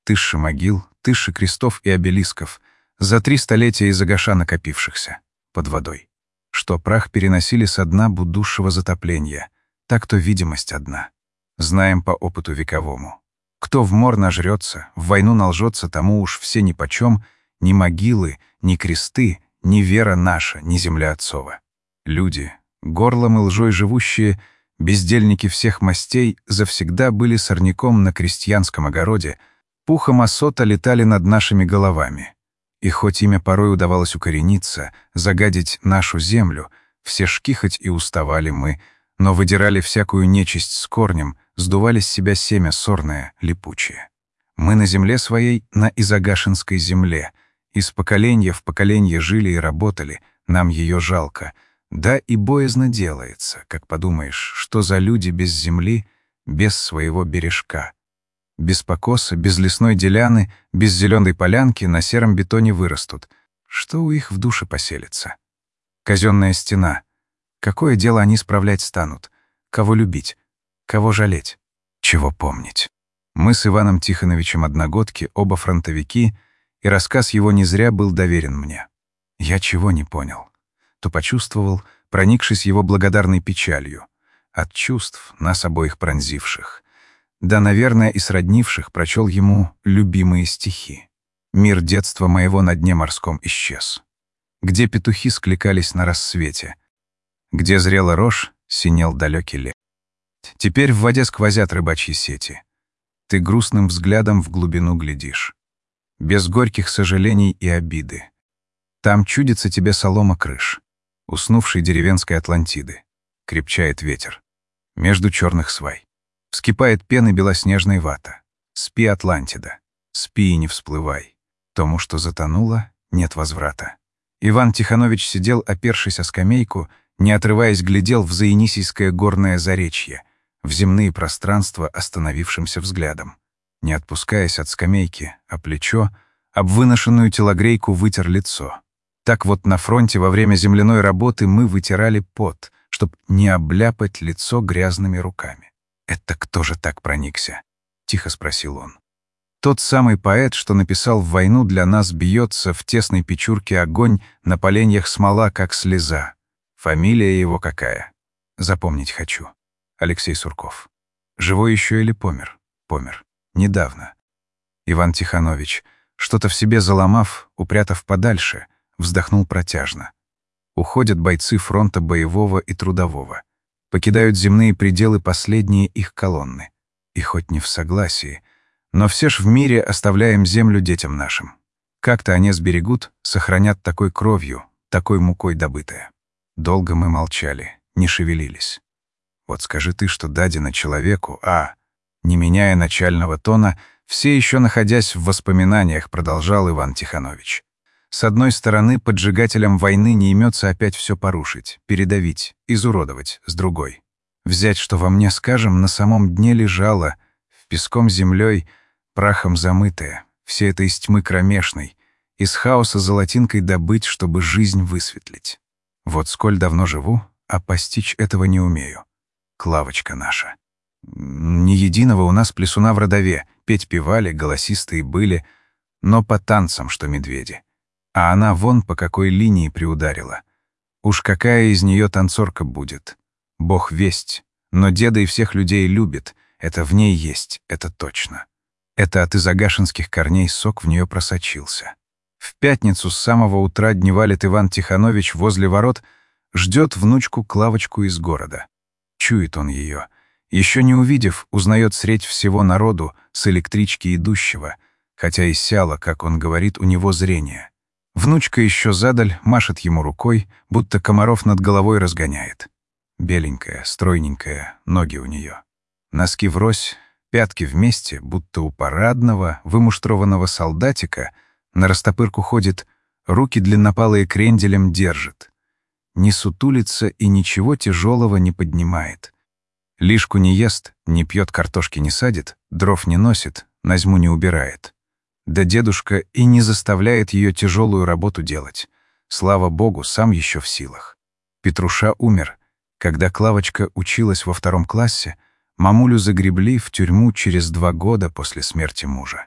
Тысячи могил, тысячи крестов и обелисков, за 3 столетия из агаша накопившихся, под водой. Что прах переносили со дна будущего затопления, так то видимость одна. Знаем по опыту вековому. Кто в мор нажрется, в войну налжется, тому уж все нипочем, ни могилы, ни кресты, ни вера наша, ни земля отцова. Люди, горлом и лжой живущие, бездельники всех мастей, завсегда были сорняком на крестьянском огороде, пухом осота летали над нашими головами. И хоть имя порой удавалось укорениться, загадить нашу землю, все шкихать и уставали мы, но выдирали всякую нечисть с корнем, сдували с себя семя сорное, липучее. Мы на земле своей, на Изагашинской земле, из поколенья в поколенье жили и работали, нам ее жалко. Да и боязно делается, как подумаешь, что за люди без земли, без своего бережка. Без покоса, без лесной деляны, без зеленой полянки на сером бетоне вырастут. Что у их в душе поселится? Казенная стена. Какое дело они справлять станут? Кого любить? Кого жалеть? Чего помнить? Мы с Иваном Тихоновичем одногодки, оба фронтовики, и рассказ его не зря был доверен мне. Я чего не понял, то почувствовал, проникшись его благодарной печалью, от чувств, нас обоих пронзивших. Да, наверное, и сроднивших, прочел ему любимые стихи. Мир детства моего на дне морском исчез. Где петухи скликались на рассвете, где зрела рожь, синел далекий лес. Теперь в воде сквозят рыбачьи сети. Ты грустным взглядом в глубину глядишь. Без горьких сожалений и обиды. Там чудится тебе солома крыш, уснувшей деревенской Атлантиды. Крепчает ветер. Между черных свай. Вскипает пены белоснежной вата. Спи, Атлантида, спи и не всплывай. Тому, что затонуло, нет возврата. Иван Тихонович сидел, опершись о скамейку, не отрываясь, глядел в Заенисийское горное заречье, в земные пространства остановившимся взглядом. Не отпускаясь от скамейки, а плечо, об выношенную телогрейку вытер лицо. Так вот на фронте во время земляной работы мы вытирали пот, чтоб не обляпать лицо грязными руками. «Это кто же так проникся?» — тихо спросил он. «Тот самый поэт, что написал «В войну для нас бьется в тесной печурке огонь, на поленьях смола, как слеза». Фамилия его какая? Запомнить хочу. Алексей Сурков. Живой еще или помер? Помер. Недавно. Иван Тихонович, что-то в себе заломав, упрятав подальше, вздохнул протяжно. Уходят бойцы фронта боевого и трудового. Покидают земные пределы последние их колонны. И хоть не в согласии, но все ж в мире оставляем землю детям нашим. Как-то они сберегут, сохранят такой кровью, такой мукой добытое. Долго мы молчали, не шевелились. Вот скажи ты, что дадено человеку, не меняя начального тона, все еще находясь в воспоминаниях, продолжал Иван Тихонович. С одной стороны, поджигателям войны не имется опять все порушить, передавить, изуродовать, с другой. Взять, что во мне, скажем, на самом дне лежало, в песком землей, прахом замытое, все это из тьмы кромешной, из хаоса золотинкой добыть, чтобы жизнь высветлить. Вот сколь давно живу, а постичь этого не умею. Клавочка наша. Ни единого у нас плясуна в родове, петь певали, голосистые были, но по танцам, что медведи. А она вон по какой линии приударила. Уж какая из нее танцорка будет. Бог весть, но деда и всех людей любит, это в ней есть, это точно. Это от изагашинских корней сок в нее просочился. В пятницу с самого утра дневалит Иван Тихонович возле ворот, ждет внучку Клавочку из города. Чует он ее. Еще не увидев, узнает средь всего народу с электрички идущего, хотя и сяло, как он говорит, у него зрение. Внучка еще задаль машет ему рукой, будто комаров над головой разгоняет. Беленькая, стройненькая, ноги у нее. Носки врозь, пятки вместе, будто у парадного, вымуштрованного солдатика, на растопырку ходит, руки длиннопалые кренделем держит. Не сутулится и ничего тяжелого не поднимает. Лишку не ест, не пьет, картошки не садит, дров не носит, назьму не убирает. Да дедушка и не заставляет ее тяжелую работу делать. Слава Богу, сам еще в силах. Петруша умер. Когда Клавочка училась во 2 классе, мамулю загребли в тюрьму через 2 года после смерти мужа.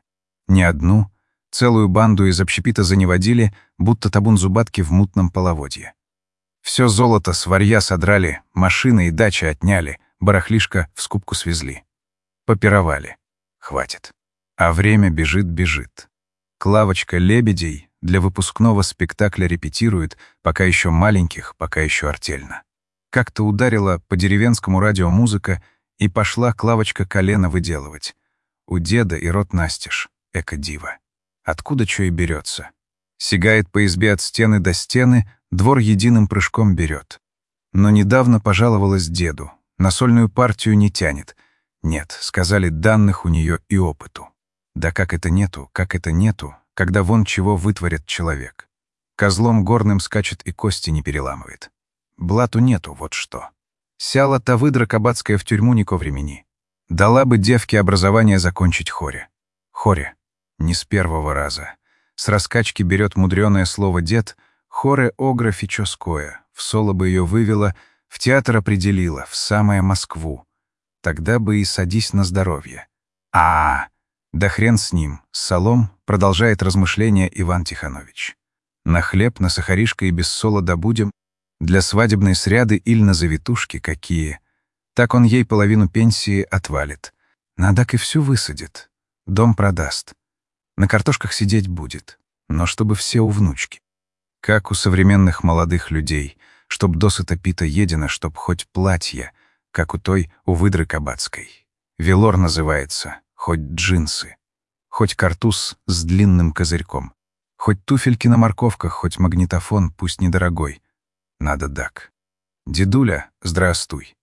Не одну, целую банду из общепита заневодили, будто табун зубатки в мутном половодье. Все золото с варья содрали, машины и дачи отняли, барахлишко в скупку свезли. Попировали. Хватит. А время бежит. Клавочка лебедей для выпускного спектакля репетирует, пока еще маленьких, пока еще артельно. Как-то ударила по деревенскому радио музыка, и пошла Клавочка колено выделывать. У деда и рот настежь, эко-дива. Откуда чё и берется? Сигает по избе от стены до стены, двор единым прыжком берет. Но недавно пожаловалась деду. На сольную партию не тянет. Нет, сказали, данных у нее и опыту. Да как это нету, когда вон чего вытворит человек. Козлом горным скачет и кости не переламывает. Блату нету, вот что. Сяла та выдра кабацкая в тюрьму не ко времени. Дала бы девке образование закончить хоре. Хоре. Не с первого раза. С раскачки берет мудреное слово «дед», хоре огра фичоское, в соло бы ее вывела, в театр определила, в самое Москву. Тогда бы и садись на здоровье. Да хрен с ним, с солом, продолжает размышления Иван Тиханович. На хлеб, на сахаришко и без сола добудем, для свадебной сряды иль на завитушки какие. Так он ей половину пенсии отвалит. Надак и всю высадит. Дом продаст. На картошках сидеть будет. Но чтобы все у внучки. Как у современных молодых людей. Чтоб досыта пита едено, чтоб хоть платье, как у той, у выдры кабацкой. Велор называется, хоть джинсы. Хоть картуз с длинным козырьком. Хоть туфельки на морковках, хоть магнитофон, пусть недорогой. Надо дак. Дедуля, здравствуй.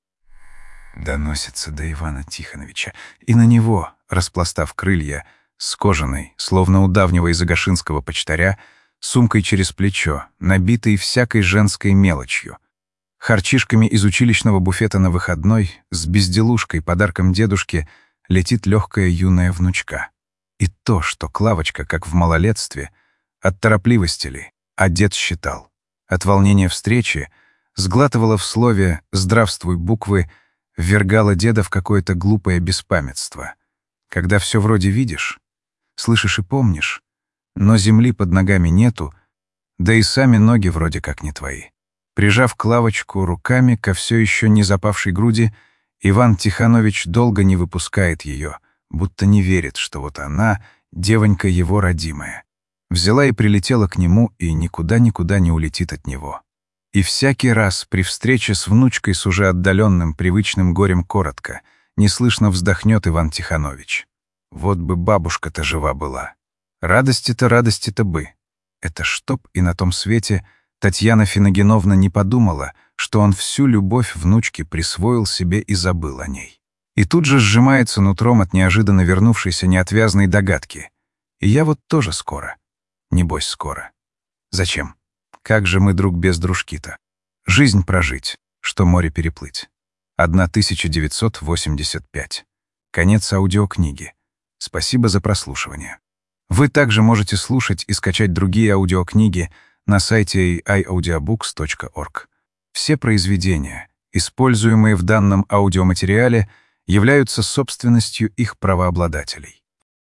Доносится до Ивана Тихоновича. И на него, распластав крылья, с кожаной, словно у давнего изогашинского почтаря, сумкой через плечо, набитой всякой женской мелочью. Харчишками из училищного буфета на выходной, с безделушкой, подарком дедушке, летит легкая юная внучка. И то, что Клавочка, как в малолетстве, от торопливости ли, а дед считал. От волнения встречи сглатывала в слове «здравствуй» буквы, ввергала деда в какое-то глупое беспамятство. Когда все вроде видишь, слышишь и помнишь, но земли под ногами нету, да и сами ноги вроде как не твои. Прижав Клавочку руками ко все еще не запавшей груди, Иван Тиханович долго не выпускает ее, будто не верит, что вот она, девонька его родимая. Взяла и прилетела к нему, и никуда-никуда не улетит от него. И всякий раз при встрече с внучкой с уже отдаленным, привычным горем коротко, неслышно вздохнет Иван Тиханович. Вот бы бабушка-то жива была. Радости-то бы. Это чтоб и на том свете Татьяна Финогеновна не подумала, что он всю любовь внучки присвоил себе и забыл о ней. И тут же сжимается нутром от неожиданно вернувшейся неотвязной догадки. И я вот тоже скоро. Небось, скоро. Зачем? Как же мы друг без дружки-то? Жизнь прожить, что море переплыть. 1985. Конец аудиокниги. Спасибо за прослушивание. Вы также можете слушать и скачать другие аудиокниги на сайте iaudiobooks.org. Все произведения, используемые в данном аудиоматериале, являются собственностью их правообладателей.